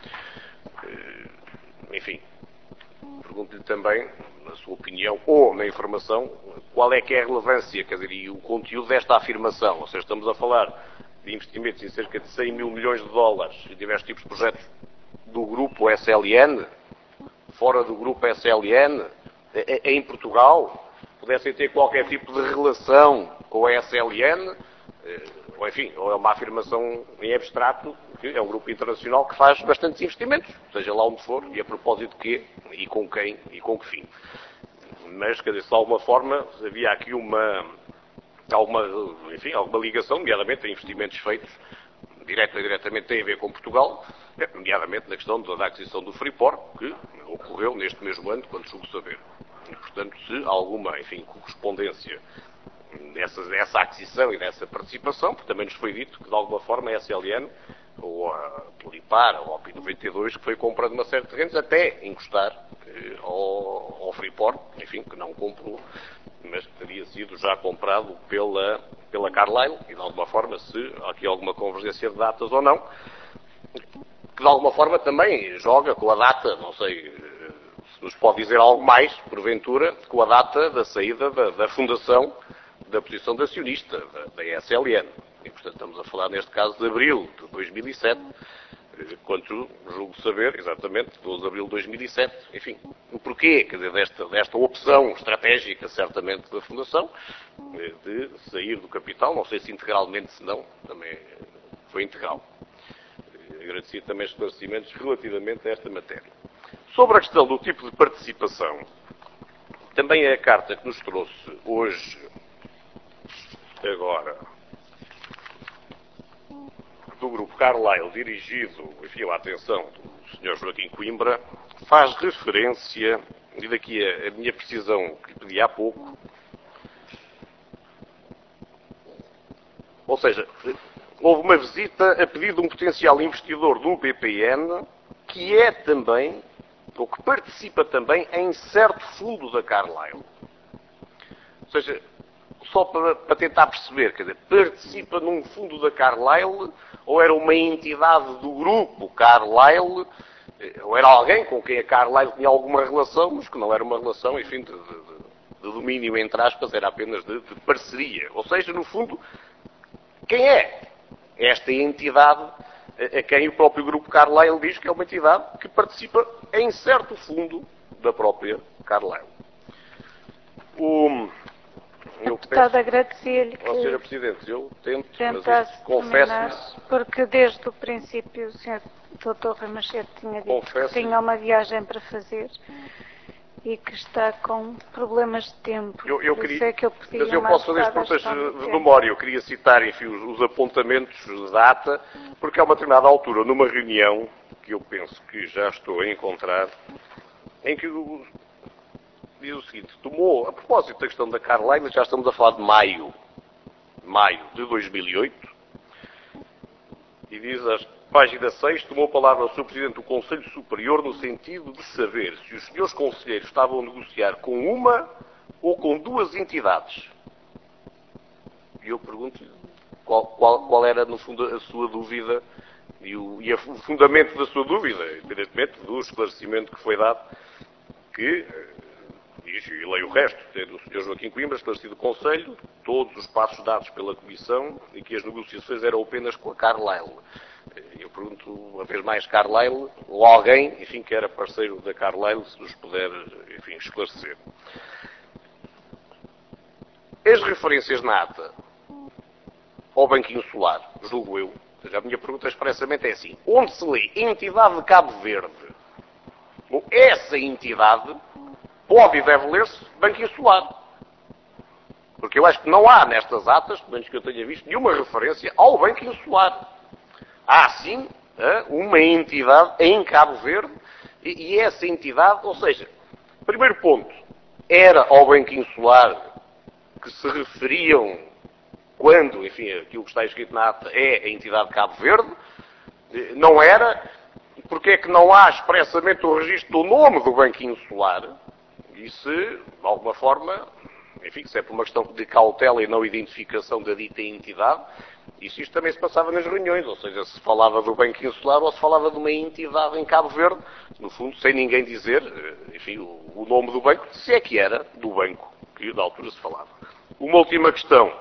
Enfim, pergunto-lhe também, na sua opinião, ou na informação, qual é que é a relevância, quer dizer, e o conteúdo desta afirmação. Ou seja, estamos a falar de investimentos em cerca de 100 mil milhões de dólares em diversos tipos de projetos do grupo SLN, fora do grupo SLN, em Portugal, pudessem ter qualquer tipo de relação com a SLN, ou enfim, ou é uma afirmação em abstrato, que é um grupo internacional que faz bastantes investimentos, seja lá onde for, e a propósito de quê, e com quem, e com que fim. Mas, quer dizer, de alguma forma, havia aqui alguma ligação, nomeadamente a investimentos feitos, diretamente tem a ver com Portugal, nomeadamente na questão da aquisição do Freeport, que ocorreu neste mesmo ano, quando julgo saber. E, portanto, se há alguma, enfim, correspondência dessa aquisição e dessa participação, porque também nos foi dito que, de alguma forma, a SLN, ou a Pluripar, ou a OP 92, que foi comprando uma série de terrenos até encostar ao Freeport, enfim, que não comprou, mas que teria sido já comprado pela Carlyle, e de alguma forma, se há aqui alguma convergência de datas ou não, que de alguma forma também joga com a data, não sei se nos pode dizer algo mais, porventura, com a data da saída da fundação da posição de acionista, da SLN. E, portanto, estamos a falar, neste caso, de abril de 2007, quanto julgo saber, exatamente, 12 de abril de 2007. Enfim, o porquê, quer dizer, desta opção estratégica, certamente, da Fundação, de sair do capital, não sei se integralmente, se não, também foi integral. Agradecia também esclarecimentos relativamente a esta matéria. Sobre a questão do tipo de participação, também é a carta que nos trouxe hoje, agora, do Grupo Carlyle, dirigido, enfim, à atenção do Sr. Joaquim Coimbra, faz referência, e daqui a minha precisão que lhe pedi há pouco, Ou seja, houve uma visita a pedido de um potencial investidor do BPN, que é também, ou que participa também, em certo fundo da Carlyle. Ou seja, só para tentar perceber, quer dizer, participa num fundo da Carlyle, ou era uma entidade do grupo Carlyle, ou era alguém com quem a Carlyle tinha alguma relação, mas que não era uma relação, enfim, de domínio, entre aspas, era apenas de parceria. Ou seja, no fundo, quem é esta entidade a quem o próprio grupo Carlyle diz que é uma entidade que participa em certo fundo da própria Carlyle? Deputado, agradecia-lhe que Sra. Presidente, eu tento, tentasse mas confesso-lhe... porque desde o princípio o Sr. Dr. Rui Machado tinha dito que tinha uma viagem para fazer e que está com problemas de tempo. Eu queria, que eu pedia mas eu posso fazer as perguntas de memória. Eu queria citar, enfim, os apontamentos de data, porque a uma determinada altura, numa reunião, que eu penso que já estou a encontrar, em que diz o seguinte: tomou, a propósito da questão da Carlyle, já estamos a falar de maio de 2008, e diz a página 6, tomou a palavra o Sr. Presidente do Conselho Superior no sentido de saber se os senhores conselheiros estavam a negociar com uma ou com duas entidades. E eu pergunto-lhe qual era, no fundo, a sua dúvida e o fundamento da sua dúvida, evidentemente, do esclarecimento que foi dado, que... e leio o resto, tendo o Sr. Joaquim Coimbra esclarecido o Conselho, todos os passos dados pela Comissão e que as negociações eram apenas com a Carlyle. Eu pergunto, uma vez mais, Carlyle, ou alguém, enfim, que era parceiro da Carlyle, se nos puder, enfim, esclarecer. As referências na ata ao Banco Insular, julgo eu, ou seja, a minha pergunta expressamente é assim: onde se lê entidade de Cabo Verde, ou essa entidade, pode e deve ler-se Banco Insular. Porque eu acho que não há nestas atas, pelo menos que eu tenha visto, nenhuma referência ao Banco Insular. Há, sim, uma entidade em Cabo Verde, e essa entidade, ou seja, primeiro ponto, era ao Banco Insular que se referiam quando, enfim, aquilo que está escrito na ata é a entidade de Cabo Verde, não era, porque é que não há expressamente o registro do nome do Banco Insular, e se, de alguma forma, enfim, se é por uma questão de cautela e não identificação da dita entidade, isto também se passava nas reuniões, ou seja, se falava do Banco Insular ou se falava de uma entidade em Cabo Verde, no fundo, sem ninguém dizer, enfim, o nome do banco, se é que era do banco que na altura se falava. Uma última questão.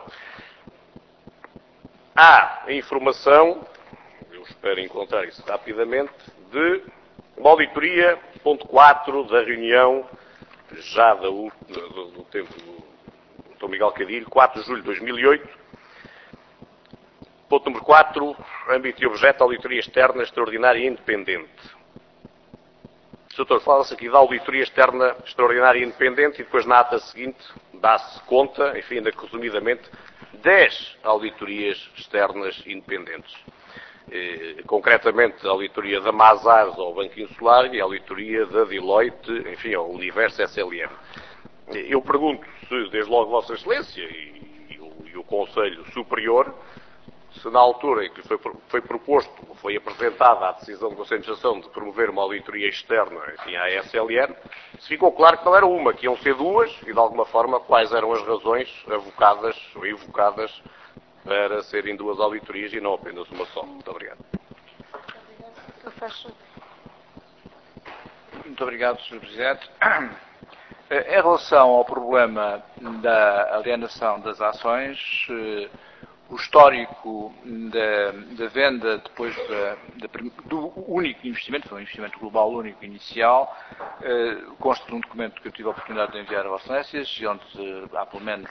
Há a informação, eu espero encontrar isso rapidamente, de uma auditoria, ponto 4 da reunião, já do tempo do Dr. Miguel Cadilho, 4 de julho de 2008. Ponto número 4, âmbito e objeto, auditoria externa, extraordinária e independente. Doutor, fala-se aqui da auditoria externa, extraordinária e independente, e depois na ata seguinte dá-se conta, enfim, ainda resumidamente, 10 auditorias externas independentes. Concretamente, a auditoria da Mazars ao Banco Insular e a auditoria da Deloitte, enfim, ao Universo SLM. Eu pergunto se, desde logo, Vossa Excelência e o Conselho Superior, se na altura em que foi proposto, foi apresentada a decisão do Conselho de Administração de promover uma auditoria externa, enfim, à SLM, se ficou claro que não era uma, que iam ser duas, e de alguma forma quais eram as razões avocadas ou evocadas para serem duas auditorias e não apenas uma só. Muito obrigado. Muito obrigado, Sr. Presidente. Em relação ao problema da alienação das ações, o histórico da venda depois do único investimento, foi um investimento global único inicial, consta de um documento que eu tive a oportunidade de enviar a Vossas Excelências, onde há pelo menos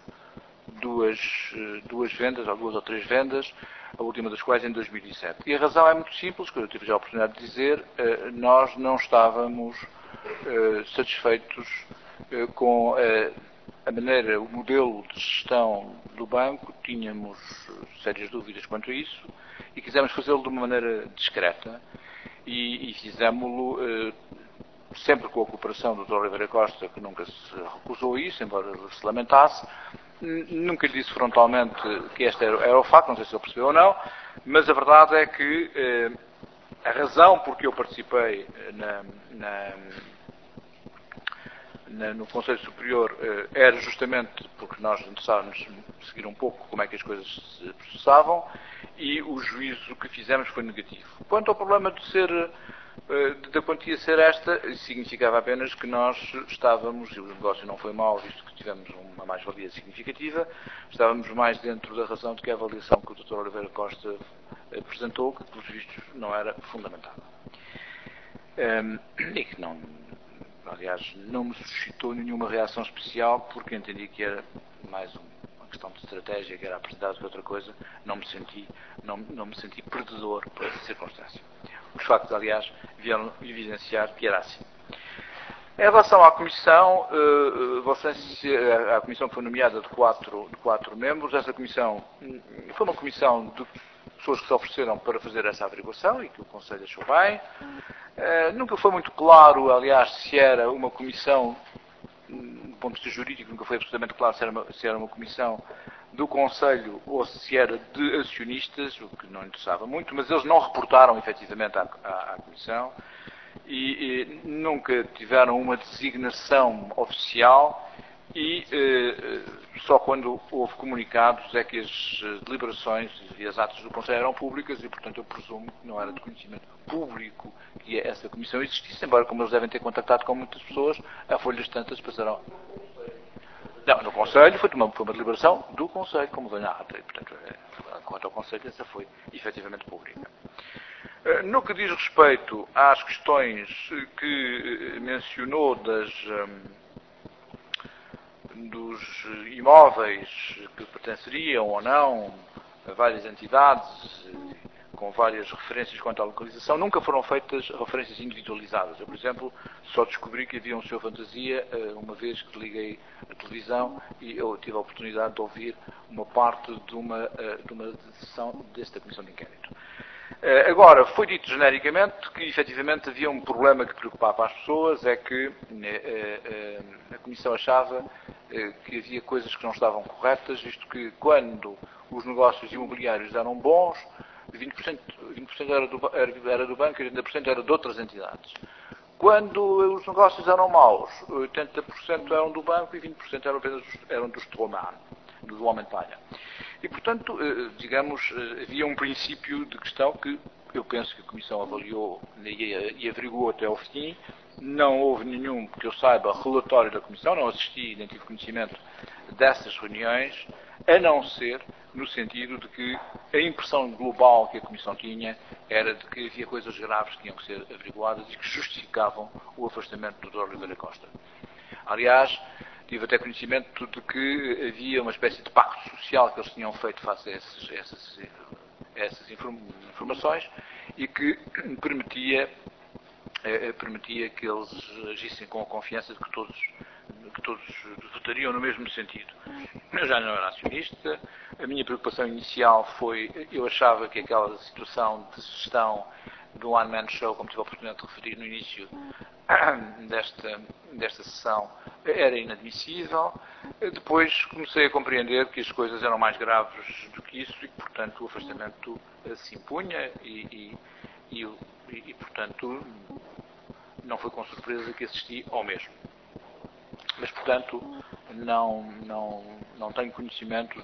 duas vendas, ou 2 ou 3 vendas, a última das quais em 2007. E a razão é muito simples, que eu tive já a oportunidade de dizer, nós não estávamos satisfeitos com a maneira, o modelo de gestão do banco, tínhamos sérias dúvidas quanto a isso e quisemos fazê-lo de uma maneira discreta e fizemos-lo sempre com a cooperação do Dr. Oliveira Costa, que nunca se recusou a isso, embora se lamentasse, Nunca lhe disse frontalmente que este era o facto, não sei se ele percebeu ou não, mas a verdade é que a razão por que eu participei no Conselho Superior era justamente porque nós interessávamos seguir um pouco como é que as coisas se processavam, e o juízo que fizemos foi negativo. Quanto ao problema da quantia ser esta, significava apenas que nós estávamos, e o negócio não foi mau, visto que tivemos uma mais-valia significativa, estávamos mais dentro da razão de que a avaliação que o Dr. Oliveira Costa apresentou, que pelos vistos não era fundamentada. E que não, aliás, não me suscitou nenhuma reação especial, porque entendi que era mais uma questão de estratégia, que era apresentada que outra coisa. Não me senti perdedor por essa circunstância. Os factos, aliás, vieram evidenciar que era assim. Em relação à Comissão, a Comissão foi nomeada de quatro membros. Essa Comissão foi uma Comissão de pessoas que se ofereceram para fazer essa averiguação e que o Conselho achou bem. Nunca foi muito claro, aliás, se era uma Comissão, do ponto de vista jurídico, nunca foi absolutamente claro se era uma Comissão do Conselho ou se era de acionistas, o que não interessava muito, mas eles não reportaram efetivamente à Comissão e nunca tiveram uma designação oficial, e só quando houve comunicados é que as deliberações e as atas do Conselho eram públicas, e portanto eu presumo que não era de conhecimento público que essa Comissão existisse, embora, como eles devem ter contactado com muitas pessoas, a folhas tantas passaram. Não, no Conselho foi uma deliberação do Conselho, como vem na ata, e portanto, quanto ao Conselho, essa foi efetivamente pública. No que diz respeito às questões que mencionou dos imóveis que pertenceriam ou não a várias entidades, com várias referências quanto à localização, nunca foram feitas referências individualizadas. Eu, por exemplo, só descobri que havia um Sr. Fantasia uma vez que liguei a televisão e eu tive a oportunidade de ouvir uma parte de uma sessão desta Comissão de Inquérito. Agora, foi dito genericamente que efetivamente havia um problema que preocupava as pessoas, é que a Comissão achava que havia coisas que não estavam corretas, visto que quando os negócios imobiliários eram bons, 20% era do banco e 80% era de outras entidades. Quando os negócios eram maus, 80% eram do banco e 20% eram do Stroman, do Homem-Palha. E, portanto, digamos, havia um princípio de questão que eu penso que a Comissão avaliou e averiguou até ao fim. Não houve nenhum, que eu saiba, relatório da Comissão, não assisti nem tive conhecimento dessas reuniões, a não ser no sentido de que a impressão global que a Comissão tinha era de que havia coisas graves que tinham que ser averiguadas e que justificavam o afastamento do Dr. Oliveira Costa. Aliás, tive até conhecimento de que havia uma espécie de pacto social que eles tinham feito face a essas informações e que permitia que eles agissem com a confiança de que todos votariam no mesmo sentido. Eu já não era acionista. A minha preocupação inicial foi, eu achava que aquela situação de gestão do One Man Show, como tive a oportunidade de referir no início desta sessão, era inadmissível. Depois comecei a compreender que as coisas eram mais graves do que isso e que, portanto, o afastamento se impunha e portanto, não foi com surpresa que assisti ao mesmo. Mas, portanto, não tenho conhecimento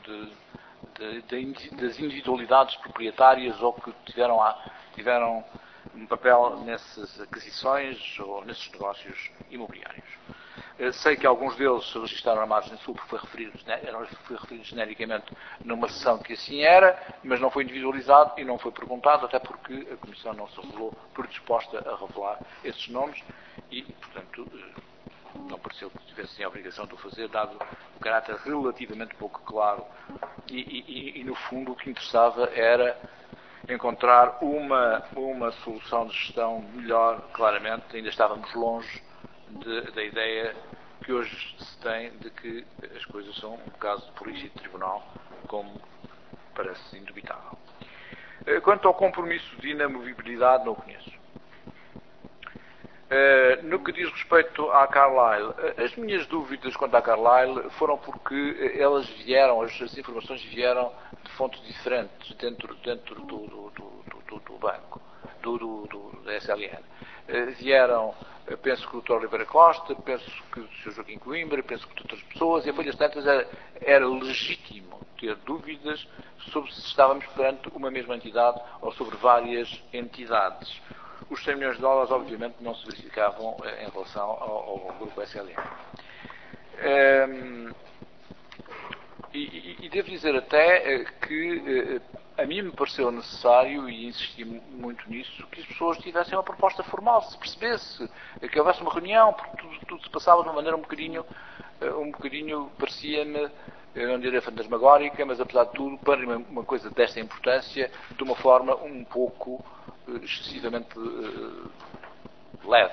das individualidades proprietárias ou que tiveram um papel nessas aquisições ou nesses negócios imobiliários. Sei que alguns deles se registraram na Margem Sul porque foi referido genericamente numa sessão que assim era, mas não foi individualizado e não foi perguntado, até porque a Comissão não se revelou predisposta a revelar esses nomes e, portanto, não pareceu que tivessem a obrigação de o fazer, dado o caráter relativamente pouco claro e no fundo, o que interessava era encontrar uma solução de gestão melhor. Claramente, ainda estávamos longe da ideia que hoje se tem de que as coisas são um caso de polícia e de tribunal, como parece indubitável. Quanto ao compromisso de inamovibilidade, não o conheço. No que diz respeito à Carlyle, as minhas dúvidas quanto à Carlyle foram porque elas vieram, as informações vieram de fontes diferentes dentro do banco, da SLN. Vieram, penso que o Dr. Oliveira Costa, penso que o Sr. Joaquim Coimbra, penso que de outras pessoas, e a folhas tantas era legítimo ter dúvidas sobre se estávamos perante uma mesma entidade ou sobre várias entidades. Os 100 milhões de dólares, obviamente, não se verificavam em relação ao grupo SLN. E devo dizer até que a mim me pareceu necessário, e insisti muito nisso, que as pessoas tivessem uma proposta formal, se percebesse, que houvesse uma reunião, porque tudo se passava de uma maneira um bocadinho parecia-me, eu não diria fantasmagórica, mas apesar de tudo, para uma coisa desta importância, de uma forma um pouco excessivamente leve.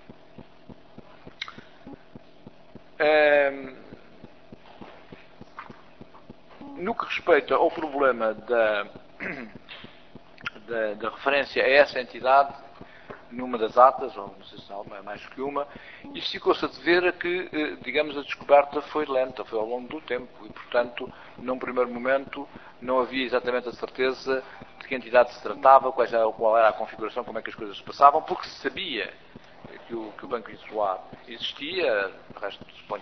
No que respeita ao problema da referência a essa entidade, numa das atas, ou não sei se há mais que uma, isso ficou-se a dever a que, digamos, a descoberta foi lenta, foi ao longo do tempo, e, portanto, num primeiro momento, não havia exatamente a certeza de que entidade se tratava, qual era a configuração, como é que as coisas se passavam, porque se sabia que o Banco Insular existia, de resto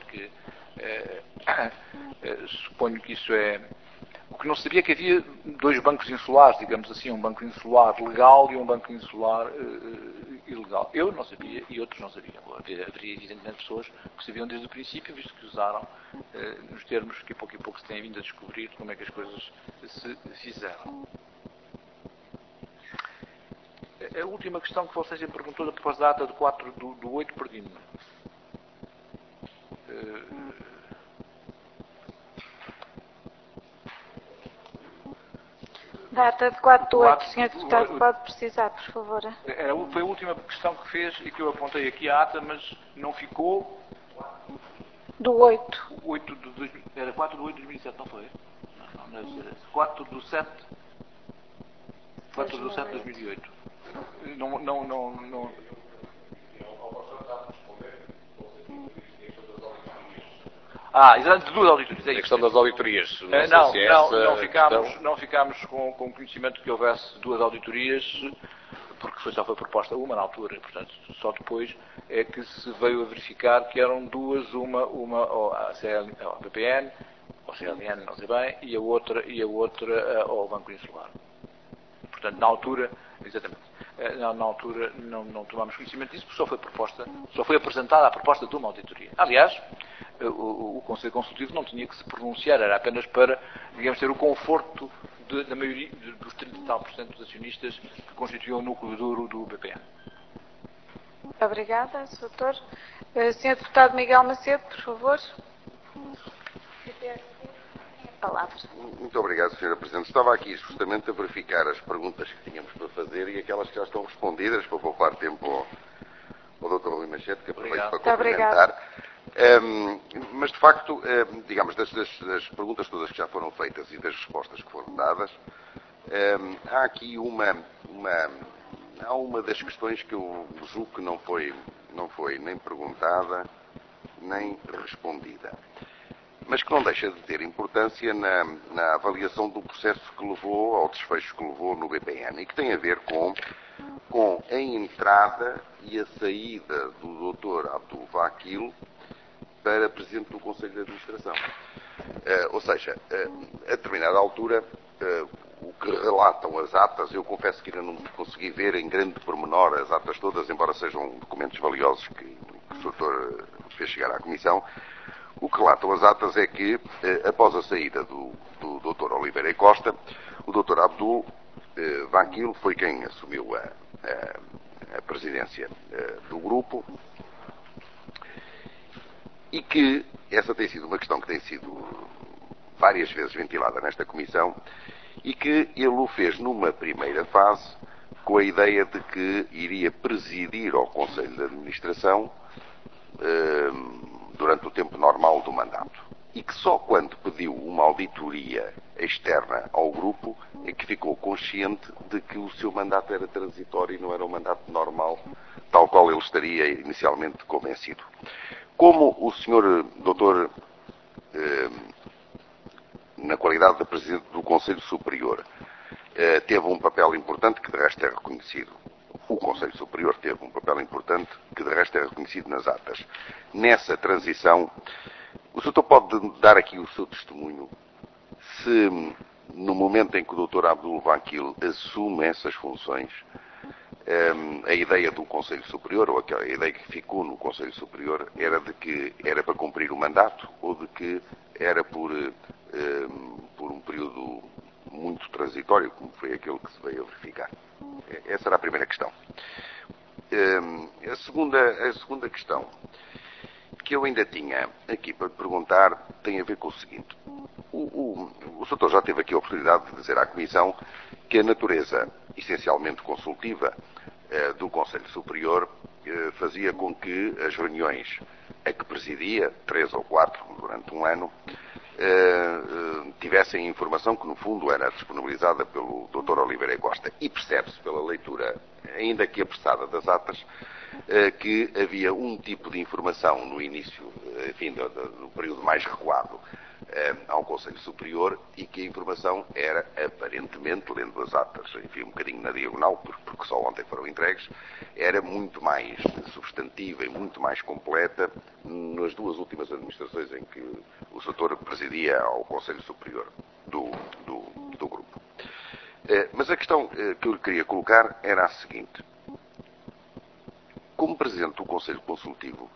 suponho que isso é... O que não sabia é que havia dois bancos insulares, digamos assim, um banco insular legal e um banco insular ilegal. Eu não sabia e outros não sabiam. Haveria evidentemente pessoas que sabiam desde o princípio, visto que usaram nos termos que a pouco se têm vindo a descobrir como é que as coisas se fizeram. A última questão que vocês me perguntou, a propósito da data de 4 do 8, perdi-me. Data de 4 de 8, Sr. Deputado, pode precisar, por favor. Foi a última questão que fez e que eu apontei aqui à ata, mas não ficou. Do 8. Era 4 de 8 de 2007, não foi? Não deve ser. 4 de 7 de 2008. Não. Exato, de duas auditorias. A questão das auditorias. Não ficámos com conhecimento de que houvesse duas auditorias, porque só foi proposta uma na altura, portanto, só depois é que se veio a verificar que eram duas, uma ao BPN, ao CLN, não sei bem, e a outra ao Banco Insular. Portanto, na altura, exatamente, na altura não tomámos conhecimento disso, porque só foi apresentada a proposta de uma auditoria. Aliás, o Conselho Consultivo não tinha que se pronunciar, era apenas para, digamos, ter o conforto da maioria dos 30 e tal % dos acionistas que constituíam o núcleo duro do BPN. Obrigada, Sr. Doutor. Sr. Deputado Miguel Macedo, por favor. Palavra. Muito obrigado, Sra. Presidente. Estava aqui justamente a verificar as perguntas que tínhamos para fazer e aquelas que já estão respondidas, para poupar tempo ao Dr. Rui Machete, que aproveito para cumprimentar. Mas, de facto, digamos, das perguntas todas que já foram feitas e das respostas que foram dadas, há aqui uma das questões que eu julgo que não foi nem perguntada, nem respondida, mas que não deixa de ter importância na avaliação do processo que levou ao desfecho que levou no BPN e que tem a ver com a entrada e a saída do Dr. Abdul Vakil para Presidente do Conselho de Administração. Ou seja, a determinada altura, o que relatam as atas, eu confesso que ainda não consegui ver em grande pormenor as atas todas, embora sejam documentos valiosos que o Dr. fez chegar à Comissão. O que relatam as atas é que, após a saída do Dr. Oliveira Costa, o Dr. Abdul Vakil foi quem assumiu a presidência do grupo e que essa tem sido uma questão que tem sido várias vezes ventilada nesta Comissão e que ele o fez numa primeira fase com a ideia de que iria presidir ao Conselho de Administração durante o tempo normal do mandato. E que só quando pediu uma auditoria externa ao grupo é que ficou consciente de que o seu mandato era transitório e não era um mandato normal tal qual ele estaria inicialmente convencido. Como o Sr. Doutor, na qualidade de Presidente do Conselho Superior, teve um papel importante que de resto é reconhecido. O Conselho Superior teve um papel importante que de resto é reconhecido nas atas. Nessa transição, o Sr. pode dar aqui o seu testemunho se no momento em que o Dr. Abdul Vakil assume essas funções, a ideia do Conselho Superior, ou a ideia que ficou no Conselho Superior, era de que era para cumprir o mandato ou de que era por um período muito transitório, como foi aquele que se veio a verificar. Essa era a primeira questão. A segunda questão que eu ainda tinha aqui para perguntar tem a ver com o seguinte. O Sr. já teve aqui a oportunidade de dizer à Comissão que a natureza essencialmente consultiva do Conselho Superior fazia com que as reuniões a que presidia, 3 ou 4 durante um ano, tivessem informação que no fundo era disponibilizada pelo Dr. Oliveira Costa, e percebe-se pela leitura, ainda que apressada, das atas, que havia um tipo de informação no início, enfim, do período mais recuado ao Conselho Superior, e que a informação era aparentemente, lendo as atas, enfim, um bocadinho na diagonal, porque só ontem foram entregues, era muito mais substantiva e muito mais completa nas duas últimas administrações em que o Sr. presidia ao Conselho Superior do grupo. Mas a questão que eu lhe queria colocar era a seguinte. Como Presidente do Conselho Consultivo,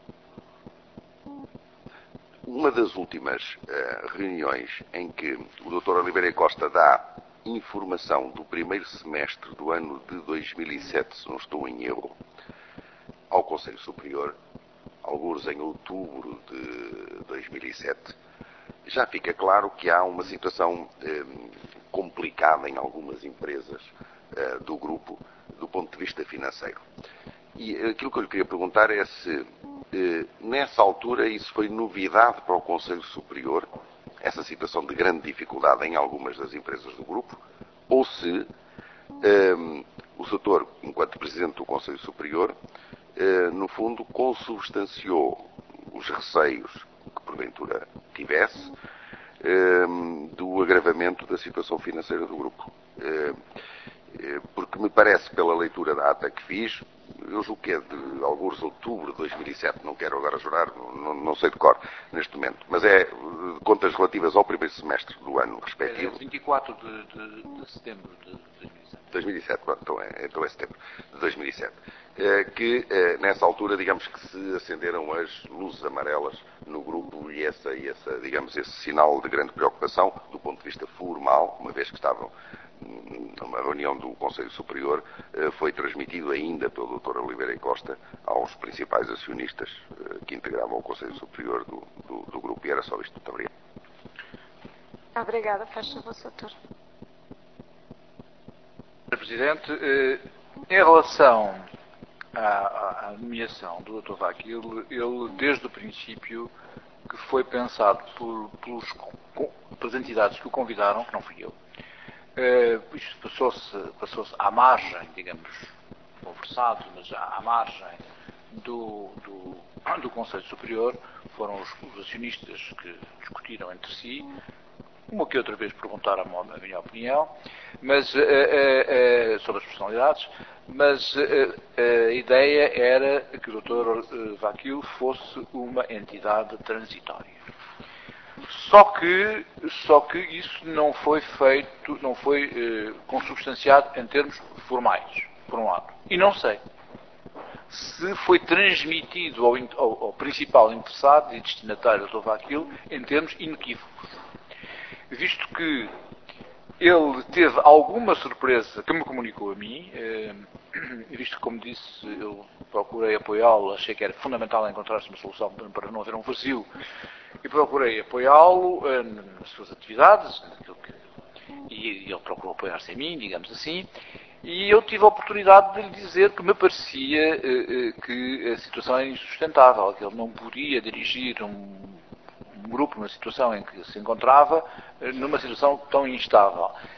uma das últimas reuniões em que o Dr. Oliveira Costa dá informação do primeiro semestre do ano de 2007, se não estou em erro, ao Conselho Superior, alguns em outubro de 2007, já fica claro que há uma situação complicada em algumas empresas do grupo, do ponto de vista financeiro. E aquilo que eu lhe queria perguntar é se, nessa altura, isso foi novidade para o Conselho Superior, essa situação de grande dificuldade em algumas das empresas do grupo, ou se o setor, enquanto Presidente do Conselho Superior, no fundo, consubstanciou os receios que porventura tivesse do agravamento da situação financeira do grupo. Porque me parece, pela leitura da ata que fiz, eu julgo que é de alguns de outubro de 2007, não quero agora jurar, não sei de cor neste momento, mas é contas relativas ao primeiro semestre do ano respectivo. É 24 de setembro de 2007. 2007, então é setembro de 2007. Que nessa altura, digamos que se acenderam as luzes amarelas no grupo e digamos, esse sinal de grande preocupação do ponto de vista formal, uma vez que estavam numa reunião do Conselho Superior, foi transmitido ainda pelo Dr. Oliveira Costa aos principais acionistas que integravam o Conselho Superior do grupo. E era só isto. Muito obrigado. Obrigada. Faz favor, Sr. Presidente, em relação à nomeação do Dr. Vakil, ele desde o princípio que foi pensado pelas entidades que o convidaram, que não fui eu, isto passou-se à margem, digamos, conversado, mas à margem do Conselho Superior, foram os acionistas que discutiram entre si, uma que outra vez perguntaram a minha opinião, mas sobre as personalidades, mas a ideia era que o Dr. Vakil fosse uma entidade transitória. Só que isso não foi feito, não foi consubstanciado em termos formais, por um lado. E não sei se foi transmitido ao principal interessado e destinatário do Dr. Vakil em termos inequívocos. Visto que ele teve alguma surpresa que me comunicou a mim, visto que, como disse, eu procurei apoiá-lo, achei que era fundamental encontrar-se uma solução para não haver um vazio, e procurei apoiá-lo nas suas atividades, e ele procurou apoiar-se em mim, digamos assim, e eu tive a oportunidade de lhe dizer que me parecia que a situação era insustentável, que ele não podia dirigir um grupo numa situação em que se encontrava, numa situação tão instável.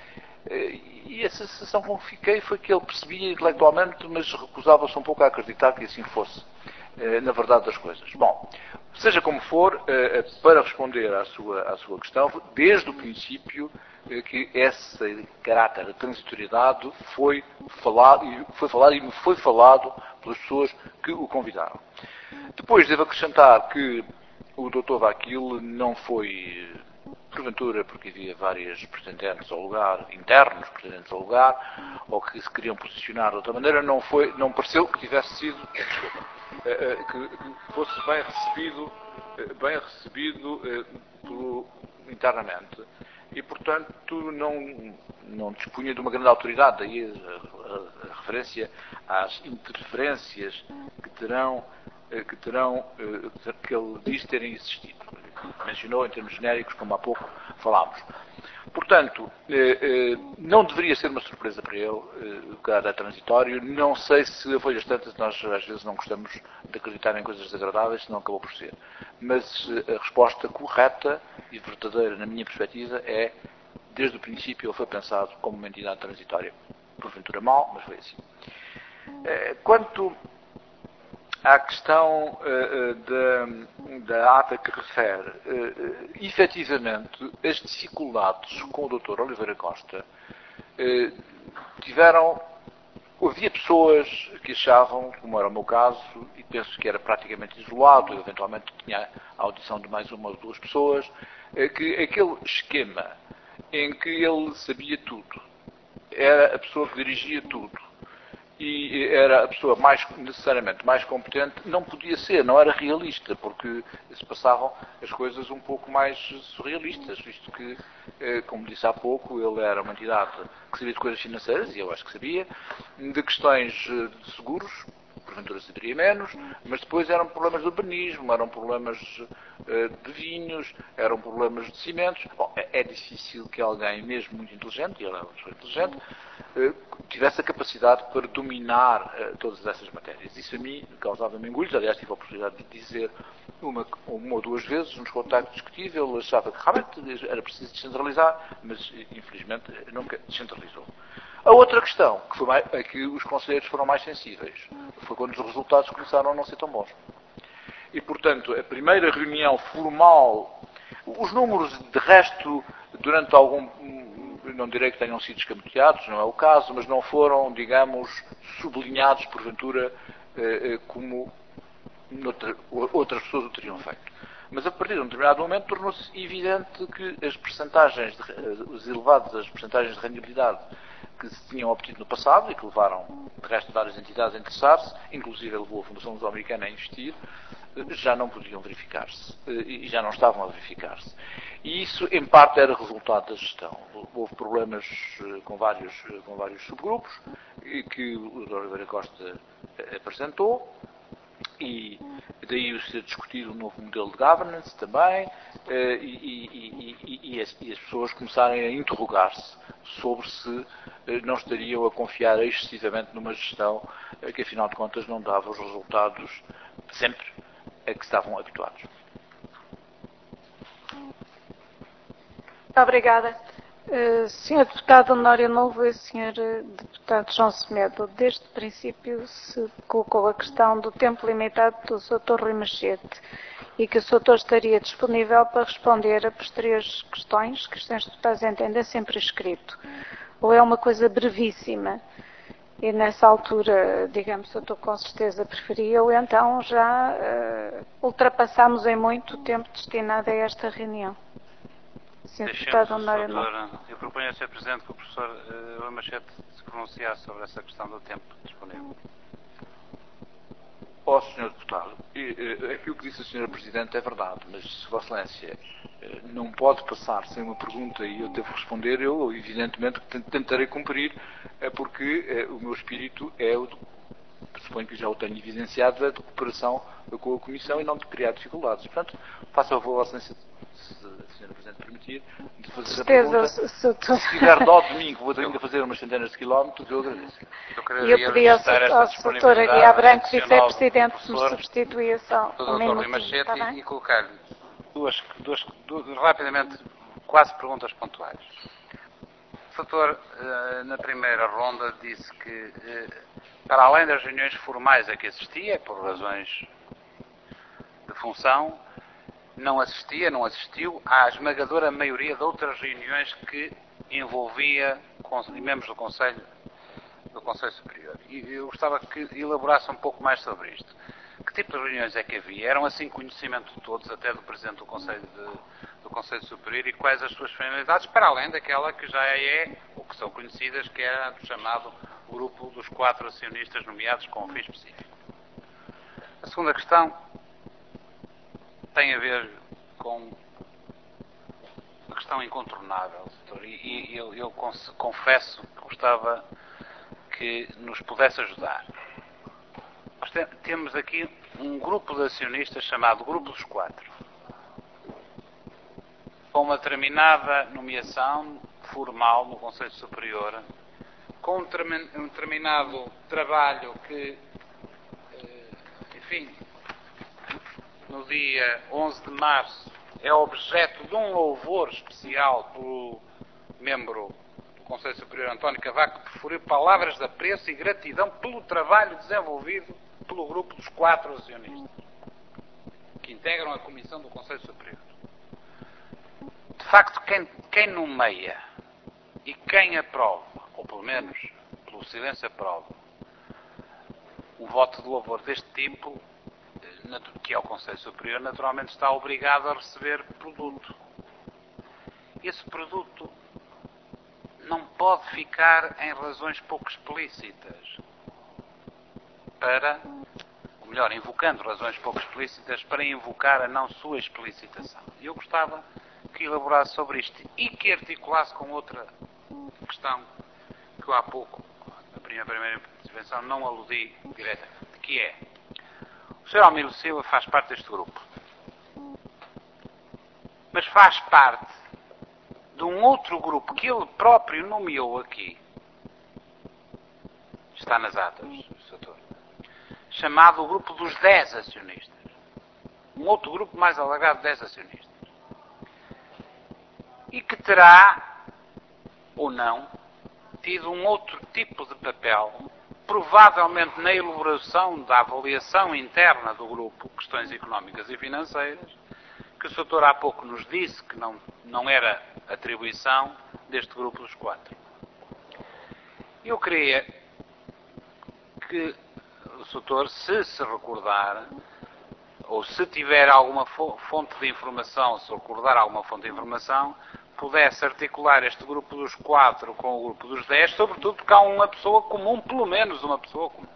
E a sensação com que fiquei foi que ele percebia intelectualmente, mas recusava-se um pouco a acreditar que assim fosse, na verdade das coisas. Bom, seja como for, para responder à sua questão, desde o princípio que esse caráter de transitoriedade foi falado e me foi falado pelas pessoas que o convidaram. Depois devo acrescentar que o Dr. Vakil não foi, porventura, porque havia vários pretendentes ao lugar, internos pretendentes ao lugar, ou que se queriam posicionar de outra maneira, não pareceu que tivesse sido, que fosse bem recebido internamente. E, portanto, não dispunha de uma grande autoridade, daí a referência às interferências que ele diz terem existido. Mencionou em termos genéricos, como há pouco falámos. Portanto, não deveria ser uma surpresa para ele o caráter transitório. Não sei se, a folhas tantas, nós às vezes não gostamos de acreditar em coisas desagradáveis, senão acabou por ser. Mas a resposta correta e verdadeira, na minha perspectiva, é, desde o princípio, ele foi pensado como uma entidade transitória. Porventura mal, mas foi assim. Quanto à questão da ata que refere, efetivamente, as dificuldades com o Dr. Oliveira Costa havia pessoas que achavam, como era o meu caso, e penso que era praticamente isolado, eu eventualmente tinha a audição de mais uma ou duas pessoas, que aquele esquema em que ele sabia tudo, era a pessoa que dirigia tudo, e era a pessoa necessariamente mais competente, não podia ser, não era realista, porque se passavam as coisas um pouco mais surrealistas, visto que, como disse há pouco, ele era uma entidade que sabia de coisas financeiras, e eu acho que sabia, de questões de seguros, porventura saberia menos, mas depois eram problemas de urbanismo, eram problemas de vinhos, eram problemas de cimentos. Bom, é difícil que alguém, mesmo muito inteligente, e ele é uma pessoa inteligente, tivesse a capacidade para dominar todas essas matérias. Isso a mim causava-me engulhos. Aliás, tive a oportunidade de dizer uma ou duas vezes nos contactos que tive, ele achava que realmente era preciso descentralizar, mas infelizmente nunca descentralizou. A outra questão, é que os conselheiros foram mais sensíveis, foi quando os resultados começaram a não ser tão bons. E, portanto, a primeira reunião formal, os números, de resto, durante não direi que tenham sido escamoteados, não é o caso, mas não foram, digamos, sublinhados, porventura, como outras pessoas o teriam feito. Mas a partir de um determinado momento tornou-se evidente que as percentagens, as elevadas percentagens de rendibilidade que se tinham obtido no passado e que levaram, de resto, várias entidades a interessar-se, inclusive levou a Fundação Luso-Americana a investir, já não podiam verificar-se e já não estavam a verificar-se. E isso, em parte, era resultado da gestão. Houve problemas com vários subgrupos que o Dr. Oliveira Costa apresentou, e daí o ser discutido um novo modelo de governance também, e as pessoas começarem a interrogar-se sobre se não estariam a confiar excessivamente numa gestão que, afinal de contas, não dava os resultados sempre a que estavam habituados. Obrigada. Sr. Deputado Honório Novo e Sr. Deputado João Semedo, desde o princípio se colocou a questão do tempo limitado do Sr. Rui Machete e que o Sr. estaria disponível para responder a posteriores questões que os Srs. Deputados entendem sempre escrito. Ou é uma coisa brevíssima e nessa altura, digamos, o Sr. com certeza preferia, ou então já ultrapassámos em muito o tempo destinado a esta reunião. Eu proponho a Sr. Presidente que o professor Rui Machete se pronunciasse sobre essa questão do tempo disponível. Sr. Deputado, aquilo que disse a Sra. Presidente é verdade, mas se Vossa Excelência não pode passar sem uma pergunta e eu devo responder, eu evidentemente tentarei cumprir, porque o meu espírito é o de, suponho que já o tenho evidenciado, a de cooperação com a Comissão e não de criar dificuldades. Portanto, faça a Vossa Excelência, se a Sra. Presidente permitir, de fazer a pergunta. Se tiver dó de mim, que vou ainda fazer umas centenas de quilómetros, eu agradeço. Eu pedi ao Sr. Aguiar Branco, Vice-Presidente, que me substituía só um minuto. E colocar-lhe rapidamente, quase perguntas pontuais. O doutor, na primeira ronda, disse que, para além das reuniões formais a que assistia, por razões de função, não assistiu à esmagadora maioria de outras reuniões que envolvia membros do Conselho Superior. E eu gostava que elaborasse um pouco mais sobre isto. Que tipo de reuniões é que havia? Eram assim conhecimento de todos, até do Presidente do Conselho Superior, e quais as suas finalidades, para além daquela que já é, ou que são conhecidas, que era do chamado grupo dos 4 acionistas nomeados com um fim específico. A segunda questão tem a ver com uma questão incontornável, doutor, e eu confesso que gostava que nos pudesse ajudar. Nós temos aqui um grupo de acionistas chamado Grupo dos 4, com uma determinada nomeação formal no Conselho Superior, com um determinado trabalho que, enfim, no dia 11 de março é objeto de um louvor especial pelo membro do Conselho Superior António Cavaco, que proferiu palavras de apreço e gratidão pelo trabalho desenvolvido pelo grupo dos 4 acionistas que integram a Comissão do Conselho Superior. De facto, quem nomeia e quem aprova, ou pelo menos pelo silêncio aprova, um voto de louvor deste tipo, que é o Conselho Superior, naturalmente está obrigado a receber produto. Esse produto não pode ficar em razões pouco explícitas ou melhor, invocando razões pouco explícitas para invocar a não sua explicitação. E eu gostava que elaborasse sobre isto e que articulasse com outra questão que eu há pouco, na primeira intervenção, não aludi diretamente, que é: o Sr. Almiro Silva faz parte deste grupo, mas faz parte de um outro grupo que ele próprio nomeou aqui, está nas atas, doutor, chamado o grupo dos 10 acionistas. Um outro grupo mais alargado de 10 acionistas. E que terá, ou não, tido um outro tipo de papel, provavelmente na elaboração da avaliação interna do grupo, questões económicas e financeiras, que o doutor há pouco nos disse que não era atribuição deste grupo dos 4. Eu queria que o doutor, se recordar, ou se tiver alguma fonte de informação, se recordar alguma fonte de informação, pudesse articular este grupo dos 4 com o grupo dos 10, sobretudo porque há uma pessoa comum, pelo menos uma pessoa comum.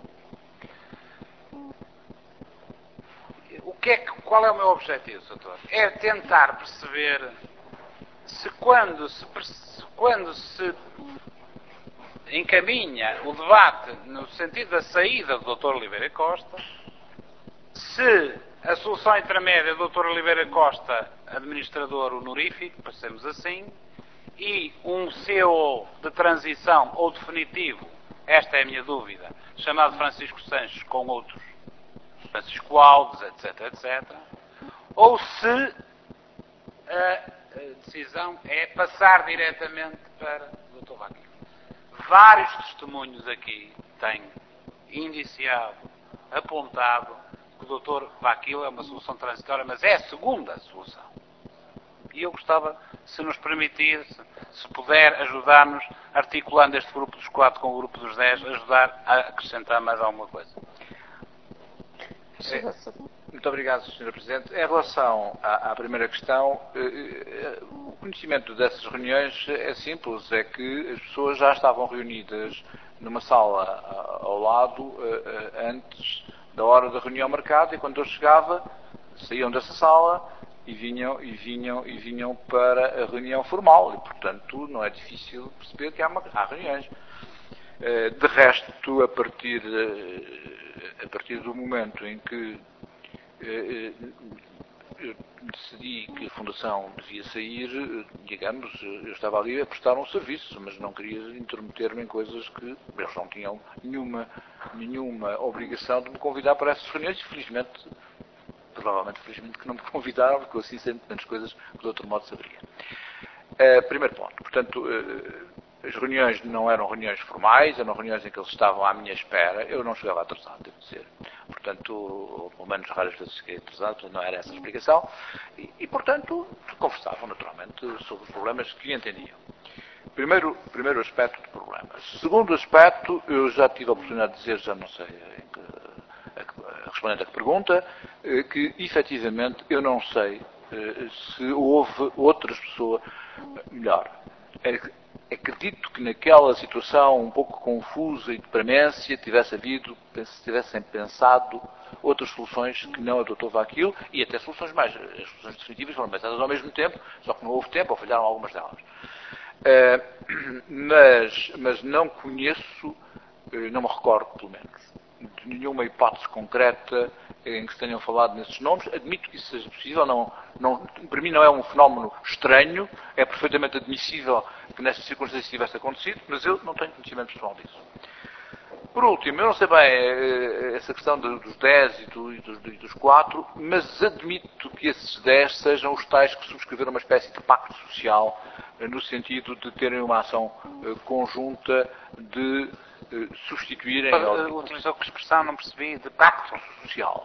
Qual é o meu objetivo, doutor? É tentar perceber se quando se encaminha o debate no sentido da saída do Dr. Oliveira Costa, se a solução intermédia do Dr. Oliveira Costa, administrador honorífico, passemos assim, e um CEO de transição ou definitivo, esta é a minha dúvida, chamado Francisco Sanches com outros, Francisco Alves, etc., ou se a decisão é passar diretamente para o Dr. Vaquilo. Vários testemunhos aqui têm indiciado, apontado que o Dr. Vaquilo é uma solução transitória, mas é a segunda solução. E eu gostava, se nos permitisse, se puder ajudar-nos, articulando este grupo dos 4 com o grupo dos 10, ajudar a acrescentar mais alguma coisa. Muito obrigado, Sr. Presidente. Em relação à primeira questão, o conhecimento dessas reuniões é simples, é que as pessoas já estavam reunidas numa sala ao lado antes da hora da reunião marcada, e quando eu chegava, saíam dessa sala e vinham para a reunião formal, e portanto não é difícil perceber que há reuniões. De resto, a partir do momento em que eu decidi que a Fundação devia sair, digamos, eu estava ali a prestar um serviço, mas não queria intrometer-me em coisas que eles não tinham nenhuma obrigação de me convidar para essas reuniões, e provavelmente felizmente que não me convidaram, porque eu assim sempre tantas coisas que de outro modo saberia. Primeiro ponto. Portanto, as reuniões não eram reuniões formais, eram reuniões em que eles estavam à minha espera. Eu não chegava atrasado, devo dizer. Portanto, ou pelo menos raras vezes cheguei atrasado, portanto não era essa a explicação. Portanto, conversavam naturalmente sobre os problemas que entendiam. Primeiro aspecto de problemas. Segundo aspecto, eu já tive a oportunidade de dizer, já não sei, respondendo a que pergunta, que efetivamente eu não sei se houve outras pessoas, melhor, acredito que naquela situação um pouco confusa e de premência tivessem pensado outras soluções que não adotou aquilo e até soluções as soluções definitivas foram pensadas ao mesmo tempo, só que não houve tempo ou falharam algumas delas. Mas não conheço, não me recordo pelo menos, de nenhuma hipótese concreta em que se tenham falado nesses nomes. Admito que isso seja possível, para mim não é um fenómeno estranho, é perfeitamente admissível que nestas circunstâncias tivesse acontecido, mas eu não tenho conhecimento pessoal disso. Por último, eu não sei bem essa questão dos 10 e dos 4, mas admito que esses 10 sejam os tais que subscreveram uma espécie de pacto social, no sentido de terem uma ação conjunta de substituírem... Utilizou que expressão, não percebi, de pacto social.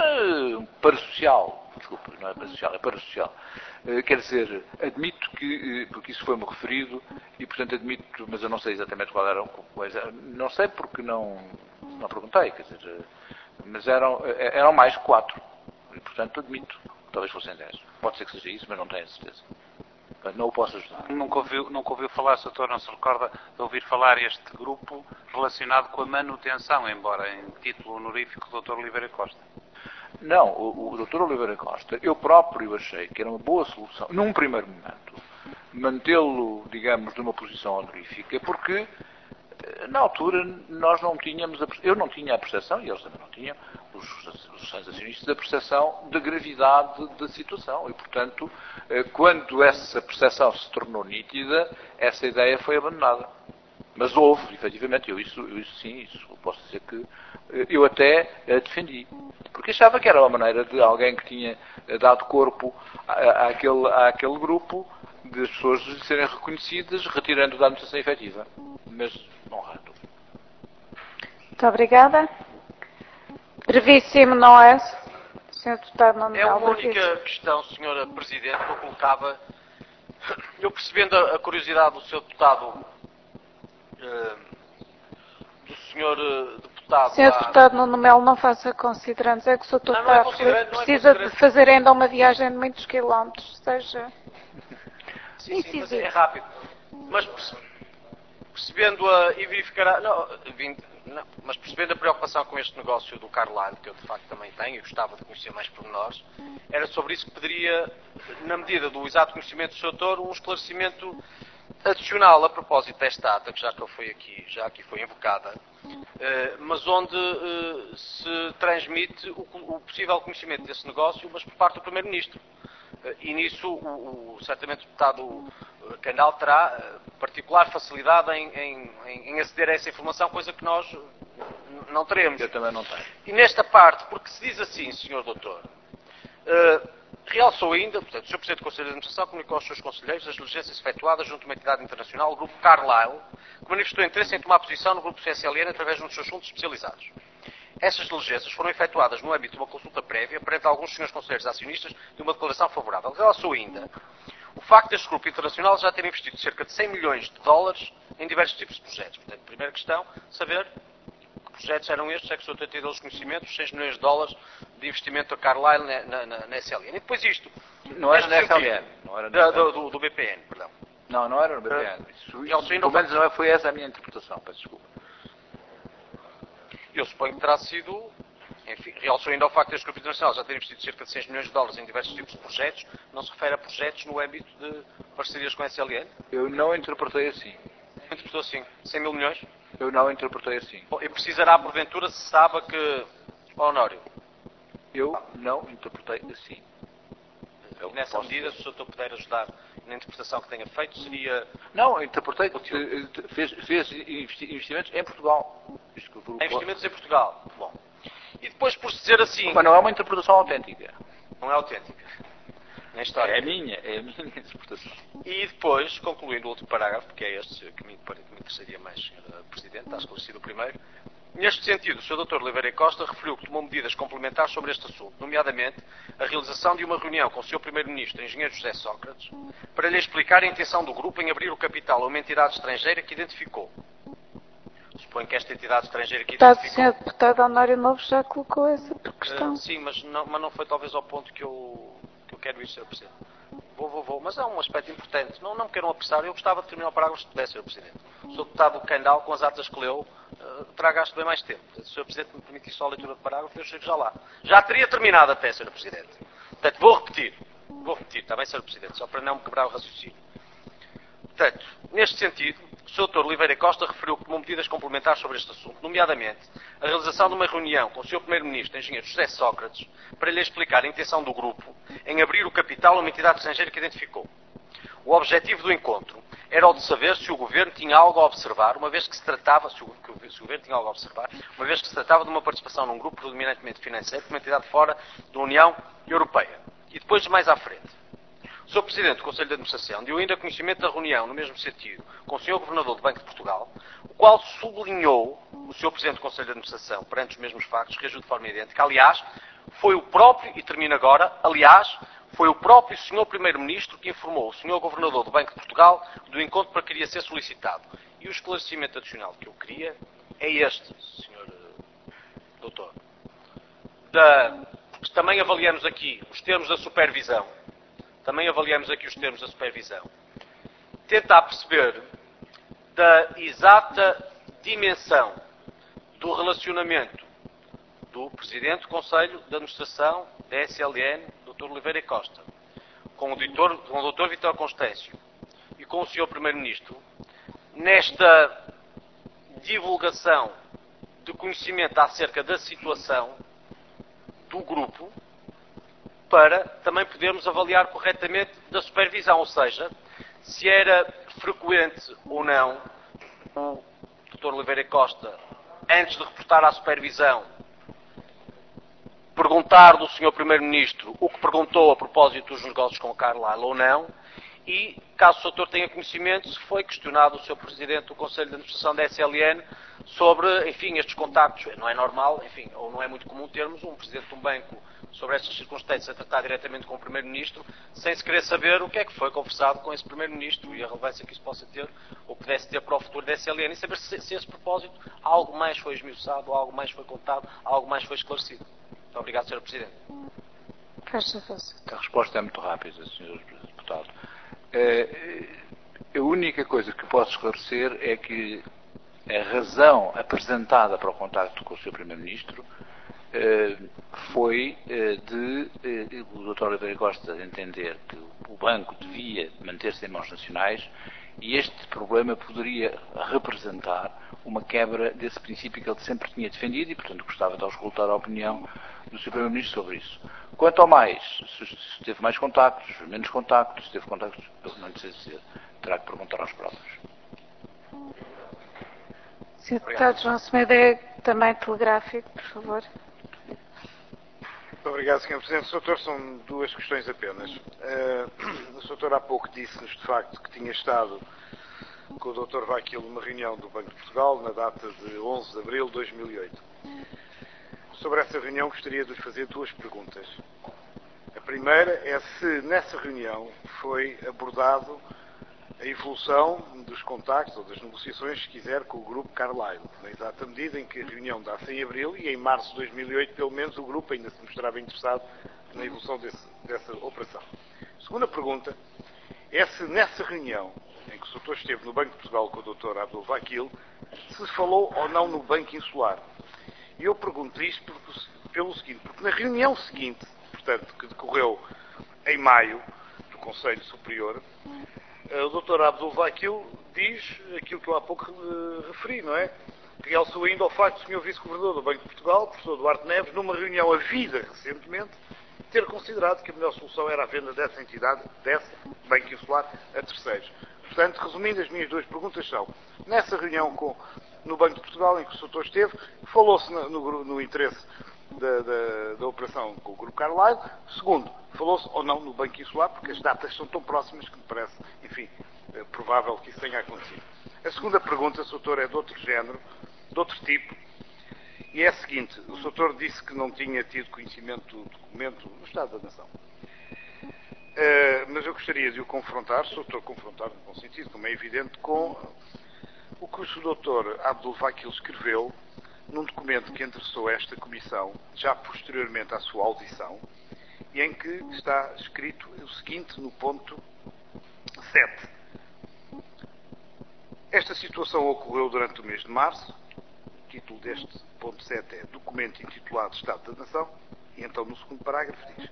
Parasocial. Desculpe, não é parasocial, é parasocial. Quer dizer, admito que, porque isso foi-me referido, e portanto admito, mas eu não sei exatamente qual era a coisa. Não sei porque não perguntei, quer dizer, mas eram mais que 4. E portanto admito, talvez fossem 10. Pode ser que seja isso, mas não tenho a certeza. Não o posso ajudar. Nunca ouviu falar, Sr. Doutor, não se recorda de ouvir falar este grupo relacionado com a manutenção, embora em título honorífico do Dr. Oliveira Costa? Não, o Dr. Oliveira Costa, eu próprio achei que era uma boa solução, num primeiro momento, mantê-lo, digamos, numa posição honorífica, porque na altura nós não tínhamos, eu não tinha a percepção, e eles também não tinham, os acionistas, a percepção da gravidade da situação. E, portanto, quando essa percepção se tornou nítida, essa ideia foi abandonada. Mas houve, efetivamente, isso posso dizer que eu até a defendi. Porque achava que era uma maneira de alguém que tinha dado corpo àquele grupo, de as pessoas serem reconhecidas, retirando da administração efetiva. Mas não raro. Muito obrigada. Brevíssimo, não é? Sr. Deputado Nomeal. É uma única questão, Sra. Presidente, que eu colocava. Eu percebendo a curiosidade do Sr. Deputado, do Sr. Deputado... Sr. Deputado Nuno Melo, não faça considerantes. É que o Sr. Deputado precisa de fazer ainda uma viagem de muitos quilómetros. Seja incisivo. Sim, é rápido. Mas percebendo e verificar... mas percebendo a preocupação com este negócio do Carlyle, que eu de facto também tenho e gostava de conhecer mais pormenores, era sobre isso que pediria, na medida do exato conhecimento do Sr. Doutor, um esclarecimento adicional a propósito desta ata, que já aqui foi invocada, mas onde se transmite o possível conhecimento desse negócio, mas por parte do Primeiro-Ministro. E nisso, certamente o deputado Canal terá particular facilidade em aceder a essa informação, coisa que nós não teremos. Eu também não tenho. E nesta parte, porque se diz assim, Sr. Doutor, realçou ainda, portanto, o Sr. Presidente do Conselho de Administração comunicou aos seus conselheiros as diligências efetuadas junto a uma entidade internacional, o Grupo Carlyle, que manifestou interesse em tomar posição no Grupo CSLN através de um dos seus fundos especializados. Essas diligências foram efetuadas no âmbito de uma consulta prévia perante alguns senhores conselheiros acionistas de uma declaração favorável. Realçou ainda o facto deste grupo internacional já ter investido cerca de 100 milhões de dólares em diversos tipos de projetos. Portanto, primeira questão, saber que projetos eram estes, é que o senhor tem tido os conhecimentos, 6 milhões de dólares de investimento da Carlyle na SLN. E depois isto... Não era na SLN. Não era do BPN, perdão. Não era no BPN. Pelo menos não foi essa a minha interpretação, peço desculpa. Eu suponho que terá sido, enfim, realçou ainda ao facto deste grupo internacional já ter investido cerca de 6 milhões de dólares em diversos tipos de projetos, não se refere a projetos no âmbito de parcerias com a SLN? Eu não interpretei assim. Interpretou assim, 100 mil milhões? Eu não interpretei assim. Bom, e precisará, porventura, se saiba que... Honório? Eu não interpretei assim. E nessa medida, se o Sr. puder ajudar na interpretação que tenha feito, seria... Não, interpretei que fez investimentos em Portugal. Investimentos em Portugal. Bom. E depois, por se dizer assim... Mas não é uma interpretação autêntica. Não é autêntica. Nem histórica. É a minha interpretação. E depois, concluindo o último parágrafo, que é este, que me interessaria mais, Sra. Presidente, está esclarecido o primeiro. Neste sentido, o Sr. Dr. Oliveira Costa referiu que tomou medidas complementares sobre este assunto, nomeadamente a realização de uma reunião com o Sr. Primeiro-Ministro, Engenheiro José Sócrates, para lhe explicar a intenção do grupo em abrir o capital a uma entidade estrangeira que identificou. Suponho que esta entidade estrangeira que identificou... O Sr. Deputado Honório Novo já colocou essa questão. Sim, mas não foi talvez ao ponto que eu quero ir, Sr. Presidente. Vou, mas é um aspecto importante. Não me queiram apressar, eu gostava de terminar o parágrafo se pudesse, Sr. Presidente. O Sr. Deputado Candal, com as atas que leu, terá-gasto bem mais tempo. Se o Sr. Presidente me permitir só a leitura do parágrafo, eu chego já lá. Já teria terminado até, Sr. Presidente. Portanto, vou repetir, está bem, Sr. Presidente, só para não me quebrar o raciocínio. Portanto, neste sentido, o Sr. Dr. Oliveira Costa referiu que tomou medidas complementares sobre este assunto, nomeadamente a realização de uma reunião com o Sr. Primeiro-Ministro, Engenheiro José Sócrates, para lhe explicar a intenção do grupo em abrir o capital a uma entidade estrangeira que identificou. O objetivo do encontro era o de saber se o Governo tinha algo a observar, uma vez que se tratava, se o Governo tinha algo a observar, uma vez que se tratava de uma participação num grupo predominantemente financeiro de uma entidade fora da União Europeia. E depois, mais à frente, o Sr. Presidente do Conselho de Administração deu ainda conhecimento da reunião, no mesmo sentido, com o Sr. Governador do Banco de Portugal, o qual sublinhou, o Sr. Presidente do Conselho de Administração, perante os mesmos factos, reagiu de forma idêntica. Aliás, foi o próprio, e termino agora, foi o próprio Sr. Primeiro-Ministro que informou o Sr. Governador do Banco de Portugal do encontro para que queria ser solicitado. E o esclarecimento adicional que eu queria é este, Sr. Doutor. Também avaliamos aqui os termos da supervisão. Tentar perceber da exata dimensão do relacionamento do Presidente do Conselho de Administração da SLN, Dr. Oliveira Costa, com o Dr. Vítor Constâncio e com o Sr. Primeiro-Ministro, nesta divulgação de conhecimento acerca da situação do grupo, para também podermos avaliar corretamente da supervisão, ou seja, se era frequente ou não o Dr. Oliveira Costa, antes de reportar à supervisão, perguntar do Sr. Primeiro-Ministro o que perguntou a propósito dos negócios com o Carlyle ou não, e, caso o Sr. tenha conhecimento, se foi questionado o Sr. Presidente do Conselho de Administração da SLN sobre, enfim, estes contactos. Não é normal, enfim, ou não é muito comum termos um Presidente de um banco sobre estas circunstâncias a tratar diretamente com o Primeiro-Ministro, sem se querer saber o que é que foi conversado com esse Primeiro-Ministro e a relevância que isso possa ter, ou pudesse ter para o futuro da SLN, e saber se esse propósito algo mais foi esmiuçado, algo mais foi contado, algo mais foi esclarecido. Muito obrigado, Sr. Presidente. A resposta é muito rápida, Sr. Deputado. A única coisa que posso esclarecer é que a razão apresentada para o contacto com o Sr. Primeiro-Ministro foi de o Dr. Oliveira Costa entender que o banco devia manter-se em mãos nacionais e este problema poderia representar uma quebra desse princípio que ele sempre tinha defendido e, portanto, gostava de auscultar a opinião do Sr. Primeiro-Ministro sobre isso. Quanto ao mais, se teve mais contactos, menos contactos, se teve contactos, eu não sei dizer. Terá que perguntar aos próprios. Sr. Deputado João Semedo, também telegráfico, por favor. Muito obrigado, Sr. Presidente. Sr. Doutor, são duas questões apenas. O Sr. Doutor há pouco disse-nos, de facto, que tinha estado com o Dr. Vaquil numa reunião do Banco de Portugal na data de 11 de abril de 2008. Sobre essa reunião gostaria de lhe fazer duas perguntas. A primeira é se nessa reunião foi abordado a evolução dos contactos ou das negociações, se quiser, com o Grupo Carlyle, na exata medida em que a reunião dá-se em abril e em março de 2008, pelo menos, o Grupo ainda se mostrava interessado na evolução dessa operação. Segunda pergunta é se nessa reunião em que o Dr. esteve no Banco de Portugal com o Dr. Abdul Vaquil, se falou ou não no Banco Insular. E eu pergunto isto pelo seguinte, porque na reunião seguinte, portanto, que decorreu em maio, do Conselho Superior, o Dr. Abdul Vaquil diz aquilo que eu há pouco referi, não é? Realçou ainda ao facto do Sr. Vice-Governador do Banco de Portugal, o professor Duarte Neves, numa reunião havida recentemente, ter considerado que a melhor solução era a venda dessa entidade, desse Banco Insular, a terceiros. Portanto, resumindo, as minhas duas perguntas são, nessa reunião no Banco de Portugal, em que o Sr. esteve, falou-se no interesse da operação com o Grupo Carlyle. Segundo, falou-se ou não no Banco Insular, porque as datas são tão próximas que me parece, enfim, provável que isso tenha acontecido. A segunda pergunta, Sr. Doutor, é de outro género, de outro tipo, e é a seguinte: o Sr. Doutor disse que não tinha tido conhecimento do documento no Estado da Nação. Mas eu gostaria de o confrontar, Sr. Doutor, confrontar no bom sentido, como é evidente, com o que o Sr. Doutor Abdul Vakil escreveu num documento que endereçou a esta Comissão, já posteriormente à sua audição, e em que está escrito o seguinte no ponto 7. Esta situação ocorreu durante o mês de março. O título deste ponto 7 é Documento intitulado Estado da Nação, e então no segundo parágrafo diz,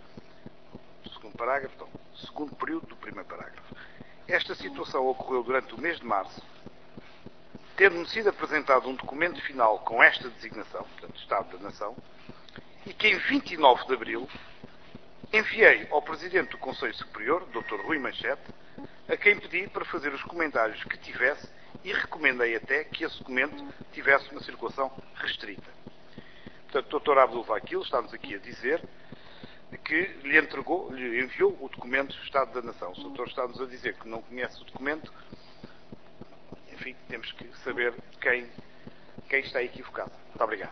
segundo período do primeiro parágrafo. Esta situação ocorreu durante o mês de março, tendo-me sido apresentado um documento final com esta designação, portanto, Estado da Nação, e que em 29 de abril enviei ao Presidente do Conselho Superior, Dr. Rui Manchete, a quem pedi para fazer os comentários que tivesse e recomendei até que esse documento tivesse uma circulação restrita. Portanto, o Dr. Abdul Vakil está-nos aqui a dizer que lhe enviou o documento Estado da Nação. O Dr. está-nos a dizer que não conhece o documento. Enfim, temos que saber quem está equivocado. Muito obrigado.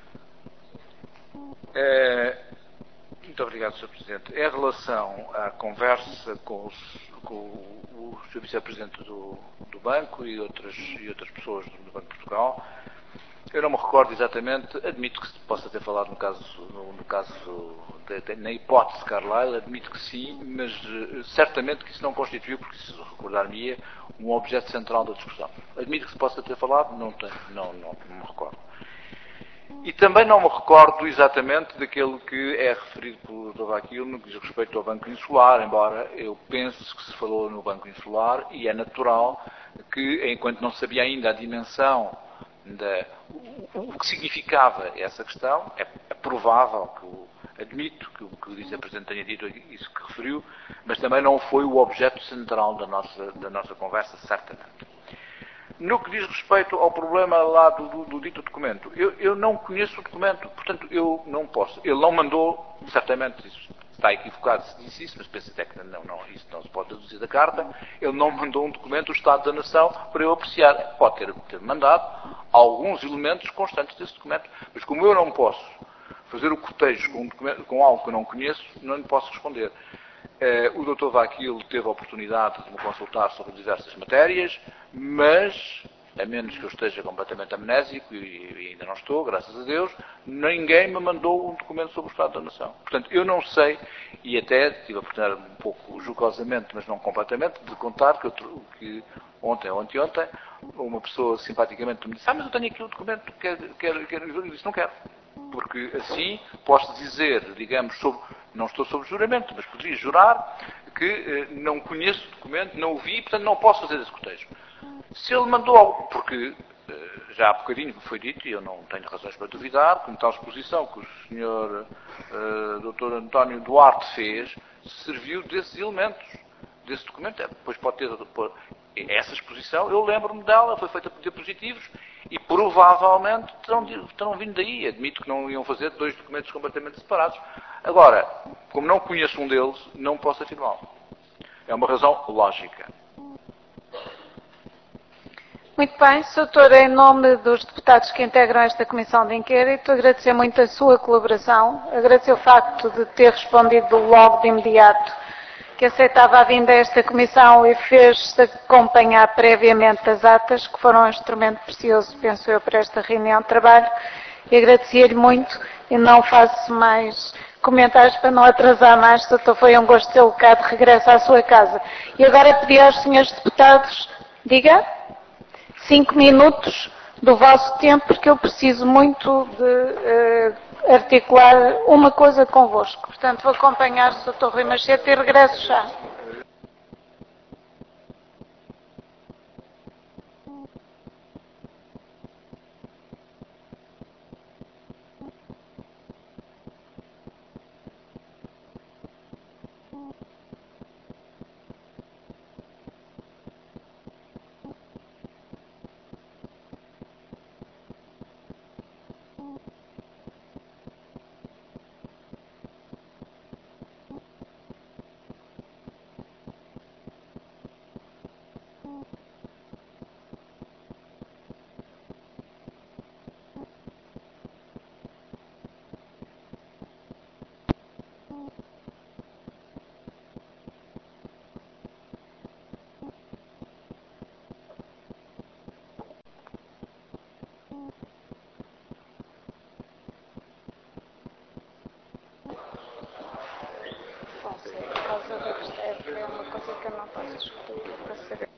Muito obrigado, Sr. Presidente. Em relação à conversa com o Sr. Vice-Presidente do Banco e outras pessoas do Banco de Portugal, eu não me recordo exatamente, admito que se possa ter falado na hipótese de Carlyle, admito que sim, mas certamente que isso não constituiu, porque se recordar-me-ia, um objeto central da discussão. Admito que se possa ter falado, não me recordo. E também não me recordo exatamente daquilo que é referido pelo Dr. Vakil no que diz respeito ao Banco Insular, embora eu penso que se falou no Banco Insular, e é natural que, enquanto não sabia ainda a dimensão, o que significava essa questão, é provável que admito que o Vice-Presidente tenha dito isso que referiu, mas também não foi o objeto central da nossa conversa, certamente. No que diz respeito ao problema lá do dito documento, eu não conheço o documento, portanto eu não posso. Ele não mandou, certamente isso está equivocado se disse isso, mas penso até que isso não se pode deduzir da carta, ele não mandou um documento do Estado da Nação para eu apreciar. Pode ter mandado alguns elementos constantes desse documento, mas como eu não posso fazer o cotejo com algo que eu não conheço, não lhe posso responder. O Dr. Vakil teve a oportunidade de me consultar sobre diversas matérias, mas, a menos que eu esteja completamente amnésico, e ainda não estou, graças a Deus, ninguém me mandou um documento sobre o Estado da Nação. Portanto, eu não sei, e até tive a oportunidade um pouco jocosamente, mas não completamente, de contar que ontem ou anteontem, uma pessoa simpaticamente me disse: mas eu tenho aqui o documento, eu disse: não quero. Porque assim posso dizer, digamos, não estou sob juramento, mas poderia jurar que não conheço o documento, não o vi, portanto não posso fazer esse cotejo. Se ele mandou algo, porque já há bocadinho me foi dito, e eu não tenho razões para duvidar, como tal exposição que o Sr. Dr. António Duarte fez, serviu desses elementos, desse documento. Depois pode ter essa exposição, eu lembro-me dela, foi feita por diapositivos, e provavelmente terão vindo daí. Admito que não iam fazer dois documentos completamente separados. Agora, como não conheço um deles, não posso afirmá-lo. É uma razão lógica. Muito bem, Sr. Doutor, em nome dos deputados que integram esta Comissão de Inquérito, agradecer muito a sua colaboração, agradecer o facto de ter respondido logo de imediato que aceitava a vinda a esta Comissão e fez-se acompanhar previamente as atas, que foram um instrumento precioso, penso eu, para esta reunião de trabalho, e agradecer-lhe muito, e não faço mais comentários para não atrasar mais. Sr. Doutor, foi um gosto tê-lo cá, de regresso à sua casa. E agora pedi aos senhores deputados, diga, 5 minutos do vosso tempo, porque eu preciso muito de articular uma coisa convosco. Portanto, vou acompanhar o Dr. Rui Manchete e regresso já. posso, por causa da questão, é uma coisa que eu não posso discutir, para saber.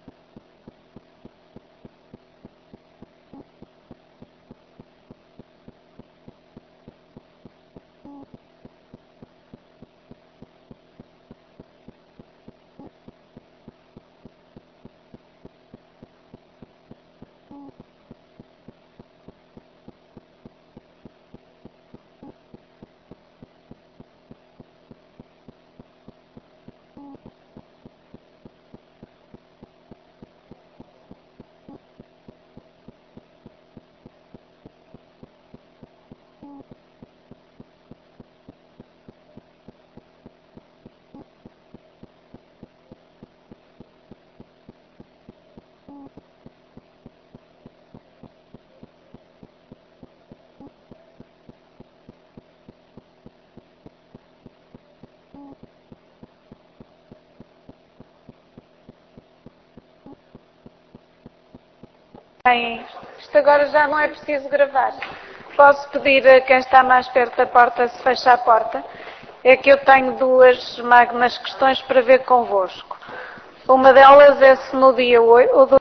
Bem, isto agora já não é preciso gravar. Posso pedir a quem está mais perto da porta se fecha a porta? É que eu tenho duas magnas questões para ver convosco. Uma delas é se no dia 8,